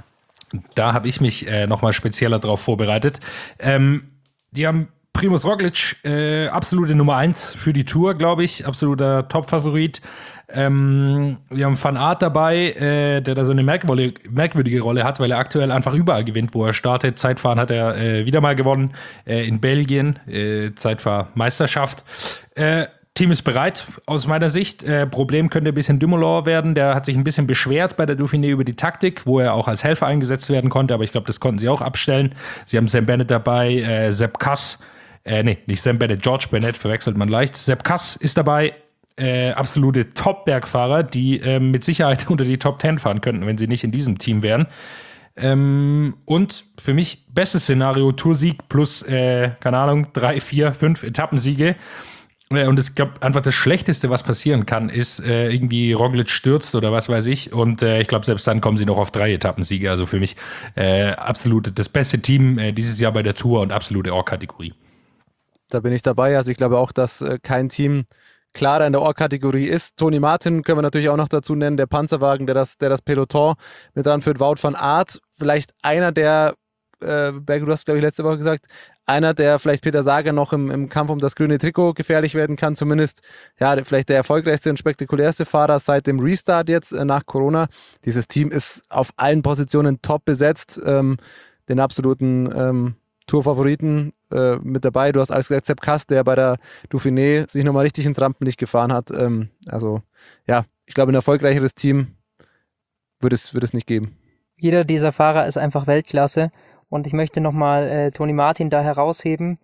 Da habe ich mich äh, nochmal spezieller drauf vorbereitet. Ähm, die haben Primož Roglič, äh, absolute Nummer eins für die Tour, glaube ich. Absoluter Top-Favorit. Ähm, wir haben Van Aert dabei, äh, der da so eine merkwürdige, merkwürdige Rolle hat, weil er aktuell einfach überall gewinnt, wo er startet. Zeitfahren hat er äh, wieder mal gewonnen, äh, in Belgien, äh, Zeitfahrmeisterschaft. Äh, Team ist bereit, aus meiner Sicht. Äh, Problem könnte ein bisschen Dumoulin werden. Der hat sich ein bisschen beschwert bei der Dauphiné über die Taktik, wo er auch als Helfer eingesetzt werden konnte, aber ich glaube, das konnten sie auch abstellen. Sie haben Sam Bennett dabei, äh, Sepp Kuss, äh, nee, nicht Sam Bennett, George Bennett, verwechselt man leicht. Sepp Kuss ist dabei. Äh, absolute Top-Bergfahrer, die äh, mit Sicherheit unter die Top Ten fahren könnten, wenn sie nicht in diesem Team wären. Ähm, und für mich bestes Szenario, Toursieg plus, äh, keine Ahnung, drei, vier, fünf Etappensiege. Äh, und ich glaube, einfach das Schlechteste, was passieren kann, ist äh, irgendwie Roglič stürzt oder was weiß ich. Und äh, ich glaube, selbst dann kommen sie noch auf drei Etappensiege. Also für mich äh, absolut das beste Team äh, dieses Jahr bei der Tour und absolute Or-Kategorie. Da bin ich dabei. Also ich glaube auch, dass äh, kein Team klarer in der Or-Kategorie ist. Tony Martin können wir natürlich auch noch dazu nennen, der Panzerwagen, der das, der das Peloton mit ranführt. Wout van Aert, vielleicht einer der, äh, Berg, du hast glaube ich letzte Woche gesagt, einer, der vielleicht Peter Sagan noch im, im Kampf um das grüne Trikot gefährlich werden kann, zumindest ja vielleicht der erfolgreichste und spektakulärste Fahrer seit dem Restart jetzt äh, nach Corona. Dieses Team ist auf allen Positionen top besetzt, ähm, den absoluten ähm, Tourfavoriten äh, mit dabei. Du hast alles gesagt, Sepp Kuss, der bei der Dauphiné sich nochmal richtig ins Rampenlicht gefahren hat. Ähm, also ja, ich glaube, ein erfolgreicheres Team würde es, würde es nicht geben. Jeder dieser Fahrer ist einfach Weltklasse und ich möchte nochmal äh, Tony Martin da herausheben.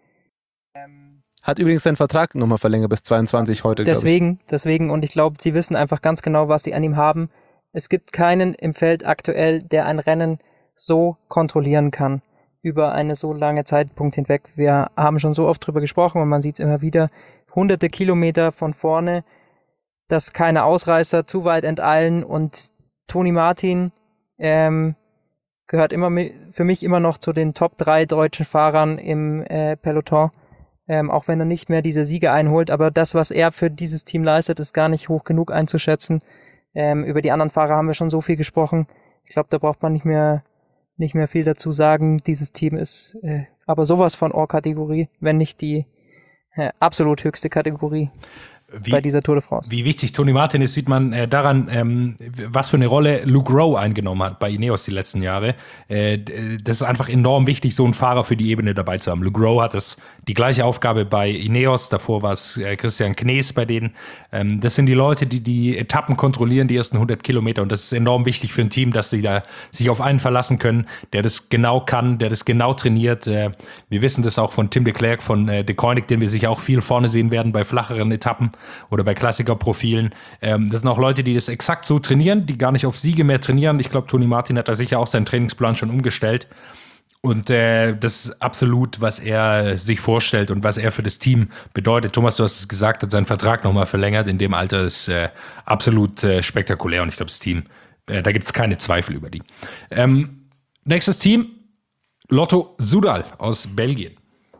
Ähm, hat übrigens seinen Vertrag nochmal verlängert bis zweiundzwanzig heute, glaube ich. Deswegen, deswegen und ich glaube, sie wissen einfach ganz genau, was sie an ihm haben. Es gibt keinen im Feld aktuell, der ein Rennen so kontrollieren kann über eine so lange Zeitpunkt hinweg. Wir haben schon so oft drüber gesprochen und man sieht es immer wieder. Hunderte Kilometer von vorne, dass keine Ausreißer zu weit enteilen und Tony Martin ähm, gehört immer für mich immer noch zu den Top drei deutschen Fahrern im äh, Peloton, ähm, auch wenn er nicht mehr diese Siege einholt, aber das, was er für dieses Team leistet, ist gar nicht hoch genug einzuschätzen. Ähm, über die anderen Fahrer haben wir schon so viel gesprochen. Ich glaube, da braucht man nicht mehr nicht mehr viel dazu sagen. Dieses Team ist äh, aber sowas von Or-Kategorie, wenn nicht die äh, absolut höchste Kategorie Wie, bei dieser Tour de France. Wie wichtig Tony Martin ist, sieht man äh, daran, ähm, was für eine Rolle Luke Rowe eingenommen hat bei Ineos die letzten Jahre. Äh, das ist einfach enorm wichtig, so einen Fahrer für die Ebene dabei zu haben. Luke Rowe hat das, die gleiche Aufgabe bei Ineos, davor war es äh, Christian Knees bei denen. Ähm, das sind die Leute, die die Etappen kontrollieren, die ersten hundert Kilometer. Und das ist enorm wichtig für ein Team, dass sie da sich auf einen verlassen können, der das genau kann, der das genau trainiert. Äh, wir wissen das auch von Tim de Klerk, von äh, De Koenig, den wir sicher auch viel vorne sehen werden bei flacheren Etappen oder bei Klassikerprofilen. Ähm, das sind auch Leute, die das exakt so trainieren, die gar nicht auf Siege mehr trainieren. Ich glaube, Tony Martin hat da sicher auch seinen Trainingsplan schon umgestellt. Und äh, das ist absolut, was er sich vorstellt und was er für das Team bedeutet. Thomas, du hast es gesagt, hat seinen Vertrag nochmal verlängert. In dem Alter ist äh, absolut äh, spektakulär. Und ich glaube, das Team, äh, da gibt es keine Zweifel über die. Ähm, nächstes Team, Lotto Soudal aus Belgien.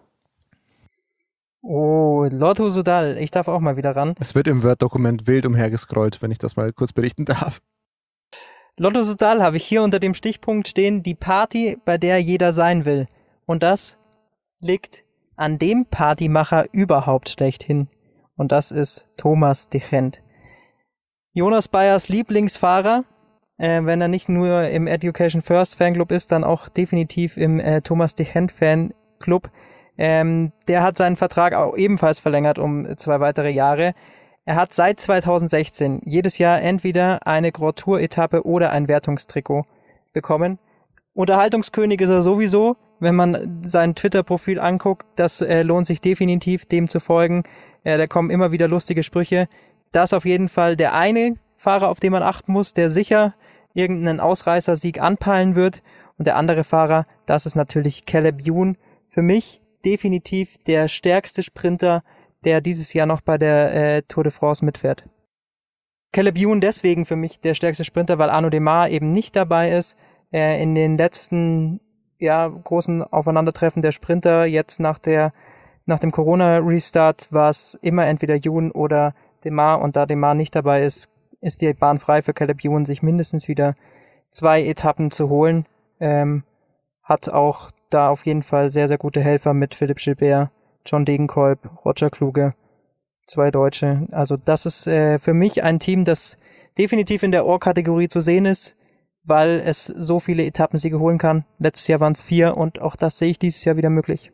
Oh, Lotto Soudal. Ich darf auch mal wieder ran. Es wird im Word-Dokument wild umhergescrollt, wenn ich das mal kurz berichten darf. Lotto Soudal habe ich hier unter dem Stichpunkt stehen, die Party, bei der jeder sein will. Und das liegt an dem Partymacher überhaupt schlechthin. Und das ist Thomas de Gendt. Jonas Bayers Lieblingsfahrer, äh, wenn er nicht nur im Education First Fanclub ist, dann auch definitiv im äh, Thomas de Gendt Fanclub. Ähm, der hat seinen Vertrag auch ebenfalls verlängert um zwei weitere Jahre. Er hat seit zweitausendsechzehn jedes Jahr entweder eine Grand Tour-Etappe oder ein Wertungstrikot bekommen. Unterhaltungskönig ist er sowieso, wenn man sein Twitter-Profil anguckt. Das äh, lohnt sich definitiv, dem zu folgen. Äh, da kommen immer wieder lustige Sprüche. Das ist auf jeden Fall der eine Fahrer, auf den man achten muss, der sicher irgendeinen Ausreißersieg anpeilen wird. Und der andere Fahrer, das ist natürlich Caleb Ewan. Für mich definitiv der stärkste Sprinter, der dieses Jahr noch bei der äh, Tour de France mitfährt. Caleb Ewan deswegen für mich der stärkste Sprinter, weil Arnaud Démare eben nicht dabei ist. Äh, in den letzten ja, großen Aufeinandertreffen der Sprinter, jetzt nach der nach dem Corona-Restart, war es immer entweder Ewan oder Démare, und da Démare nicht dabei ist, ist die Bahn frei für Caleb Ewan, sich mindestens wieder zwei Etappen zu holen. Ähm, hat auch da auf jeden Fall sehr, sehr gute Helfer mit Philipp Gilbert, John Degenkolb, Roger Kluge, zwei Deutsche. Also das ist äh, für mich ein Team, das definitiv in der Ohr-Kategorie zu sehen ist, weil es so viele Etappensiege holen kann. Letztes Jahr waren es vier und auch das sehe ich dieses Jahr wieder möglich.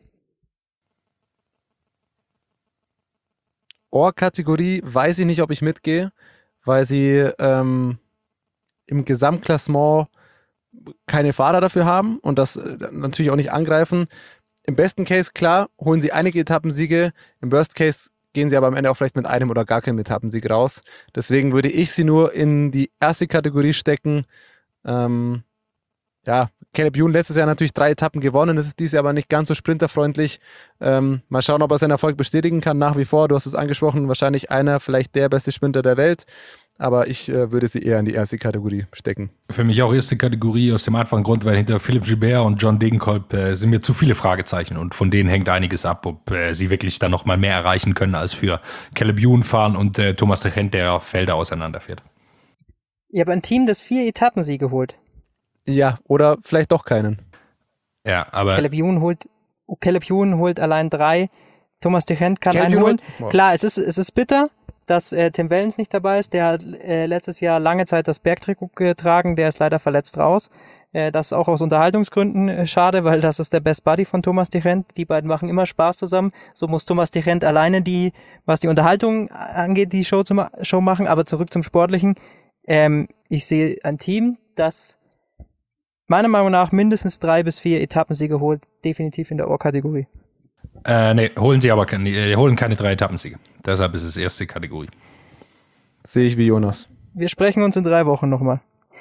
Ohr-Kategorie weiß ich nicht, ob ich mitgehe, weil sie ähm, im Gesamtklassement keine Fahrer dafür haben und das äh, natürlich auch nicht angreifen. Im besten Case, klar, holen sie einige Etappensiege. Im Worst Case gehen sie aber am Ende auch vielleicht mit einem oder gar keinem Etappensieg raus. Deswegen würde ich sie nur in die erste Kategorie stecken. Ähm, ja, Caleb Ewan letztes Jahr natürlich drei Etappen gewonnen. Das ist dieses Jahr aber nicht ganz so sprinterfreundlich. Ähm, mal schauen, ob er seinen Erfolg bestätigen kann. Nach wie vor, du hast es angesprochen, wahrscheinlich einer, vielleicht der beste Sprinter der Welt. Aber ich äh, würde sie eher in die erste Kategorie stecken. Für mich auch erste Kategorie aus dem einfachen Grund, weil hinter Philipp Gilbert und John Degenkolb äh, sind mir zu viele Fragezeichen und von denen hängt einiges ab, ob äh, sie wirklich dann nochmal mehr erreichen können als für Caleb Ewan fahren und äh, Thomas de Gendt, der Felder auseinanderfährt. Ihr habt ein Team, das vier Etappensiege holt. Ja, oder vielleicht doch keinen. Ja, aber Caleb Ewan holt, Caleb Ewan holt allein drei. Thomas de Gendt kann Caleb einen Ewan holen. holt- Klar, es ist, es ist bitter, dass äh, Tim Wellens nicht dabei ist. Der hat äh, letztes Jahr lange Zeit das Bergtrikot getragen. Der ist leider verletzt raus. Äh, das ist auch aus Unterhaltungsgründen äh, schade, weil das ist der Best Buddy von Thomas de Gendt. Die beiden machen immer Spaß zusammen. So muss Thomas de Gendt alleine die, was die Unterhaltung angeht, die Show, zu ma- Show machen. Aber zurück zum Sportlichen. Ähm, ich sehe ein Team, das meiner Meinung nach mindestens drei bis vier Etappensiege holt. Definitiv in der Ohr-Kategorie. äh, nee, holen sie aber keine, äh, holen keine drei Etappensiege. Deshalb ist es erste Kategorie. Sehe ich wie Jonas. Wir sprechen uns in drei Wochen nochmal.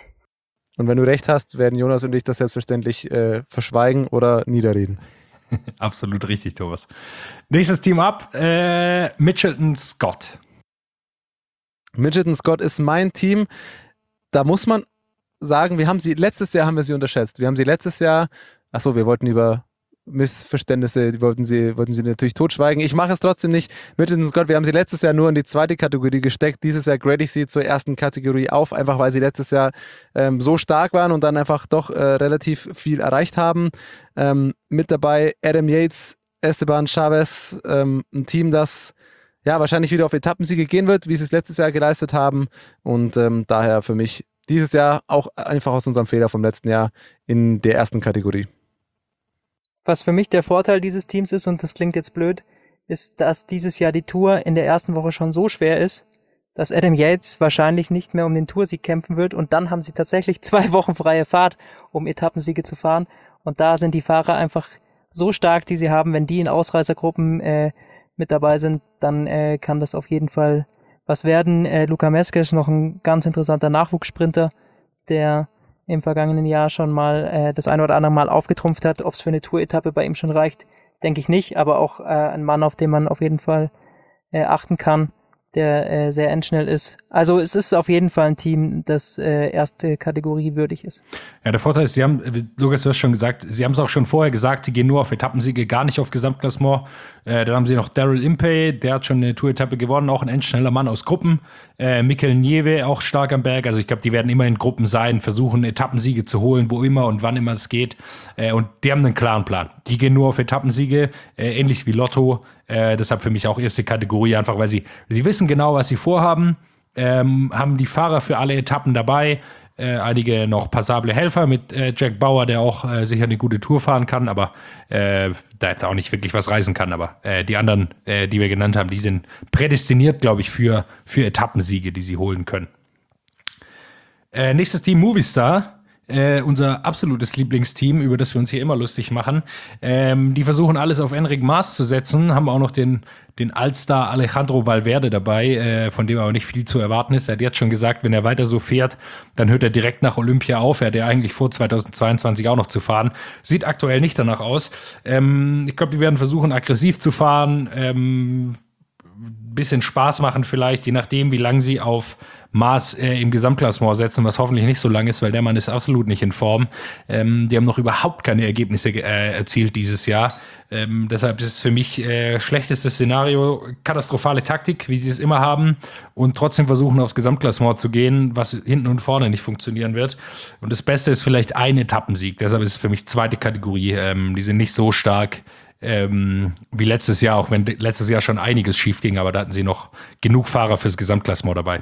Und wenn du recht hast, werden Jonas und ich das selbstverständlich äh, verschweigen oder niederreden. Absolut richtig, Thomas. Nächstes Team ab, äh, Mitchelton Scott. Mitchelton Scott ist mein Team. Da muss man sagen, wir haben sie, letztes Jahr haben wir sie unterschätzt. Wir haben sie letztes Jahr, achso, wir wollten über Missverständnisse, die wollten sie, wollten sie natürlich totschweigen. Ich mache es trotzdem nicht. Mitchelton Scott, wir haben sie letztes Jahr nur in die zweite Kategorie gesteckt. Dieses Jahr grade ich sie zur ersten Kategorie auf, einfach weil sie letztes Jahr ähm, so stark waren und dann einfach doch äh, relativ viel erreicht haben. Ähm, mit dabei Adam Yates, Esteban Chavez, ähm, ein Team, das ja wahrscheinlich wieder auf Etappensiege gehen wird, wie sie es letztes Jahr geleistet haben. Und ähm, daher für mich dieses Jahr auch einfach aus unserem Fehler vom letzten Jahr in der ersten Kategorie. Was für mich der Vorteil dieses Teams ist, und das klingt jetzt blöd, ist, dass dieses Jahr die Tour in der ersten Woche schon so schwer ist, dass Adam Yates wahrscheinlich nicht mehr um den Toursieg kämpfen wird, und dann haben sie tatsächlich zwei Wochen freie Fahrt, um Etappensiege zu fahren, und da sind die Fahrer einfach so stark, die sie haben. Wenn die in Ausreißergruppen äh, mit dabei sind, dann äh, kann das auf jeden Fall was werden. Äh, Luka Meskes, noch ein ganz interessanter Nachwuchssprinter, der im vergangenen Jahr schon mal äh, das eine oder andere Mal aufgetrumpft hat. Ob es für eine Tour-Etappe bei ihm schon reicht, denke ich nicht, aber auch äh, ein Mann, auf den man auf jeden Fall äh, achten kann, der äh, sehr endschnell ist. Also es ist auf jeden Fall ein Team, das äh, erste Kategorie würdig ist. Ja, der Vorteil ist, Sie haben, Lukas, du hast schon gesagt, Sie haben es auch schon vorher gesagt, Sie gehen nur auf Etappensiege, gar nicht auf Gesamtklassement. Äh, dann haben Sie noch Daryl Impey, der hat schon eine Tour-Etappe gewonnen, auch ein endschneller Mann aus Gruppen. Äh, Mikel Nieve, auch stark am Berg. Also ich glaube, die werden immer in Gruppen sein, versuchen Etappensiege zu holen, wo immer und wann immer es geht. Äh, und die haben einen klaren Plan. Die gehen nur auf Etappensiege, äh, ähnlich wie Lotto. Äh, deshalb für mich auch erste Kategorie, einfach weil sie, sie wissen genau, was sie vorhaben, ähm, haben die Fahrer für alle Etappen dabei, äh, einige noch passable Helfer mit äh, Jack Bauer, der auch äh, sicher eine gute Tour fahren kann, aber äh, da jetzt auch nicht wirklich was reisen kann, aber äh, die anderen, äh, die wir genannt haben, die sind prädestiniert, glaube ich, für, für Etappensiege, die sie holen können. Äh, nächstes Team, Movistar. Äh, unser absolutes Lieblingsteam, über das wir uns hier immer lustig machen. Ähm, die versuchen alles auf Enric Mas zu setzen, haben auch noch den, den Allstar Alejandro Valverde dabei, äh, von dem aber nicht viel zu erwarten ist. Er hat jetzt schon gesagt, wenn er weiter so fährt, dann hört er direkt nach Olympia auf. Er hat ja eigentlich vor zweitausendzweiundzwanzig auch noch zu fahren. Sieht aktuell nicht danach aus. Ähm, ich glaube, die werden versuchen, aggressiv zu fahren, ähm, bisschen Spaß machen vielleicht, je nachdem, wie lange sie auf Maas äh, im Gesamtklassement setzen, was hoffentlich nicht so lang ist, weil der Mann ist absolut nicht in Form. Ähm, die haben noch überhaupt keine Ergebnisse äh, erzielt dieses Jahr. Ähm, deshalb ist es für mich äh, schlechtestes Szenario, katastrophale Taktik, wie sie es immer haben, und trotzdem versuchen, aufs Gesamtklassement zu gehen, was hinten und vorne nicht funktionieren wird. Und das Beste ist vielleicht ein Etappensieg. Deshalb ist es für mich zweite Kategorie. Ähm, die sind nicht so stark Ähm, wie letztes Jahr, auch wenn letztes Jahr schon einiges schief ging, aber da hatten sie noch genug Fahrer fürs Gesamtklassement dabei.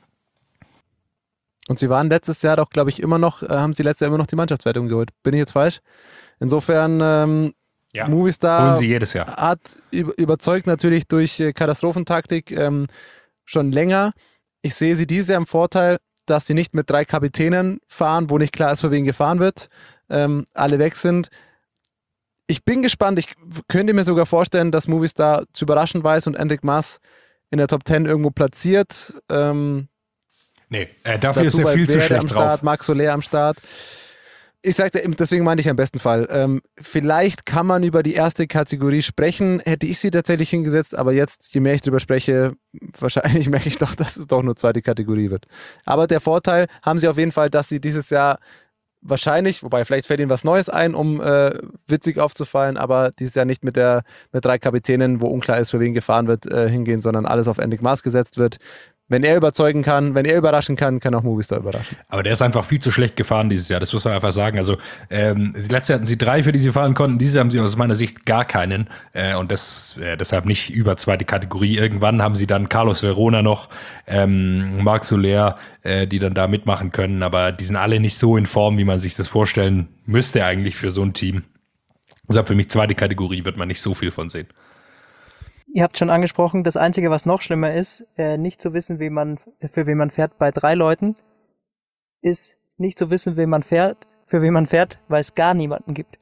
Und sie waren letztes Jahr doch, glaube ich, immer noch, äh, haben sie letztes Jahr immer noch die Mannschaftswertung geholt. Bin ich jetzt falsch? Insofern, ähm, ja, Movistar holen sie jedes Jahr. Hat über, überzeugt natürlich durch äh, Katastrophentaktik ähm, schon länger. Ich sehe sie dieses Jahr im Vorteil, dass sie nicht mit drei Kapitänen fahren, wo nicht klar ist, für wen gefahren wird. Ähm, alle weg sind. Ich bin gespannt. Ich könnte mir sogar vorstellen, dass Movistar zu überraschen weiß und Enric Mas in der Top zehn irgendwo platziert. Ähm, nee, äh, dafür ist er viel zu schlecht am drauf. Start, Max Soler am Start. Ich sagte, deswegen meinte ich am besten Fall. Ähm, vielleicht kann man über die erste Kategorie sprechen. Hätte ich sie tatsächlich hingesetzt, aber jetzt, je mehr ich drüber spreche, wahrscheinlich merke ich doch, dass es doch nur zweite Kategorie wird. Aber der Vorteil haben sie auf jeden Fall, dass sie dieses Jahr wahrscheinlich, wobei vielleicht fällt ihnen was Neues ein, um äh, witzig aufzufallen, aber dieses Jahr nicht mit der mit drei Kapitänen, wo unklar ist, für wen gefahren wird, äh, hingehen, sondern alles auf Enric Mas gesetzt wird. Wenn er überzeugen kann, wenn er überraschen kann, kann auch Movistar überraschen. Aber der ist einfach viel zu schlecht gefahren dieses Jahr, das muss man einfach sagen. Also ähm, letztes Jahr hatten sie drei, für die sie fahren konnten, dieses Jahr haben sie aus meiner Sicht gar keinen äh, und das äh, deshalb nicht über zweite Kategorie. Irgendwann haben sie dann Carlos Verona noch, ähm, Marc Soler, äh, die dann da mitmachen können, aber die sind alle nicht so in Form, wie man sich das vorstellen müsste eigentlich für so ein Team. Deshalb für mich zweite Kategorie wird man nicht so viel von sehen. Ihr habt schon angesprochen, das Einzige, was noch schlimmer ist, äh, nicht zu wissen, wie man, für wen man fährt bei drei Leuten, ist nicht zu wissen, wen man fährt, für wen man fährt, weil es gar niemanden gibt.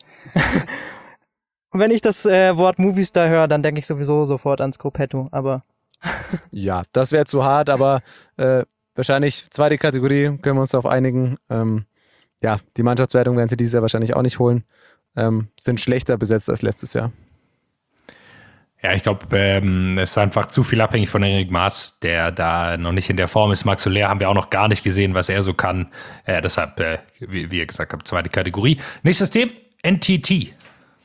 Und wenn ich das äh, Wort Movistar höre, dann denke ich sowieso sofort ans Gruppetto, aber ja, das wäre zu hart, aber äh, wahrscheinlich zweite Kategorie, können wir uns darauf einigen. Ähm, ja, die Mannschaftswertung werden sie dieses Jahr wahrscheinlich auch nicht holen. Ähm, sind schlechter besetzt als letztes Jahr. Ja, ich glaube, ähm, es ist einfach zu viel abhängig von Enric Mas, der da noch nicht in der Form ist. Max Soler haben wir auch noch gar nicht gesehen, was er so kann. Äh, deshalb, äh, wie, wie ihr gesagt habt, zweite Kategorie. Nächstes Team, N T T.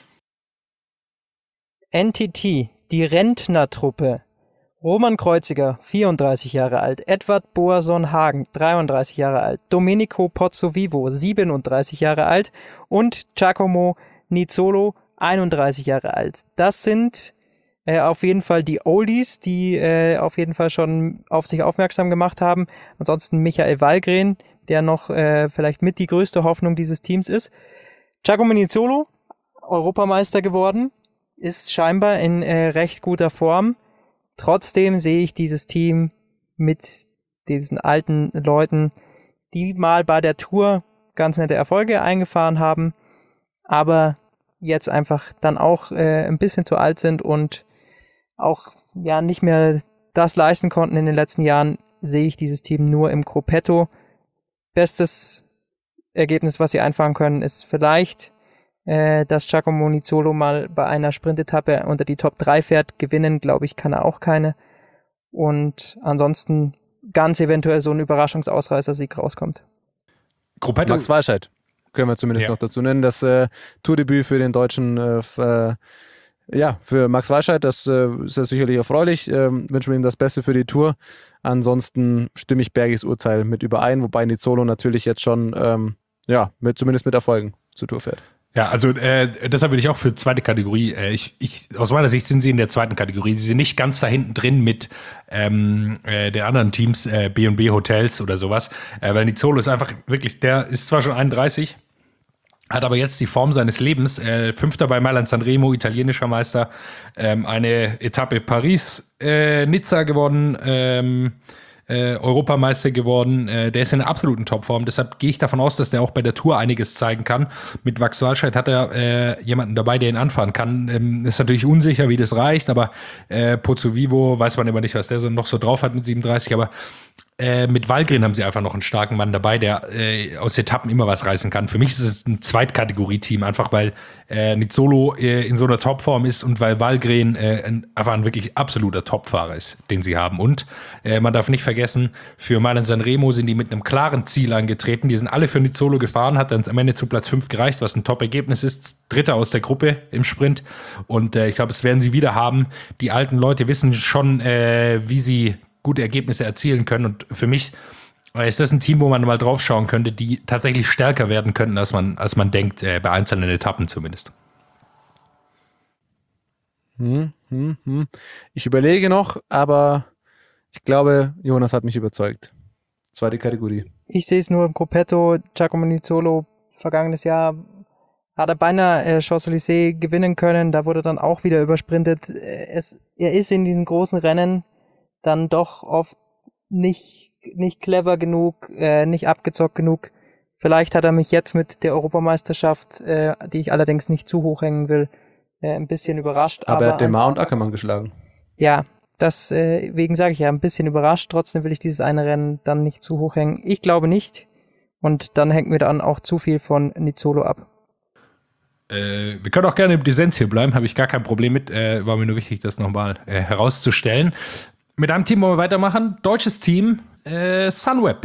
N T T, die Rentnertruppe. Roman Kreuziger, vierunddreißig Jahre alt. Edward Boasson-Hagen, dreiunddreißig Jahre alt. Domenico Pozzovivo, siebenunddreißig Jahre alt. Und Giacomo Nizzolo, einunddreißig Jahre alt. Das sind Äh, auf jeden Fall die Oldies, die äh, auf jeden Fall schon auf sich aufmerksam gemacht haben. Ansonsten Michael Wallgren, der noch äh, vielleicht mit die größte Hoffnung dieses Teams ist. Giacomo Nizzolo, Europameister geworden, ist scheinbar in äh, recht guter Form. Trotzdem sehe ich dieses Team mit diesen alten Leuten, die mal bei der Tour ganz nette Erfolge eingefahren haben, aber jetzt einfach dann auch äh, ein bisschen zu alt sind und auch ja nicht mehr das leisten konnten in den letzten Jahren, sehe ich dieses Team nur im Gruppetto. Bestes Ergebnis, was sie einfahren können, ist vielleicht, äh, dass Giacomo Nizzolo mal bei einer Sprintetappe unter die Top drei fährt. Gewinnen, glaube ich, kann er auch keine. Und ansonsten ganz eventuell so ein Überraschungsausreißer-Sieg rauskommt. Gruppetto, Max Walscheid können wir zumindest Ja. noch dazu nennen. Das äh, Tourdebüt für den Deutschen, äh, f- äh, ja, für Max Walscheid, das äh, ist ja sicherlich erfreulich. Ähm, wünschen wir ihm das Beste für die Tour. Ansonsten stimme ich Bergis Urteil mit überein, wobei Nizzolo natürlich jetzt schon, ähm, ja, mit, zumindest mit Erfolgen zur Tour fährt. Ja, also äh, deshalb würde ich auch für zweite Kategorie, äh, ich, ich, aus meiner Sicht sind sie in der zweiten Kategorie. Sie sind nicht ganz da hinten drin mit ähm, äh, den anderen Teams, äh, B und B Hotels oder sowas, äh, weil Nizzolo ist einfach wirklich, der ist zwar schon einunddreißig, hat aber jetzt die Form seines Lebens. Äh, Fünfter bei Mailand Sanremo, italienischer Meister, ähm, eine Etappe Paris, äh, Nizza gewonnen, ähm, Äh, Europameister geworden, äh, der ist in einer absoluten Topform, deshalb gehe ich davon aus, dass der auch bei der Tour einiges zeigen kann. Mit Max Walscheid hat er äh, jemanden dabei, der ihn anfahren kann. Ähm, ist natürlich unsicher, wie das reicht, aber äh, Pozzovivo weiß man immer nicht, was der so noch so drauf hat mit siebenunddreißig, aber äh, mit Valgren haben sie einfach noch einen starken Mann dabei, der äh, aus Etappen immer was reißen kann. Für mich ist es ein Zweitkategorie-Team, einfach weil äh, Nizzolo äh, in so einer Topform ist und weil Valgren äh, ein, einfach ein wirklich absoluter Topfahrer ist, den sie haben. Und äh, man darf nicht vergessen, für Mailand Sanremo sind die mit einem klaren Ziel angetreten. Die sind alle für Nizzolo gefahren, hat dann am Ende zu Platz fünf gereicht, was ein Top-Ergebnis ist. Dritter aus der Gruppe im Sprint. Und äh, ich glaube, das werden sie wieder haben. Die alten Leute wissen schon, äh, wie sie gute Ergebnisse erzielen können. Und für mich ist das ein Team, wo man mal drauf schauen könnte, die tatsächlich stärker werden könnten, als man, als man denkt, äh, bei einzelnen Etappen zumindest. Hm, hm, hm. Ich überlege noch, aber ich glaube, Jonas hat mich überzeugt. Zweite Kategorie. Ich sehe es nur im Gruppetto. Giacomo Nizzolo vergangenes Jahr hat er beinahe äh, Champs-Élysées gewinnen können. Da wurde dann auch wieder übersprintet. Äh, Es, er ist in diesen großen Rennen dann doch oft nicht, nicht clever genug, äh, nicht abgezockt genug. Vielleicht hat er mich jetzt mit der Europameisterschaft, äh, die ich allerdings nicht zu hoch hängen will, äh, ein bisschen überrascht. Aber, Aber er hat Demar als- und Ackermann geschlagen. Ja, das, äh, wegen sage ich ja, ein bisschen überrascht. Trotzdem will ich dieses eine Rennen dann nicht zu hoch hängen. Ich glaube nicht. Und dann hängt mir dann auch zu viel von Nizzolo ab. Äh, wir können auch gerne im Dissens hier bleiben, habe ich gar kein Problem mit. Äh, war mir nur wichtig, das nochmal äh, herauszustellen. Mit einem Team wollen wir weitermachen. Deutsches Team, äh, Sunweb.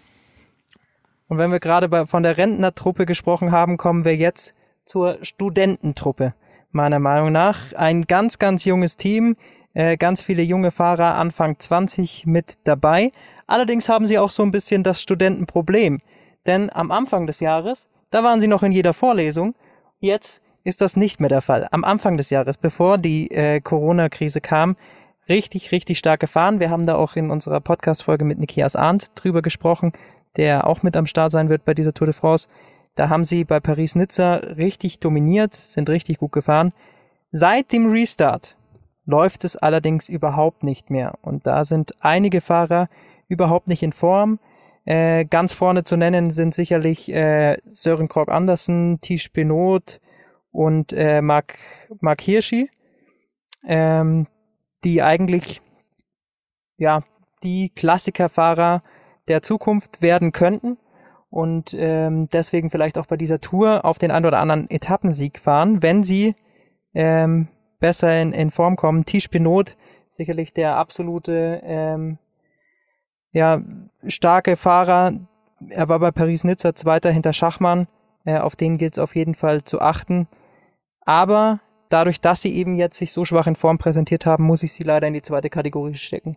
Und wenn wir gerade bei, von der Rentnertruppe gesprochen haben, kommen wir jetzt zur Studententruppe. Meiner Meinung nach ein ganz, ganz junges Team, äh, ganz viele junge Fahrer, Anfang zwanzig mit dabei. Allerdings haben sie auch so ein bisschen das Studentenproblem. Denn am Anfang des Jahres, da waren sie noch in jeder Vorlesung. Jetzt ist das nicht mehr der Fall. Am Anfang des Jahres, bevor die äh, Corona-Krise kam, richtig, richtig stark gefahren. Wir haben da auch in unserer Podcast-Folge mit Nikias Arndt drüber gesprochen, der auch mit am Start sein wird bei dieser Tour de France. Da haben sie bei Paris-Nizza richtig dominiert, sind richtig gut gefahren. Seit dem Restart läuft es allerdings überhaupt nicht mehr. Und da sind einige Fahrer überhaupt nicht in Form. Äh, ganz vorne zu nennen sind sicherlich äh, Søren Krogh Andersen, Tish Benoot und äh, Marc, Marc Hirschi, ähm, die eigentlich ja die Klassikerfahrer der Zukunft werden könnten und ähm, deswegen vielleicht auch bei dieser Tour auf den ein oder anderen Etappensieg fahren, wenn sie ähm, besser in, in Form kommen. Tish Benoot, sicherlich der absolute ähm, ja, starke Fahrer. Er war bei Paris-Nizza Zweiter hinter Schachmann. Äh, auf den gilt es auf jeden Fall zu achten. Aber dadurch, dass sie eben jetzt sich so schwach in Form präsentiert haben, muss ich sie leider in die zweite Kategorie stecken.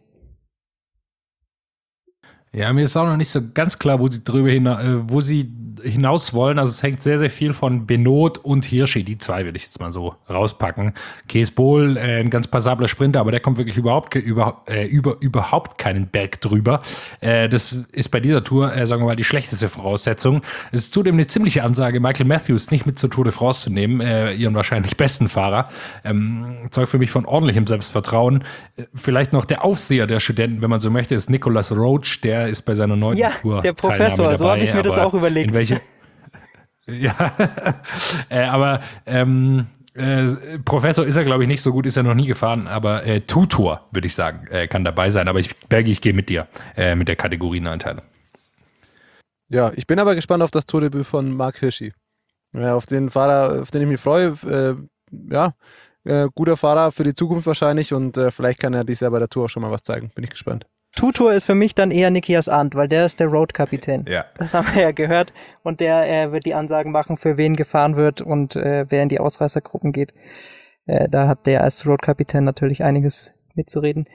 Ja, mir ist auch noch nicht so ganz klar, wo sie drüber hina- äh, wo sie hinaus wollen. Also es hängt sehr, sehr viel von Benoot und Hirschi. Die zwei will ich jetzt mal so rauspacken. Kees Bol, äh, ein ganz passabler Sprinter, aber der kommt wirklich überhaupt, ge- über, äh, über überhaupt keinen Berg drüber. Äh, das ist bei dieser Tour, äh, sagen wir mal, die schlechteste Voraussetzung. Es ist zudem eine ziemliche Ansage, Michael Matthews nicht mit zur Tour de France zu nehmen, äh, ihren wahrscheinlich besten Fahrer. Ähm, zeugt für mich von ordentlichem Selbstvertrauen. Äh, vielleicht noch der Aufseher der Studenten, wenn man so möchte, ist Nicolas Roach, der ist bei seiner neuen Ja, Tour der Professor, dabei, so habe ich mir das aber auch überlegt. In welche, ja, äh, aber ähm, äh, Professor ist er, glaube ich, nicht so gut, ist er noch nie gefahren, aber äh, Tutor, würde ich sagen, äh, kann dabei sein. Aber ich, Bergi, ich gehe mit dir, äh, mit der Kategorieneinteilung. Ja, ich bin aber gespannt auf das Tourdebüt von Marc Hirschi. Ja, auf den Fahrer, auf den ich mich freue. Äh, ja, äh, guter Fahrer für die Zukunft wahrscheinlich und äh, vielleicht kann er dies Jahr bei der Tour auch schon mal was zeigen. Bin ich gespannt. Tutor ist für mich dann eher Nikias Arndt, weil der ist der Road-Kapitän. Ja. Das haben wir ja gehört. Und der äh, wird die Ansagen machen, für wen gefahren wird und äh, wer in die Ausreißergruppen geht. Äh, da hat der als Road-Kapitän natürlich einiges mitzureden.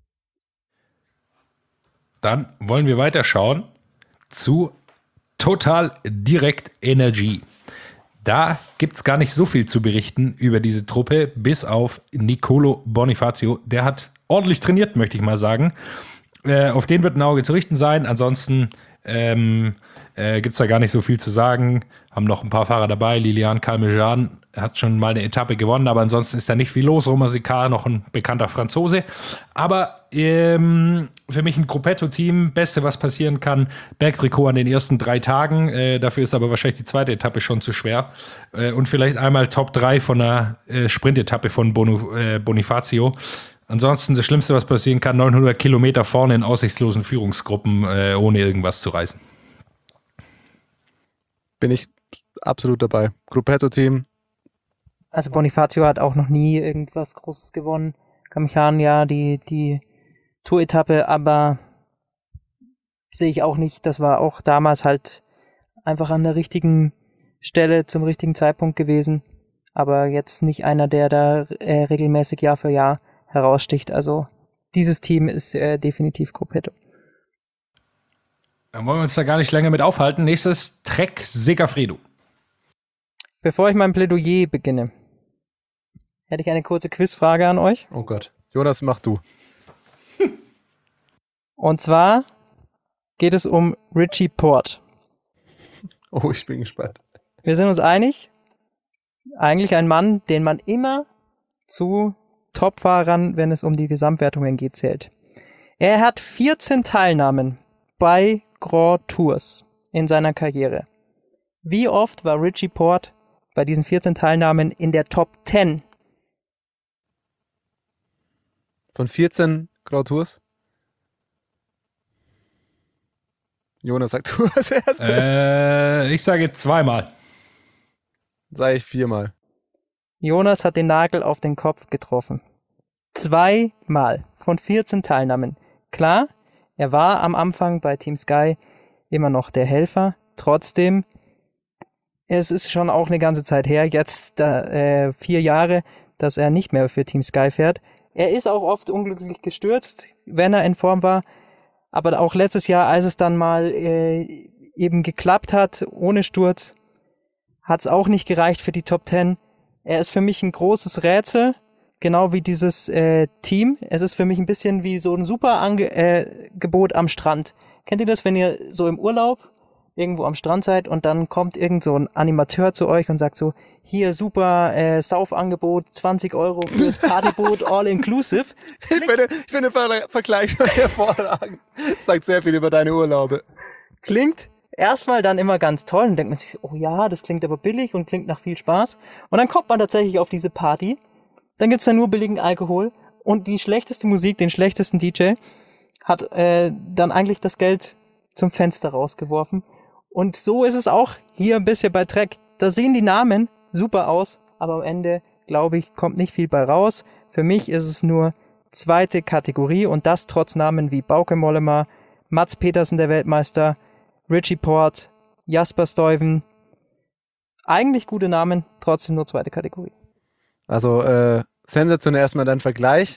Dann wollen wir weiterschauen zu Total Direct Energy. Da gibt es gar nicht so viel zu berichten über diese Truppe, bis auf Nicolo Bonifacio. Der hat ordentlich trainiert, möchte ich mal sagen. Äh, auf den wird ein Auge zu richten sein. Ansonsten ähm, äh, gibt es da gar nicht so viel zu sagen. Haben noch ein paar Fahrer dabei. Lilian Calmejean hat schon mal eine Etappe gewonnen, aber ansonsten ist da nicht viel los. Romain Sicard, noch ein bekannter Franzose. Aber ähm, für mich ein Gruppetto-Team. Beste, was passieren kann, Bergtrikot an den ersten drei Tagen. Äh, dafür ist aber wahrscheinlich die zweite Etappe schon zu schwer. Äh, und vielleicht einmal Top drei von einer äh, Sprintetappe von Bono, äh, Bonifacio. Ansonsten das Schlimmste, was passieren kann, neunhundert Kilometer vorne in aussichtslosen Führungsgruppen, äh, ohne irgendwas zu reißen. Bin ich absolut dabei. Gruppetto-Team. Also Bonifacio hat auch noch nie irgendwas Großes gewonnen. Calmejean ja die, die Tour-Etappe, aber sehe ich auch nicht. Das war auch damals halt einfach an der richtigen Stelle zum richtigen Zeitpunkt gewesen. Aber jetzt nicht einer, der da äh, regelmäßig Jahr für Jahr heraussticht. Also dieses Team ist äh, definitiv Gruppetto. Dann wollen wir uns da gar nicht länger mit aufhalten. Nächstes Trek Segafredo. Bevor ich mein Plädoyer beginne, hätte ich eine kurze Quizfrage an euch. Oh Gott. Jonas, mach du. Und zwar geht es um Richie Porte. Oh, ich bin gespannt. Wir sind uns einig, eigentlich ein Mann, den man immer zu Topfahrern, wenn es um die Gesamtwertungen geht, zählt. Er hat vierzehn Teilnahmen bei Grand Tours in seiner Karriere. Wie oft war Richie Porte bei diesen vierzehn Teilnahmen in der Top zehn? Von vierzehn Grand Tours? Jonas, sag du als erstes. Äh, ich sage zweimal. Sag ich viermal. Jonas hat den Nagel auf den Kopf getroffen. Zweimal von vierzehn Teilnahmen. Klar, er war am Anfang bei Team Sky immer noch der Helfer. Trotzdem, es ist schon auch eine ganze Zeit her, jetzt da, äh, vier Jahre, dass er nicht mehr für Team Sky fährt. Er ist auch oft unglücklich gestürzt, wenn er in Form war. Aber auch letztes Jahr, als es dann mal äh, eben geklappt hat, ohne Sturz, hat es auch nicht gereicht für die Top zehn. Er ist für mich ein großes Rätsel, genau wie dieses äh, Team. Es ist für mich ein bisschen wie so ein super Ange- äh, Gebot am Strand. Kennt ihr das, wenn ihr so im Urlaub irgendwo am Strand seid und dann kommt irgend so ein Animateur zu euch und sagt so, hier super äh, Saufangebot, zwanzig Euro fürs Partyboot, all inclusive. Ich finde, ich finde den Ver- Vergleich hervorragend. Das sagt sehr viel über deine Urlaube. Klingt erstmal dann immer ganz toll und denkt man sich, oh ja, das klingt aber billig und klingt nach viel Spaß. Und dann kommt man tatsächlich auf diese Party, dann gibt's da nur billigen Alkohol und die schlechteste Musik, den schlechtesten D J, hat äh, dann eigentlich das Geld zum Fenster rausgeworfen. Und so ist es auch hier ein bisschen bei Trek. Da sehen die Namen super aus, aber am Ende, glaube ich, kommt nicht viel bei raus. Für mich ist es nur zweite Kategorie und das trotz Namen wie Bauke Mollema, Mats Petersen, der Weltmeister, Richie Porte, Jasper Stuyven. Eigentlich gute Namen, trotzdem nur zweite Kategorie. Also, äh, sensationell erstmal dein Vergleich.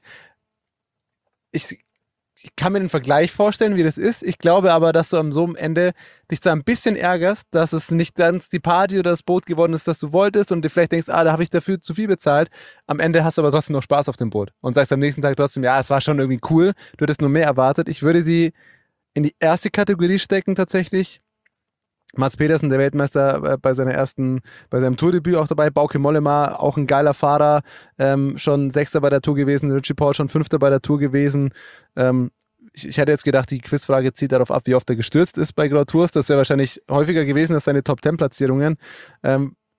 Ich, ich kann mir den Vergleich vorstellen, wie das ist. Ich glaube aber, dass du am so am Ende dich da ein bisschen ärgerst, dass es nicht ganz die Party oder das Boot geworden ist, das du wolltest und dir vielleicht denkst, ah, da habe ich dafür zu viel bezahlt. Am Ende hast du aber trotzdem noch Spaß auf dem Boot und sagst am nächsten Tag trotzdem, ja, es war schon irgendwie cool, du hättest nur mehr erwartet. Ich würde sie in die erste Kategorie stecken tatsächlich. Mats Petersen, der Weltmeister, bei seiner ersten, bei seinem Tourdebüt auch dabei. Bauke Mollema, auch ein geiler Fahrer, ähm, schon Sechster bei der Tour gewesen. Richie Porte schon Fünfter bei der Tour gewesen. Ähm, ich, ich hätte jetzt gedacht, die Quizfrage zielt darauf ab, wie oft er gestürzt ist bei Grand Tours. Das wäre wahrscheinlich häufiger gewesen als seine Top zehn Platzierungen. Ähm,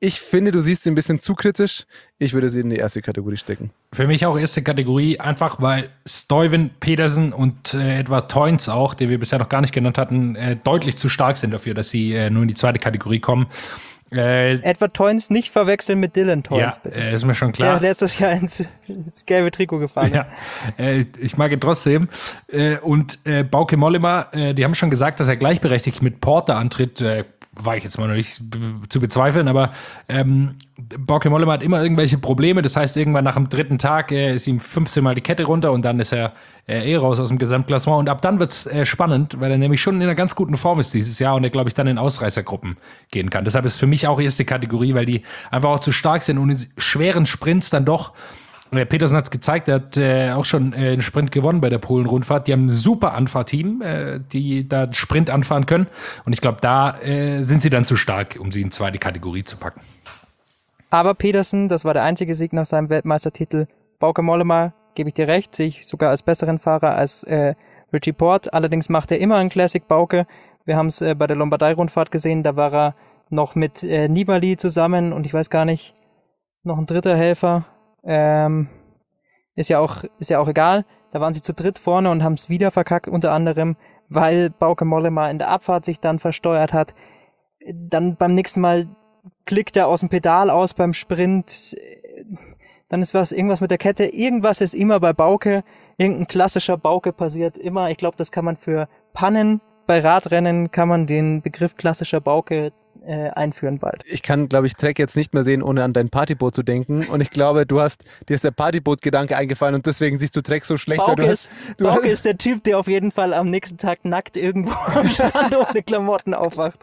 Ich finde, du siehst sie ein bisschen zu kritisch. Ich würde sie in die erste Kategorie stecken. Für mich auch erste Kategorie, einfach weil Stuyven, Pedersen und äh, Edward Toyns auch, den wir bisher noch gar nicht genannt hatten, äh, deutlich zu stark sind dafür, dass sie äh, nur in die zweite Kategorie kommen. Äh, Edward Toyns nicht verwechseln mit Dylan Toyns, ja, bitte. äh, ist mir schon klar. Der letztes Jahr ins, ins gelbe Trikot gefahren ist. Ja, äh, ich mag ihn trotzdem. Äh, und äh, Bauke Mollema, äh, die haben schon gesagt, dass er gleichberechtigt mit Porter antritt. Äh, war ich jetzt mal noch nicht be- zu bezweifeln, aber ähm, Bauke Mollema hat immer irgendwelche Probleme. Das heißt, irgendwann nach dem dritten Tag äh, ist ihm fünfzehn Mal die Kette runter und dann ist er äh, eh raus aus dem Gesamtklassement. Und ab dann wird's äh, spannend, weil er nämlich schon in einer ganz guten Form ist dieses Jahr und er, glaube ich, dann in Ausreißergruppen gehen kann. Deshalb ist für mich auch erste Kategorie, weil die einfach auch zu stark sind und in schweren Sprints dann doch. Petersen hat es gezeigt, er hat äh, auch schon äh, einen Sprint gewonnen bei der Polen-Rundfahrt. Die haben ein super Anfahrteam, äh, die da einen Sprint anfahren können. Und ich glaube, da äh, sind sie dann zu stark, um sie in zweite Kategorie zu packen. Aber Pedersen, das war der einzige Sieg nach seinem Weltmeistertitel. Bauke Mollema, gebe ich dir recht, sehe ich sogar als besseren Fahrer als äh, Richie Porte. Allerdings macht er immer einen Classic Bauke. Wir haben es äh, bei der Lombardei-Rundfahrt gesehen, da war er noch mit äh, Nibali zusammen und ich weiß gar nicht, noch ein dritter Helfer. Ähm, ist ja auch, ist ja auch egal. Da waren sie zu dritt vorne und haben es wieder verkackt, unter anderem, weil Bauke Mollema in der Abfahrt sich dann versteuert hat. Dann beim nächsten Mal klickt er aus dem Pedal aus beim Sprint. Dann ist was, irgendwas mit der Kette. Irgendwas ist immer bei Bauke. Irgendein klassischer Bauke passiert immer. Ich glaube, das kann man für Pannen bei Radrennen, kann man den Begriff klassischer Bauke äh, einführen bald. Ich kann, glaube ich, Trek jetzt nicht mehr sehen, ohne an dein Partyboot zu denken. Und ich glaube, du hast, dir ist der Partyboot-Gedanke eingefallen und deswegen siehst du Trek so schlecht. Bauke, weil du ist, hast, du Bauke hast, ist der Typ, der auf jeden Fall am nächsten Tag nackt irgendwo am Strand ohne Klamotten aufwacht.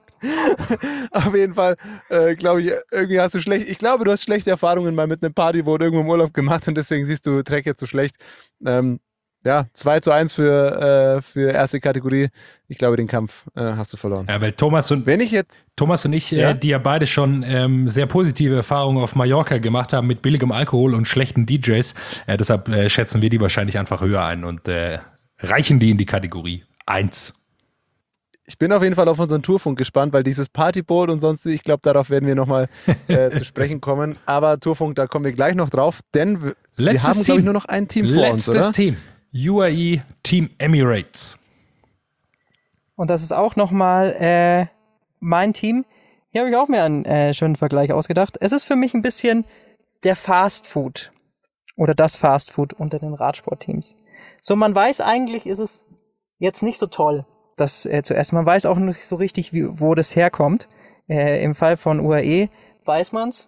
Auf jeden Fall, äh, glaube ich, irgendwie hast du schlecht, ich glaube, du hast schlechte Erfahrungen mal mit einem Partyboot irgendwo im Urlaub gemacht und deswegen siehst du Trek jetzt so schlecht. Ähm, ja, zwei zu eins für, äh, für erste Kategorie. Ich glaube, den Kampf äh, hast du verloren. Ja, weil Thomas und, Wenn ich jetzt, Thomas und ich, Ja? äh, die ja beide schon ähm, sehr positive Erfahrungen auf Mallorca gemacht haben mit billigem Alkohol und schlechten D Js, äh, deshalb äh, schätzen wir die wahrscheinlich einfach höher ein und äh, reichen die in die Kategorie eins. ich bin auf jeden Fall auf unseren Tourfunk gespannt, weil dieses Partyboot und sonst, ich glaube, darauf werden wir nochmal äh, zu sprechen kommen. Aber Tourfunk, da kommen wir gleich noch drauf, denn wir, wir Letztes haben, glaube Team. ich, nur noch ein Team vor uns, Letztes oder? Team. U A E Team Emirates. Und das ist auch nochmal äh, mein Team. Hier habe ich auch mir einen äh, schönen Vergleich ausgedacht. Es ist für mich ein bisschen der Fast Food oder das Fast Food unter den Radsportteams. So, man weiß eigentlich, ist es jetzt nicht so toll, das äh, zu essen. Man weiß auch nicht so richtig, wie, wo das herkommt. Äh, Im Fall von U A E weiß man's.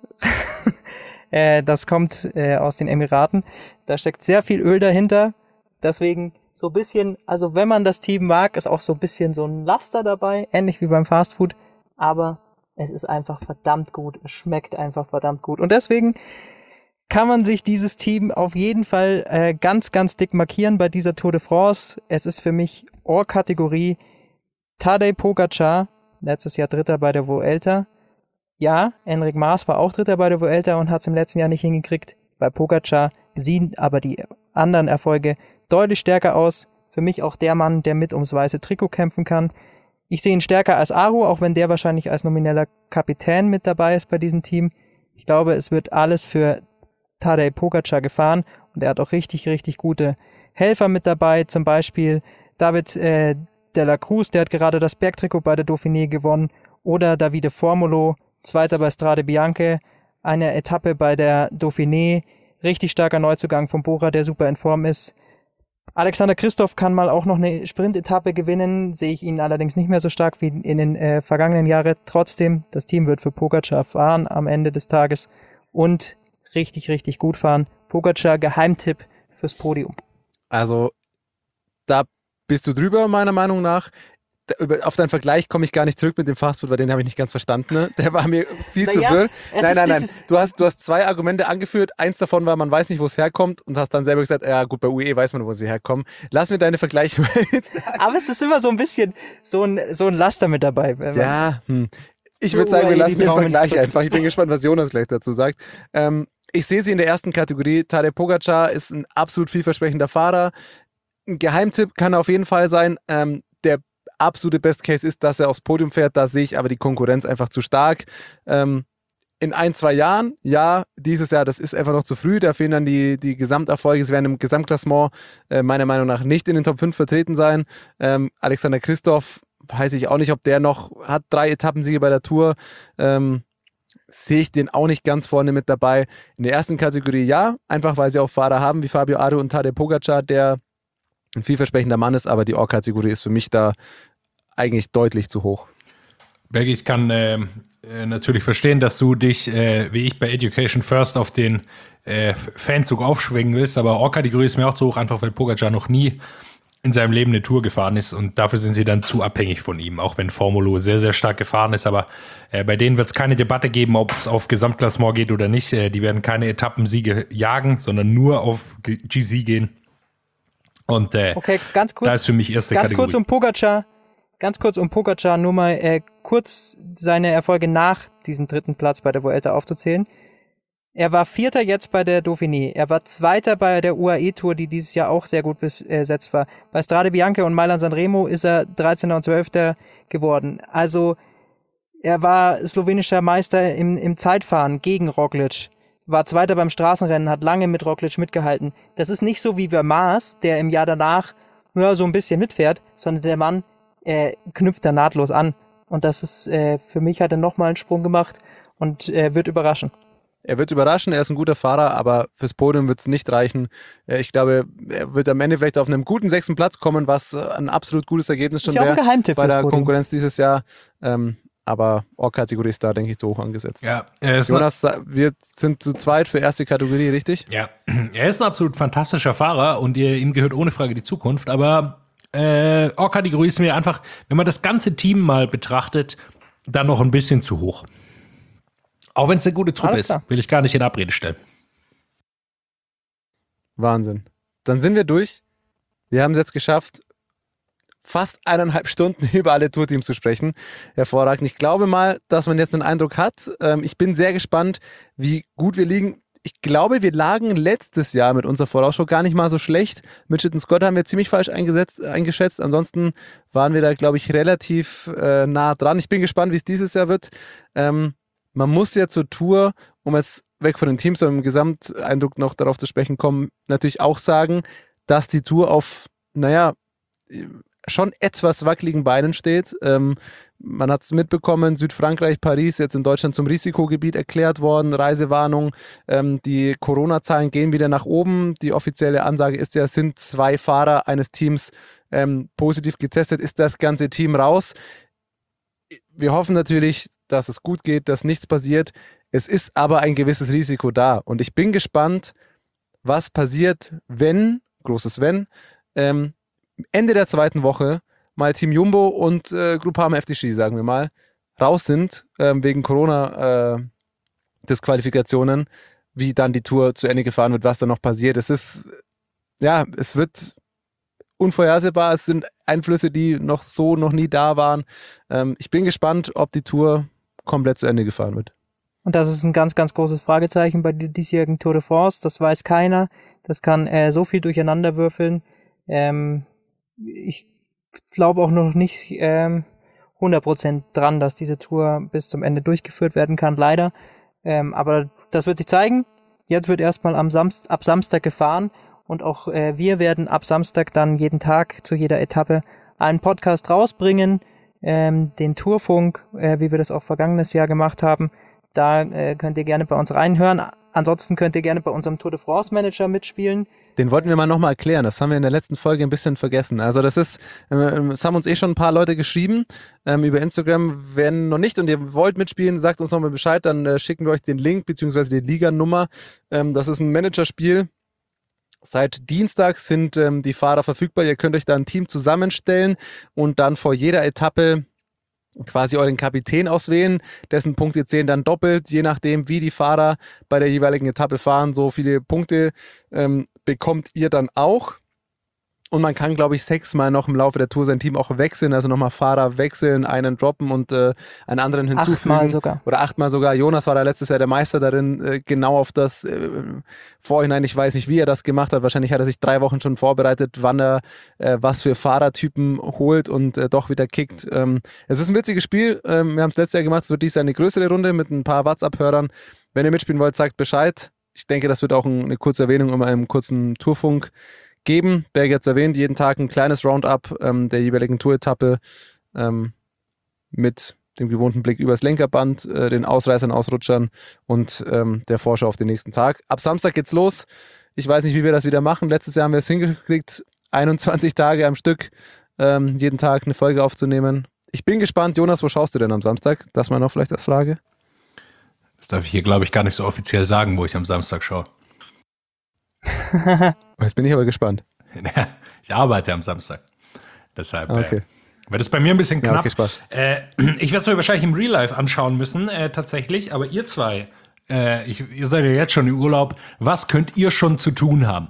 äh, das kommt äh, aus den Emiraten. Da steckt sehr viel Öl dahinter. Deswegen so ein bisschen, also wenn man das Team mag, ist auch so ein bisschen so ein Laster dabei, ähnlich wie beim Fastfood, aber es ist einfach verdammt gut, es schmeckt einfach verdammt gut und deswegen kann man sich dieses Team auf jeden Fall äh, ganz, ganz dick markieren bei dieser Tour de France. Es ist für mich Ohrkategorie Tadej Pogačar, letztes Jahr Dritter bei der Vuelta. Ja, Enric Mas war auch Dritter bei der Vuelta und hat es im letzten Jahr nicht hingekriegt. Bei Pogačar sehen aber die anderen Erfolge deutlich stärker aus. Für mich auch der Mann, der mit ums weiße Trikot kämpfen kann. Ich sehe ihn stärker als Aru, auch wenn der wahrscheinlich als nomineller Kapitän mit dabei ist bei diesem Team. Ich glaube, es wird alles für Tadej Pogačar gefahren und er hat auch richtig, richtig gute Helfer mit dabei. Zum Beispiel David äh, de la Cruz, der hat gerade das Bergtrikot bei der Dauphiné gewonnen. Oder Davide Formolo, Zweiter bei Strade Bianche, eine Etappe bei der Dauphiné. Richtig starker Neuzugang von Bora, der super in Form ist. Alexander Kristoff kann mal auch noch eine Sprintetappe gewinnen, sehe ich ihn allerdings nicht mehr so stark wie in den äh, vergangenen Jahren. Trotzdem, das Team wird für Pogačar fahren am Ende des Tages und richtig, richtig gut fahren. Pogačar, Geheimtipp fürs Podium. Also, da bist du drüber, meiner Meinung nach. Da, über, auf deinen Vergleich komme ich gar nicht zurück mit dem Fastfood, weil den habe ich nicht ganz verstanden. Ne? Der war mir viel zu Naja, wirr. es Nein, ist nein, nein. dieses- Du hast, du hast zwei Argumente angeführt. Eins davon war, man weiß nicht, wo es herkommt und hast dann selber gesagt, ja gut, bei U A E weiß man, wo sie herkommen. Lass mir deine Vergleiche. Aber es ist immer so ein bisschen so ein, so ein Laster mit dabei. wenn man- Ja, hm. Ich Für würde sagen, wir U A E lassen die den Daumen Vergleich drücken. einfach. Ich bin gespannt, was Jonas gleich dazu sagt. Ähm, ich sehe sie in der ersten Kategorie. Tadej Pogačar ist ein absolut vielversprechender Fahrer. Ein Geheimtipp kann er auf jeden Fall sein. Ähm, der absolute Best Case ist, dass er aufs Podium fährt. Da sehe ich aber die Konkurrenz einfach zu stark. Ähm, in ein, zwei Jahren, ja, dieses Jahr, das ist einfach noch zu früh, da fehlen dann die, die Gesamterfolge, sie werden im Gesamtklassement äh, meiner Meinung nach nicht in den Top fünf vertreten sein. Ähm, Alexander Kristoff, weiß ich auch nicht, ob der noch hat, drei Etappensiege bei der Tour, ähm, sehe ich den auch nicht ganz vorne mit dabei. In der ersten Kategorie ja, einfach weil sie auch Fahrer haben wie Fabio Aru und Tadej Pogacar, der ein vielversprechender Mann ist, aber die Or-Kategorie ist für mich da eigentlich deutlich zu hoch. Bergi, ich kann äh, äh, natürlich verstehen, dass du dich, äh, wie ich bei Education First, auf den äh, Fanzug aufschwingen willst, aber Or-Kategorie ist mir auch zu hoch, einfach weil Pogacar noch nie in seinem Leben eine Tour gefahren ist und dafür sind sie dann zu abhängig von ihm, auch wenn Formulo sehr, sehr stark gefahren ist, aber äh, bei denen wird es keine Debatte geben, ob es auf Gesamtklassement geht oder nicht. Äh, die werden keine Etappensiege jagen, sondern nur auf G C gehen. Und äh, Okay, ganz kurz, da ist für mich erste ganz Kategorie. kurz um Pogacar, ganz kurz um Pogacar, nur mal äh, kurz seine Erfolge nach diesem dritten Platz bei der Vuelta aufzuzählen. Er war Vierter jetzt bei der Dauphiné. Er war Zweiter bei der U A E-Tour, die dieses Jahr auch sehr gut besetzt war. Bei Strade Bianche und Mailand Sanremo ist er dreizehnter und zwölfter geworden. Also er war slowenischer Meister im, im Zeitfahren gegen Roglic. War Zweiter beim Straßenrennen, hat lange mit Roglic mitgehalten. Das ist nicht so wie bei Maas, der im Jahr danach ja, so ein bisschen mitfährt, sondern der Mann äh, knüpft da nahtlos an. Und das ist, äh, für mich hat er nochmal einen Sprung gemacht und äh, wird überraschen. Er wird überraschen, er ist ein guter Fahrer, aber fürs Podium wird es nicht reichen. Ich glaube, er wird am Ende vielleicht auf einem guten sechsten Platz kommen, was ein absolut gutes Ergebnis schon wäre bei der Konkurrenz dieses Jahr. Ähm, aber Or-Kategorie ist da, denke ich, zu hoch angesetzt. Ja, er ist Jonas, wir sind zu zweit für erste Kategorie, richtig? Ja, er ist ein absolut fantastischer Fahrer und ihm gehört ohne Frage die Zukunft, aber äh, Or-Kategorie ist mir einfach, wenn man das ganze Team mal betrachtet, dann noch ein bisschen zu hoch. Auch wenn es eine gute Truppe ist, will ich gar nicht in Abrede stellen. Wahnsinn. Dann sind wir durch. Wir haben es jetzt geschafft, fast eineinhalb Stunden über alle Tourteams zu sprechen. Hervorragend. Ich glaube mal, dass man jetzt den Eindruck hat. Ähm, ich bin sehr gespannt, wie gut wir liegen. Ich glaube, wir lagen letztes Jahr mit unserer Vorausschau gar nicht mal so schlecht. Mitchelton Scott haben wir ziemlich falsch eingesetzt, eingeschätzt. Ansonsten waren wir da, glaube ich, relativ äh, nah dran. Ich bin gespannt, wie es dieses Jahr wird. Ähm, Man muss ja zur Tour, um jetzt weg von den Teams, sondern im Gesamteindruck noch darauf zu sprechen kommen, natürlich auch sagen, dass die Tour auf, naja, schon etwas wackeligen Beinen steht. Ähm, man hat es mitbekommen, Südfrankreich, Paris, jetzt in Deutschland zum Risikogebiet erklärt worden, Reisewarnung, ähm, die Corona-Zahlen gehen wieder nach oben. Die offizielle Ansage ist ja, es sind zwei Fahrer eines Teams ähm, positiv getestet, ist das ganze Team raus. Wir hoffen natürlich, dass es gut geht, dass nichts passiert. Es ist aber ein gewisses Risiko da. Und ich bin gespannt, was passiert, wenn, großes Wenn, ähm, Ende der zweiten Woche mal Team Jumbo und äh, Groupama F D G, sagen wir mal, raus sind, ähm, wegen Corona-Disqualifikationen, äh, wie dann die Tour zu Ende gefahren wird, was dann noch passiert. Es ist, ja, es wird unvorhersehbar. Es sind Einflüsse, die noch so noch nie da waren. Ähm, ich bin gespannt, ob die Tour komplett zu Ende gefahren wird. Und das ist ein ganz, ganz großes Fragezeichen bei der diesjährigen Tour de France. Das weiß keiner. Das kann äh, so viel durcheinander würfeln. Ähm, ich glaube auch noch nicht ähm, hundert Prozent dran, dass diese Tour bis zum Ende durchgeführt werden kann, leider. Ähm, aber das wird sich zeigen. Jetzt wird erstmal am Samst- ab Samstag gefahren. Und auch äh, wir werden ab Samstag dann jeden Tag zu jeder Etappe einen Podcast rausbringen, ähm, den Tourfunk, äh, wie wir das auch vergangenes Jahr gemacht haben. Da äh, könnt ihr gerne bei uns reinhören. Ansonsten könnt ihr gerne bei unserem Tour de France Manager mitspielen. Den wollten wir mal nochmal erklären. Das haben wir in der letzten Folge ein bisschen vergessen. Also das ist, äh, es haben uns eh schon ein paar Leute geschrieben ähm, über Instagram. Wenn noch nicht und ihr wollt mitspielen, sagt uns nochmal Bescheid, dann äh, schicken wir euch den Link bzw. die Liganummer. Ähm, das ist ein Managerspiel. Seit Dienstag sind ähm, die Fahrer verfügbar. Ihr könnt euch da ein Team zusammenstellen und dann vor jeder Etappe quasi euren Kapitän auswählen. Dessen Punkte zählen dann doppelt, je nachdem, wie die Fahrer bei der jeweiligen Etappe fahren. So viele Punkte ähm, bekommt ihr dann auch. Und man kann, glaube ich, sechsmal noch im Laufe der Tour sein Team auch wechseln, also nochmal Fahrer wechseln, einen droppen und äh, einen anderen hinzufügen. Achtmal sogar. Oder achtmal sogar. Jonas war da letztes Jahr der Meister darin, äh, genau auf das äh, Vorhinein. Ich weiß nicht, wie er das gemacht hat. Wahrscheinlich hat er sich drei Wochen schon vorbereitet, wann er äh, was für Fahrertypen holt und äh, doch wieder kickt. Ähm, es ist ein witziges Spiel. Ähm, wir haben es letztes Jahr gemacht. Es wird dies Jahr eine größere Runde mit ein paar WhatsApp-Hörern. Wenn ihr mitspielen wollt, sagt Bescheid. Ich denke, das wird auch ein, eine kurze Erwähnung in einem kurzen Tourfunk geben. Berg jetzt erwähnt, jeden Tag ein kleines Roundup ähm, der jeweiligen Touretappe ähm, mit dem gewohnten Blick übers Lenkerband, äh, den Ausreißern, Ausrutschern und ähm, der Vorschau auf den nächsten Tag. Ab Samstag geht's los. Ich weiß nicht, wie wir das wieder machen. Letztes Jahr haben wir es hingekriegt, einundzwanzig Tage am Stück ähm, jeden Tag eine Folge aufzunehmen. Ich bin gespannt. Jonas, wo schaust du denn am Samstag? Das mal noch vielleicht als Frage. Das darf ich hier, glaube ich, gar nicht so offiziell sagen, wo ich am Samstag schaue. Jetzt bin ich aber gespannt. Ich arbeite am Samstag. Deshalb okay. äh, wird es bei mir ein bisschen knapp. Ja, okay, Spaß. Äh, ich werde es mir wahrscheinlich im Real Life anschauen müssen, äh, tatsächlich. Aber ihr zwei, äh, ich, ihr seid ja jetzt schon im Urlaub. Was könnt ihr schon zu tun haben?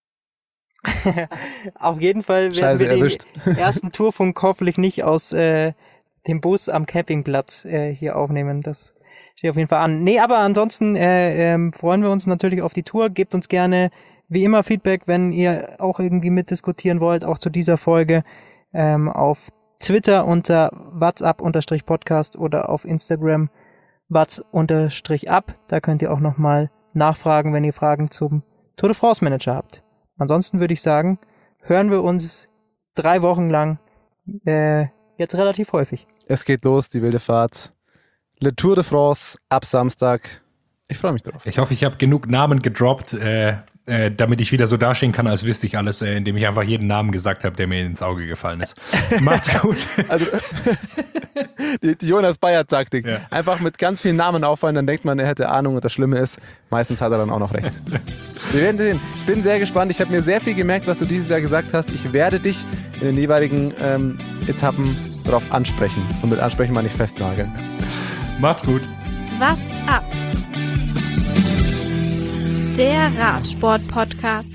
Auf jeden Fall werden Scheiße, wir den erwischt. ersten Tourfunk hoffentlich nicht aus äh, dem Bus am Campingplatz äh, hier aufnehmen. Das steht auf jeden Fall an. Nee, aber ansonsten äh, ähm, freuen wir uns natürlich auf die Tour. Gebt uns gerne wie immer Feedback, wenn ihr auch irgendwie mitdiskutieren wollt, auch zu dieser Folge ähm, auf Twitter unter whatsapp-podcast oder auf Instagram whats-up. Da könnt ihr auch nochmal nachfragen, wenn ihr Fragen zum Tour de France Manager habt. Ansonsten würde ich sagen, hören wir uns drei Wochen lang äh, jetzt relativ häufig. Es geht los, die wilde Fahrt. Le Tour de France ab Samstag. Ich freue mich drauf. Ich hoffe, ich habe genug Namen gedroppt, äh, äh, damit ich wieder so dastehen kann, als wüsste ich alles, äh, indem ich einfach jeden Namen gesagt habe, der mir ins Auge gefallen ist. Macht's gut. Also die, die Jonas Bayer-Taktik. Ja. Einfach mit ganz vielen Namen auffallen, dann denkt man, er hätte Ahnung und das Schlimme ist, meistens hat er dann auch noch recht. Wir werden sehen. Ich bin sehr gespannt. Ich habe mir sehr viel gemerkt, was du dieses Jahr gesagt hast. Ich werde dich in den jeweiligen ähm, Etappen darauf ansprechen. Und mit ansprechen meine ich festnageln. Macht's gut. What's up? Der Radsport-Podcast.